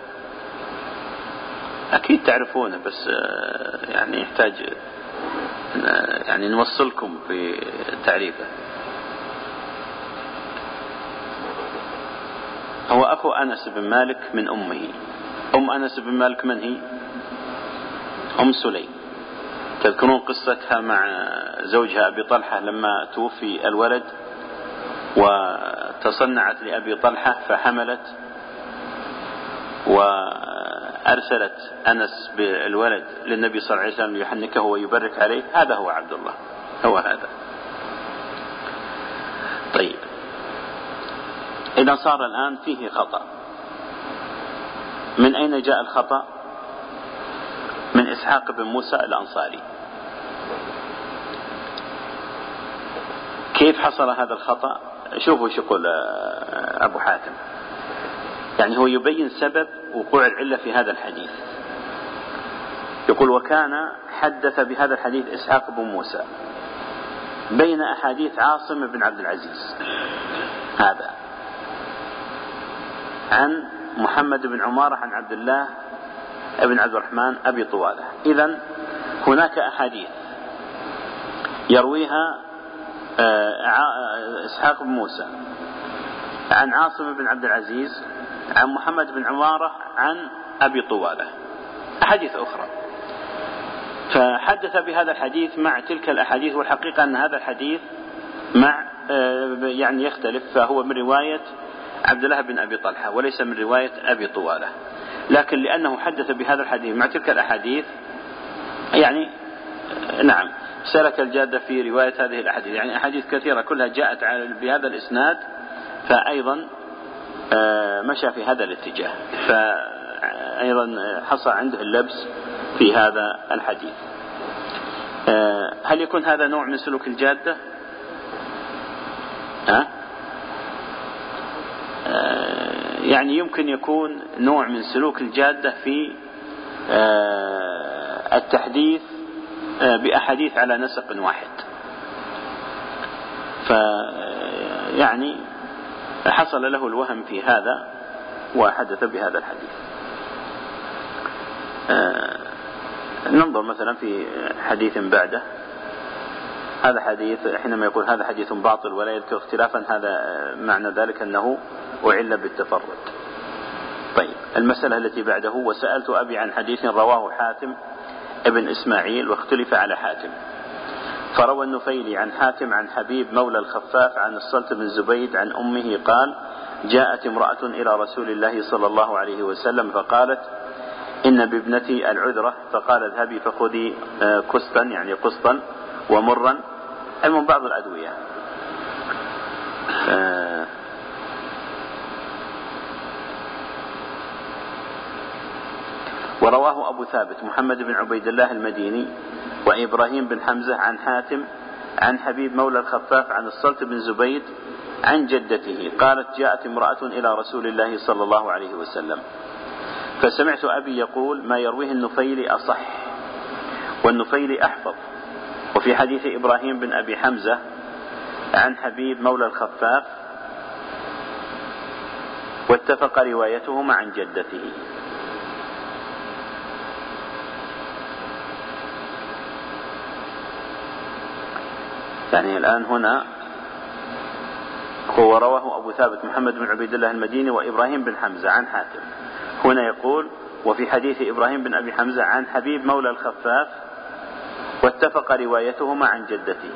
أكيد تعرفونه، بس يعني يحتاج يعني نوصلكم في تعريفه. هو أخو أنس بن مالك من أمه. أم أنس بن مالك من هي؟ أم سليم. تذكرون قصتها مع زوجها أبي طلحة لما توفي الولد وتصنعت لأبي طلحة فحملت وأرسلت أنس بالولد للنبي صلى الله عليه وسلم ليحنكه ويبرك عليه. هذا هو عبد الله، هو هذا. طيب، إذا صار الآن فيه خطأ. من أين جاء الخطأ؟ من إسحاق بن موسى الأنصاري. كيف حصل هذا الخطأ؟ شوفوا شو يقول أبو حاتم، يعني هو يبين سبب وقوع العلة في هذا الحديث. يقول: وكان حدث بهذا الحديث إسحاق بن موسى بين أحاديث عاصم بن عبد العزيز هذا عن محمد بن عمارة عن عبد الله بن عبد الرحمن أبي طوالة. إذن هناك أحاديث يرويها إسحاق بن موسى عن عاصم بن عبد العزيز عن محمد بن عمارة عن أبي طوالة، أحاديث أخرى، فحدث بهذا الحديث مع تلك الأحاديث. والحقيقة أن هذا الحديث مع يعني يختلف، فهو من رواية عبد الله بن أبي طلحة وليس من رواية أبي طوالة، لكن لأنه حدث بهذا الحديث مع تلك الأحاديث يعني نعم سلك الجادة في رواية هذه الأحاديث. يعني أحاديث كثيرة كلها جاءت بهذا الإسناد، فأيضا مشى في هذا الاتجاه، فأيضا حصل عنده اللبس في هذا الحديث. هل يكون هذا نوع من سلوك الجادة؟ ها؟ يعني يمكن يكون نوع من سلوك الجادة في التحديث بأحاديث على نسق واحد، فيعني حصل له الوهم في هذا وحدث بهذا الحديث. ننظر مثلا في حديث بعده. هذا حديث حينما يقول هذا حديث باطل ولا يذكر اختلافا، هذا معنى ذلك أنه أعل بالتفرد. طيب، المسألة التي بعده: وسألت أبي عن حديث رواه حاتم ابن إسماعيل واختلف على حاتم، فروى النفيلي عن حاتم عن حبيب مولى الخفاف عن الصلت بن زبيد عن أمه قال: جاءت امرأة إلى رسول الله صلى الله عليه وسلم فقالت: إن بابنتي العذرة، فقال: اذهبي فخذي كستا يعني قسطا ومرا، من بعض الأدوية. ورواه أبو ثابت محمد بن عبيد الله المديني وإبراهيم بن حمزة عن حاتم عن حبيب مولى الخفاف عن الصلت بن زبيد عن جدته قالت: جاءت امرأة إلى رسول الله صلى الله عليه وسلم، فسمعت أبي يقول: ما يرويه النفيلي أصح، والنفيلي أحفظ. وفي حديث إبراهيم بن أبي حمزة عن حبيب مولى الخفاف واتفق روايتهما عن جدته. يعني الآن هنا هو رواه أبو ثابت محمد بن عبيد الله المديني وإبراهيم بن حمزة عن حاتم، هنا يقول: وفي حديث إبراهيم بن أبي حمزة عن حبيب مولى الخفاف واتفق روايتهما عن جدته.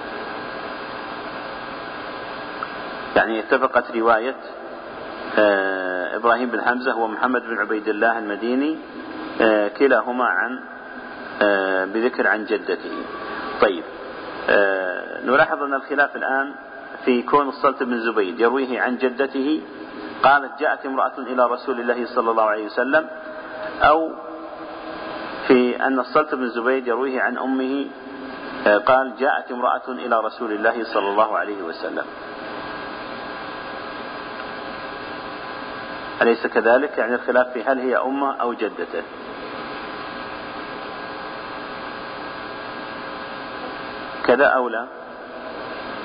يعني اتفقت رواية إبراهيم بن حمزة ومحمد بن عبيد الله المديني كلاهما عن بذكر عن جدته. طيب، نلاحظ أن الخلاف الآن في كون الصلت بن زبيد يرويه عن جدته قالت: جاءت امرأة إلى رسول الله صلى الله عليه وسلم، أو في أن الصلت بن زبيد يرويه عن أمه قال: جاءت امرأة إلى رسول الله صلى الله عليه وسلم. أليس كذلك؟ يعني الخلاف في هل هي أمه أو جدته. كذا أو لا؟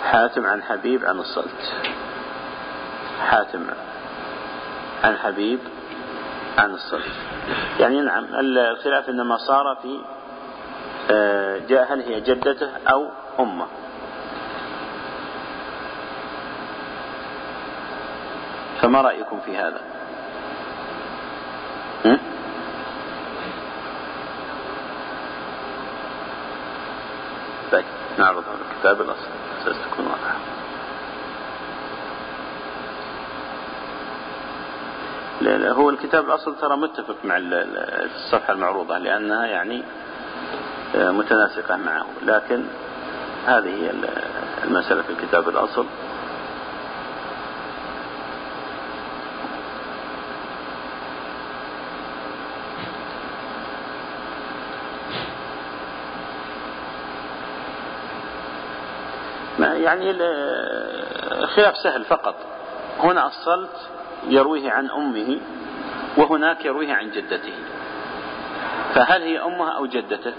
حاتم عن حبيب عن الصلت. حاتم عن حبيب عن الصلت، يعني نعم الخلاف إنما صار في جاء هل هي جدته أو أمه. فما رأيكم في هذا؟ م? طيب نعرض على الكتاب الأصل ستكون واضحة. هو الكتاب الأصل ترى متفق مع الصفحة المعروضة لأنها يعني متناسقة معه، لكن هذه هي المسألة في الكتاب الأصل. يعني الخلاف سهل فقط، هنا الصلت يرويه عن أمه وهناك يرويه عن جدته، فهل هي أمها أو جدته؟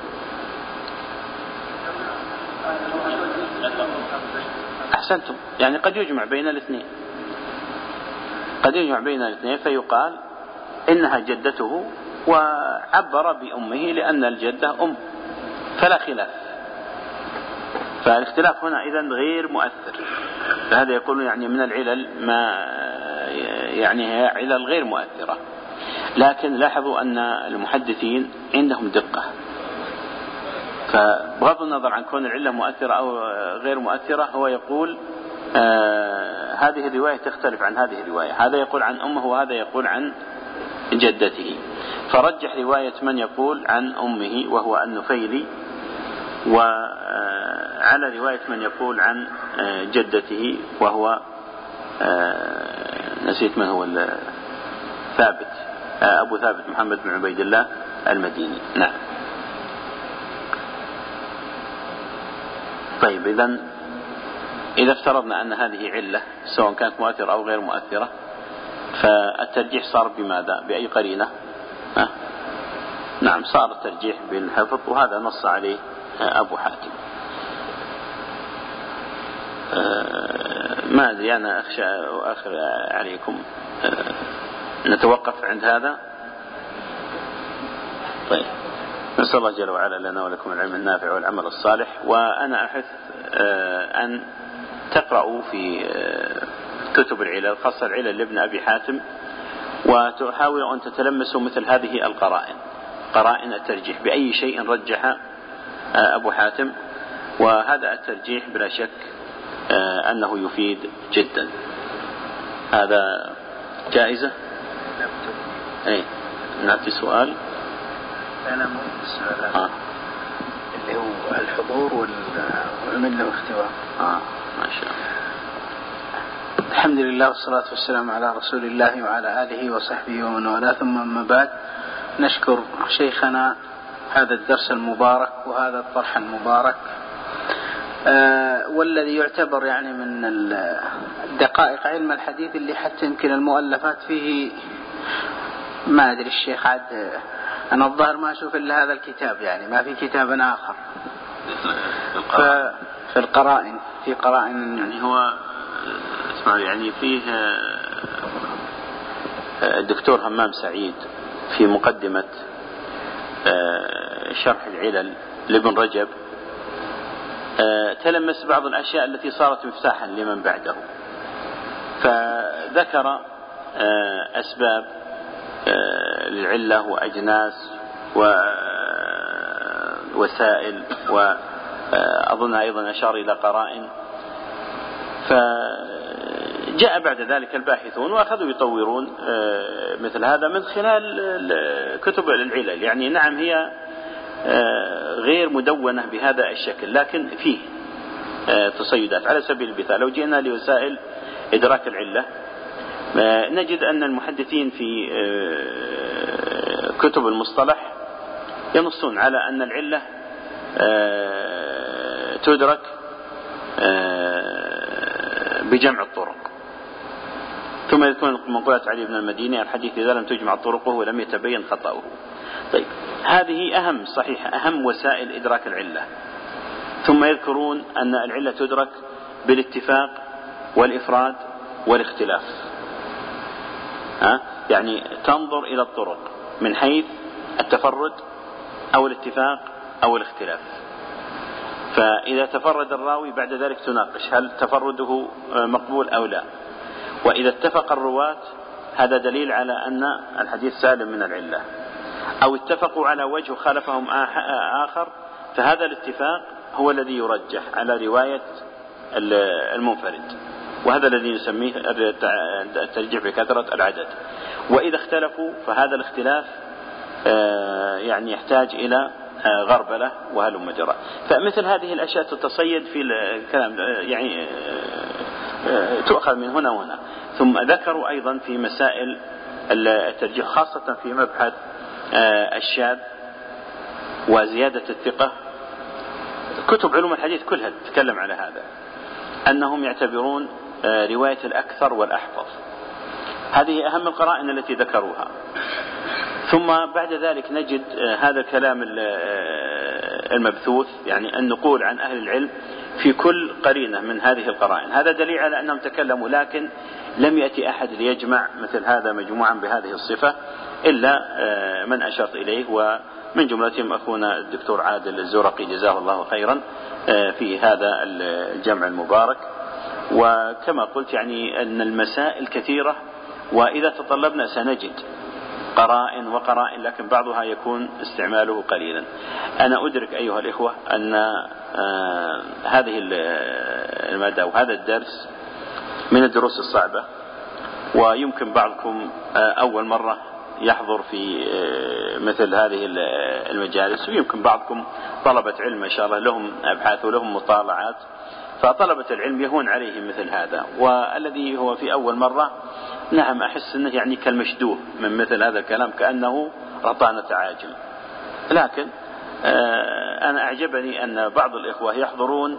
أحسنتم، يعني قد يجمع بين الاثنين، قد يجمع بين الاثنين فيقال إنها جدته وعبر بأمه لأن الجدة أم، فلا خلاف. فالاختلاف هنا إذن غير مؤثر، فهذا يقول يعني من العلل ما يعني هي علل غير مؤثرة. لكن لاحظوا أن المحدثين عندهم دقة، فبغض النظر عن كون العلة مؤثرة أو غير مؤثرة هو يقول آه هذه الرواية تختلف عن هذه الرواية، هذا يقول عن أمه وهذا يقول عن جدته، فرجح رواية من يقول عن أمه وهو النفيلي، وعلى رواية من يقول عن جدته وهو نسيت من هو ثابت أبو ثابت محمد بن عبيد الله المديني. نعم. طيب إذن إذا افترضنا أن هذه علة سواء كانت مؤثرة أو غير مؤثرة، فالترجيح صار بماذا؟ بأي قرينة؟ ها؟ نعم صار الترجيح بالحفظ، وهذا نص عليه أبو حاتم. ما أدري أنا أخشى وآخر عليكم نتوقف عند هذا. طيب نسأل الله جل وعلا لنا ولكم العلم النافع والعمل الصالح، وأنا أحث أن تقرأوا في كتب العلل خاصة العلل لابن أبي حاتم، وتحاولوا أن تتلمسوا مثل هذه القرائن، قرائن الترجيح بأي شيء رجح أبو حاتم، وهذا الترجيح بلا شك أنه يفيد جدا. هذا جائزة. أي نعطي سؤال. أنا مو السؤال آه. اللي هو الحضور والملة واختواء. آه ما شاء الله. الحمد لله والصلاة والسلام على رسول الله وعلى آله وصحبه ومن والاه، ثم أما بعد، نشكر شيخنا هذا الدرس المبارك وهذا الطرح المبارك، آه والذي يعتبر يعني من الدقائق علم الحديث اللي حتى يمكن المؤلفات فيه ما أدري الشيخ عاد أنا الظاهر ما أشوف إلا هذا الكتاب، يعني ما في كتاب آخر في القرائن، في قرائن يعني هو اسمع يعني فيه الدكتور همام سعيد في مقدمة شرح العلل لابن رجب تلمس بعض الأشياء التي صارت مفتاحا لمن بعده، فذكر أسباب للعلة وأجناس ووسائل، وأظن أيضا أشار إلى قرائن. فجاء بعد ذلك الباحثون وأخذوا يطورون مثل هذا من خلال كتب العلل، يعني نعم هي غير مدونة بهذا الشكل لكن فيه تصيدات. على سبيل المثال لو جئنا لوسائل إدراك العلة نجد أن المحدثين في كتب المصطلح ينصون على أن العلة تدرك بجمع الطرق، ثم يذكرون منقولة علي بن المديني الحديث إذا لم تجمع طرقه ولم يتبين خطأه. طيب هذه أهم صحيح أهم وسائل إدراك العلة، ثم يذكرون أن العلة تدرك بالاتفاق والإفراد والاختلاف. ها؟ يعني تنظر إلى الطرق من حيث التفرد أو الاتفاق أو الاختلاف. فإذا تفرد الراوي بعد ذلك تناقش هل تفرده مقبول أو لا، وإذا اتفق الرواة هذا دليل على أن الحديث سالم من العلة، أو اتفقوا على وجه خالفهم آخر، فهذا الاتفاق هو الذي يرجح على رواية المنفرد، وهذا الذي نسميه الترجيح بكثرة العدد. وإذا اختلفوا فهذا الاختلاف يعني يحتاج إلى غربلة وهلم جرى. فمثل هذه الأشياء تتصيد في الكلام، يعني تؤخذ من هنا وهنا. ثم ذكروا أيضا في مسائل الترجيح خاصة في مبحث الشاذ وزيادة الثقة، كتب علوم الحديث كلها تتكلم على هذا، أنهم يعتبرون رواية الأكثر والأحفظ، هذه أهم القرائن التي ذكروها. ثم بعد ذلك نجد هذا الكلام المبثوث، يعني النقول عن أهل العلم في كل قرينة من هذه القرائن. هذا دليل على أنهم تكلموا، لكن لم يأتي أحد ليجمع مثل هذا مجموعا بهذه الصفة إلا من أشرت إليه، ومن جملتهم أخونا الدكتور عادل الزرقي جزاه الله خيرا في هذا الجمع المبارك. وكما قلت يعني أن المسائل كثيرة، وإذا تطلبنا سنجد قرائن وقرائن، لكن بعضها يكون استعماله قليلا. أنا أدرك أيها الإخوة أن آه هذه المادة وهذا الدرس من الدروس الصعبة، ويمكن بعضكم آه أول مرة يحضر في آه مثل هذه المجالس، ويمكن بعضكم طلبة علم ما شاء الله لهم أبحاث ولهم مطالعات، فطلبة العلم يهون عليهم مثل هذا. والذي هو في أول مرة نعم أحس أنه يعني كالمشدوه من مثل هذا الكلام، كأنه رطانة عاجم. لكن أنا أعجبني أن بعض الإخوة يحضرون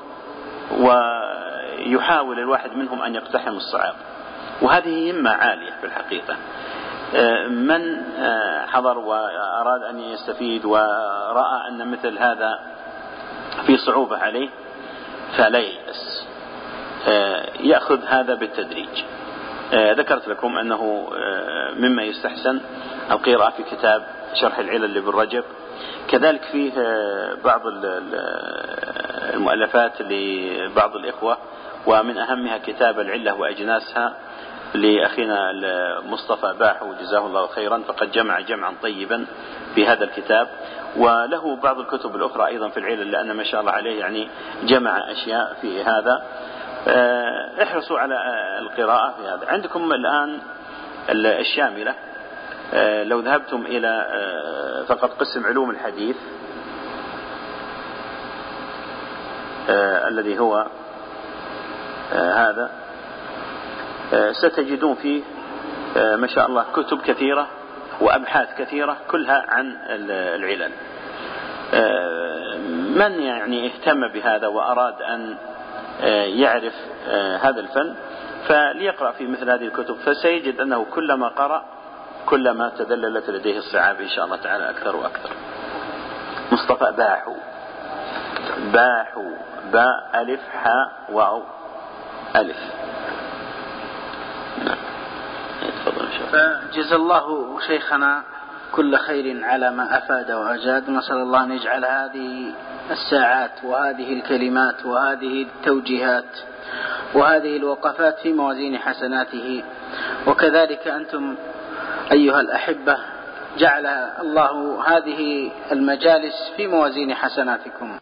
ويحاول الواحد منهم أن يقتحم الصعاب، وهذه همة عالية في الحقيقة. من حضر وأراد أن يستفيد ورأى أن مثل هذا في صعوبة عليه فلا ييأس، يأخذ هذا بالتدريج. ذكرت لكم أنه مما يستحسن القراءة في كتاب شرح العلل لابن رجب، كذلك فيه بعض المؤلفات لبعض الإخوة، ومن أهمها كتاب العلة وأجناسها لأخينا مصطفى باحو جزاه الله خيرا، فقد جمع جمعا طيبا في هذا الكتاب. وله بعض الكتب الأخرى أيضا في العلل، لأن ما شاء الله عليه يعني جمع أشياء في هذا. احرصوا على القراءة في هذا. عندكم الآن الشاملة، لو ذهبتم إلى فقط قسم علوم الحديث الذي هو هذا، ستجدون فيه ما شاء الله كتب كثيرة وأبحاث كثيرة كلها عن العلل. من يعني اهتم بهذا وأراد أن يعرف هذا الفن فليقرأ في مثل هذه الكتب، فسيجد أنه كلما قرأ كلما تذللت لديه الصعاب إن شاء الله تعالى أكثر وأكثر. مصطفى باحو، باحو باء ألف حاء واو ألف. فجزا الله شيخنا كل خير على ما أفاد وأجاد. نسأل الله أن يجعل هذه الساعات وهذه الكلمات وهذه التوجيهات وهذه الوقفات في موازين حسناته، وكذلك أنتم أيها الأحبة جعل الله هذه المجالس في موازين حسناتكم.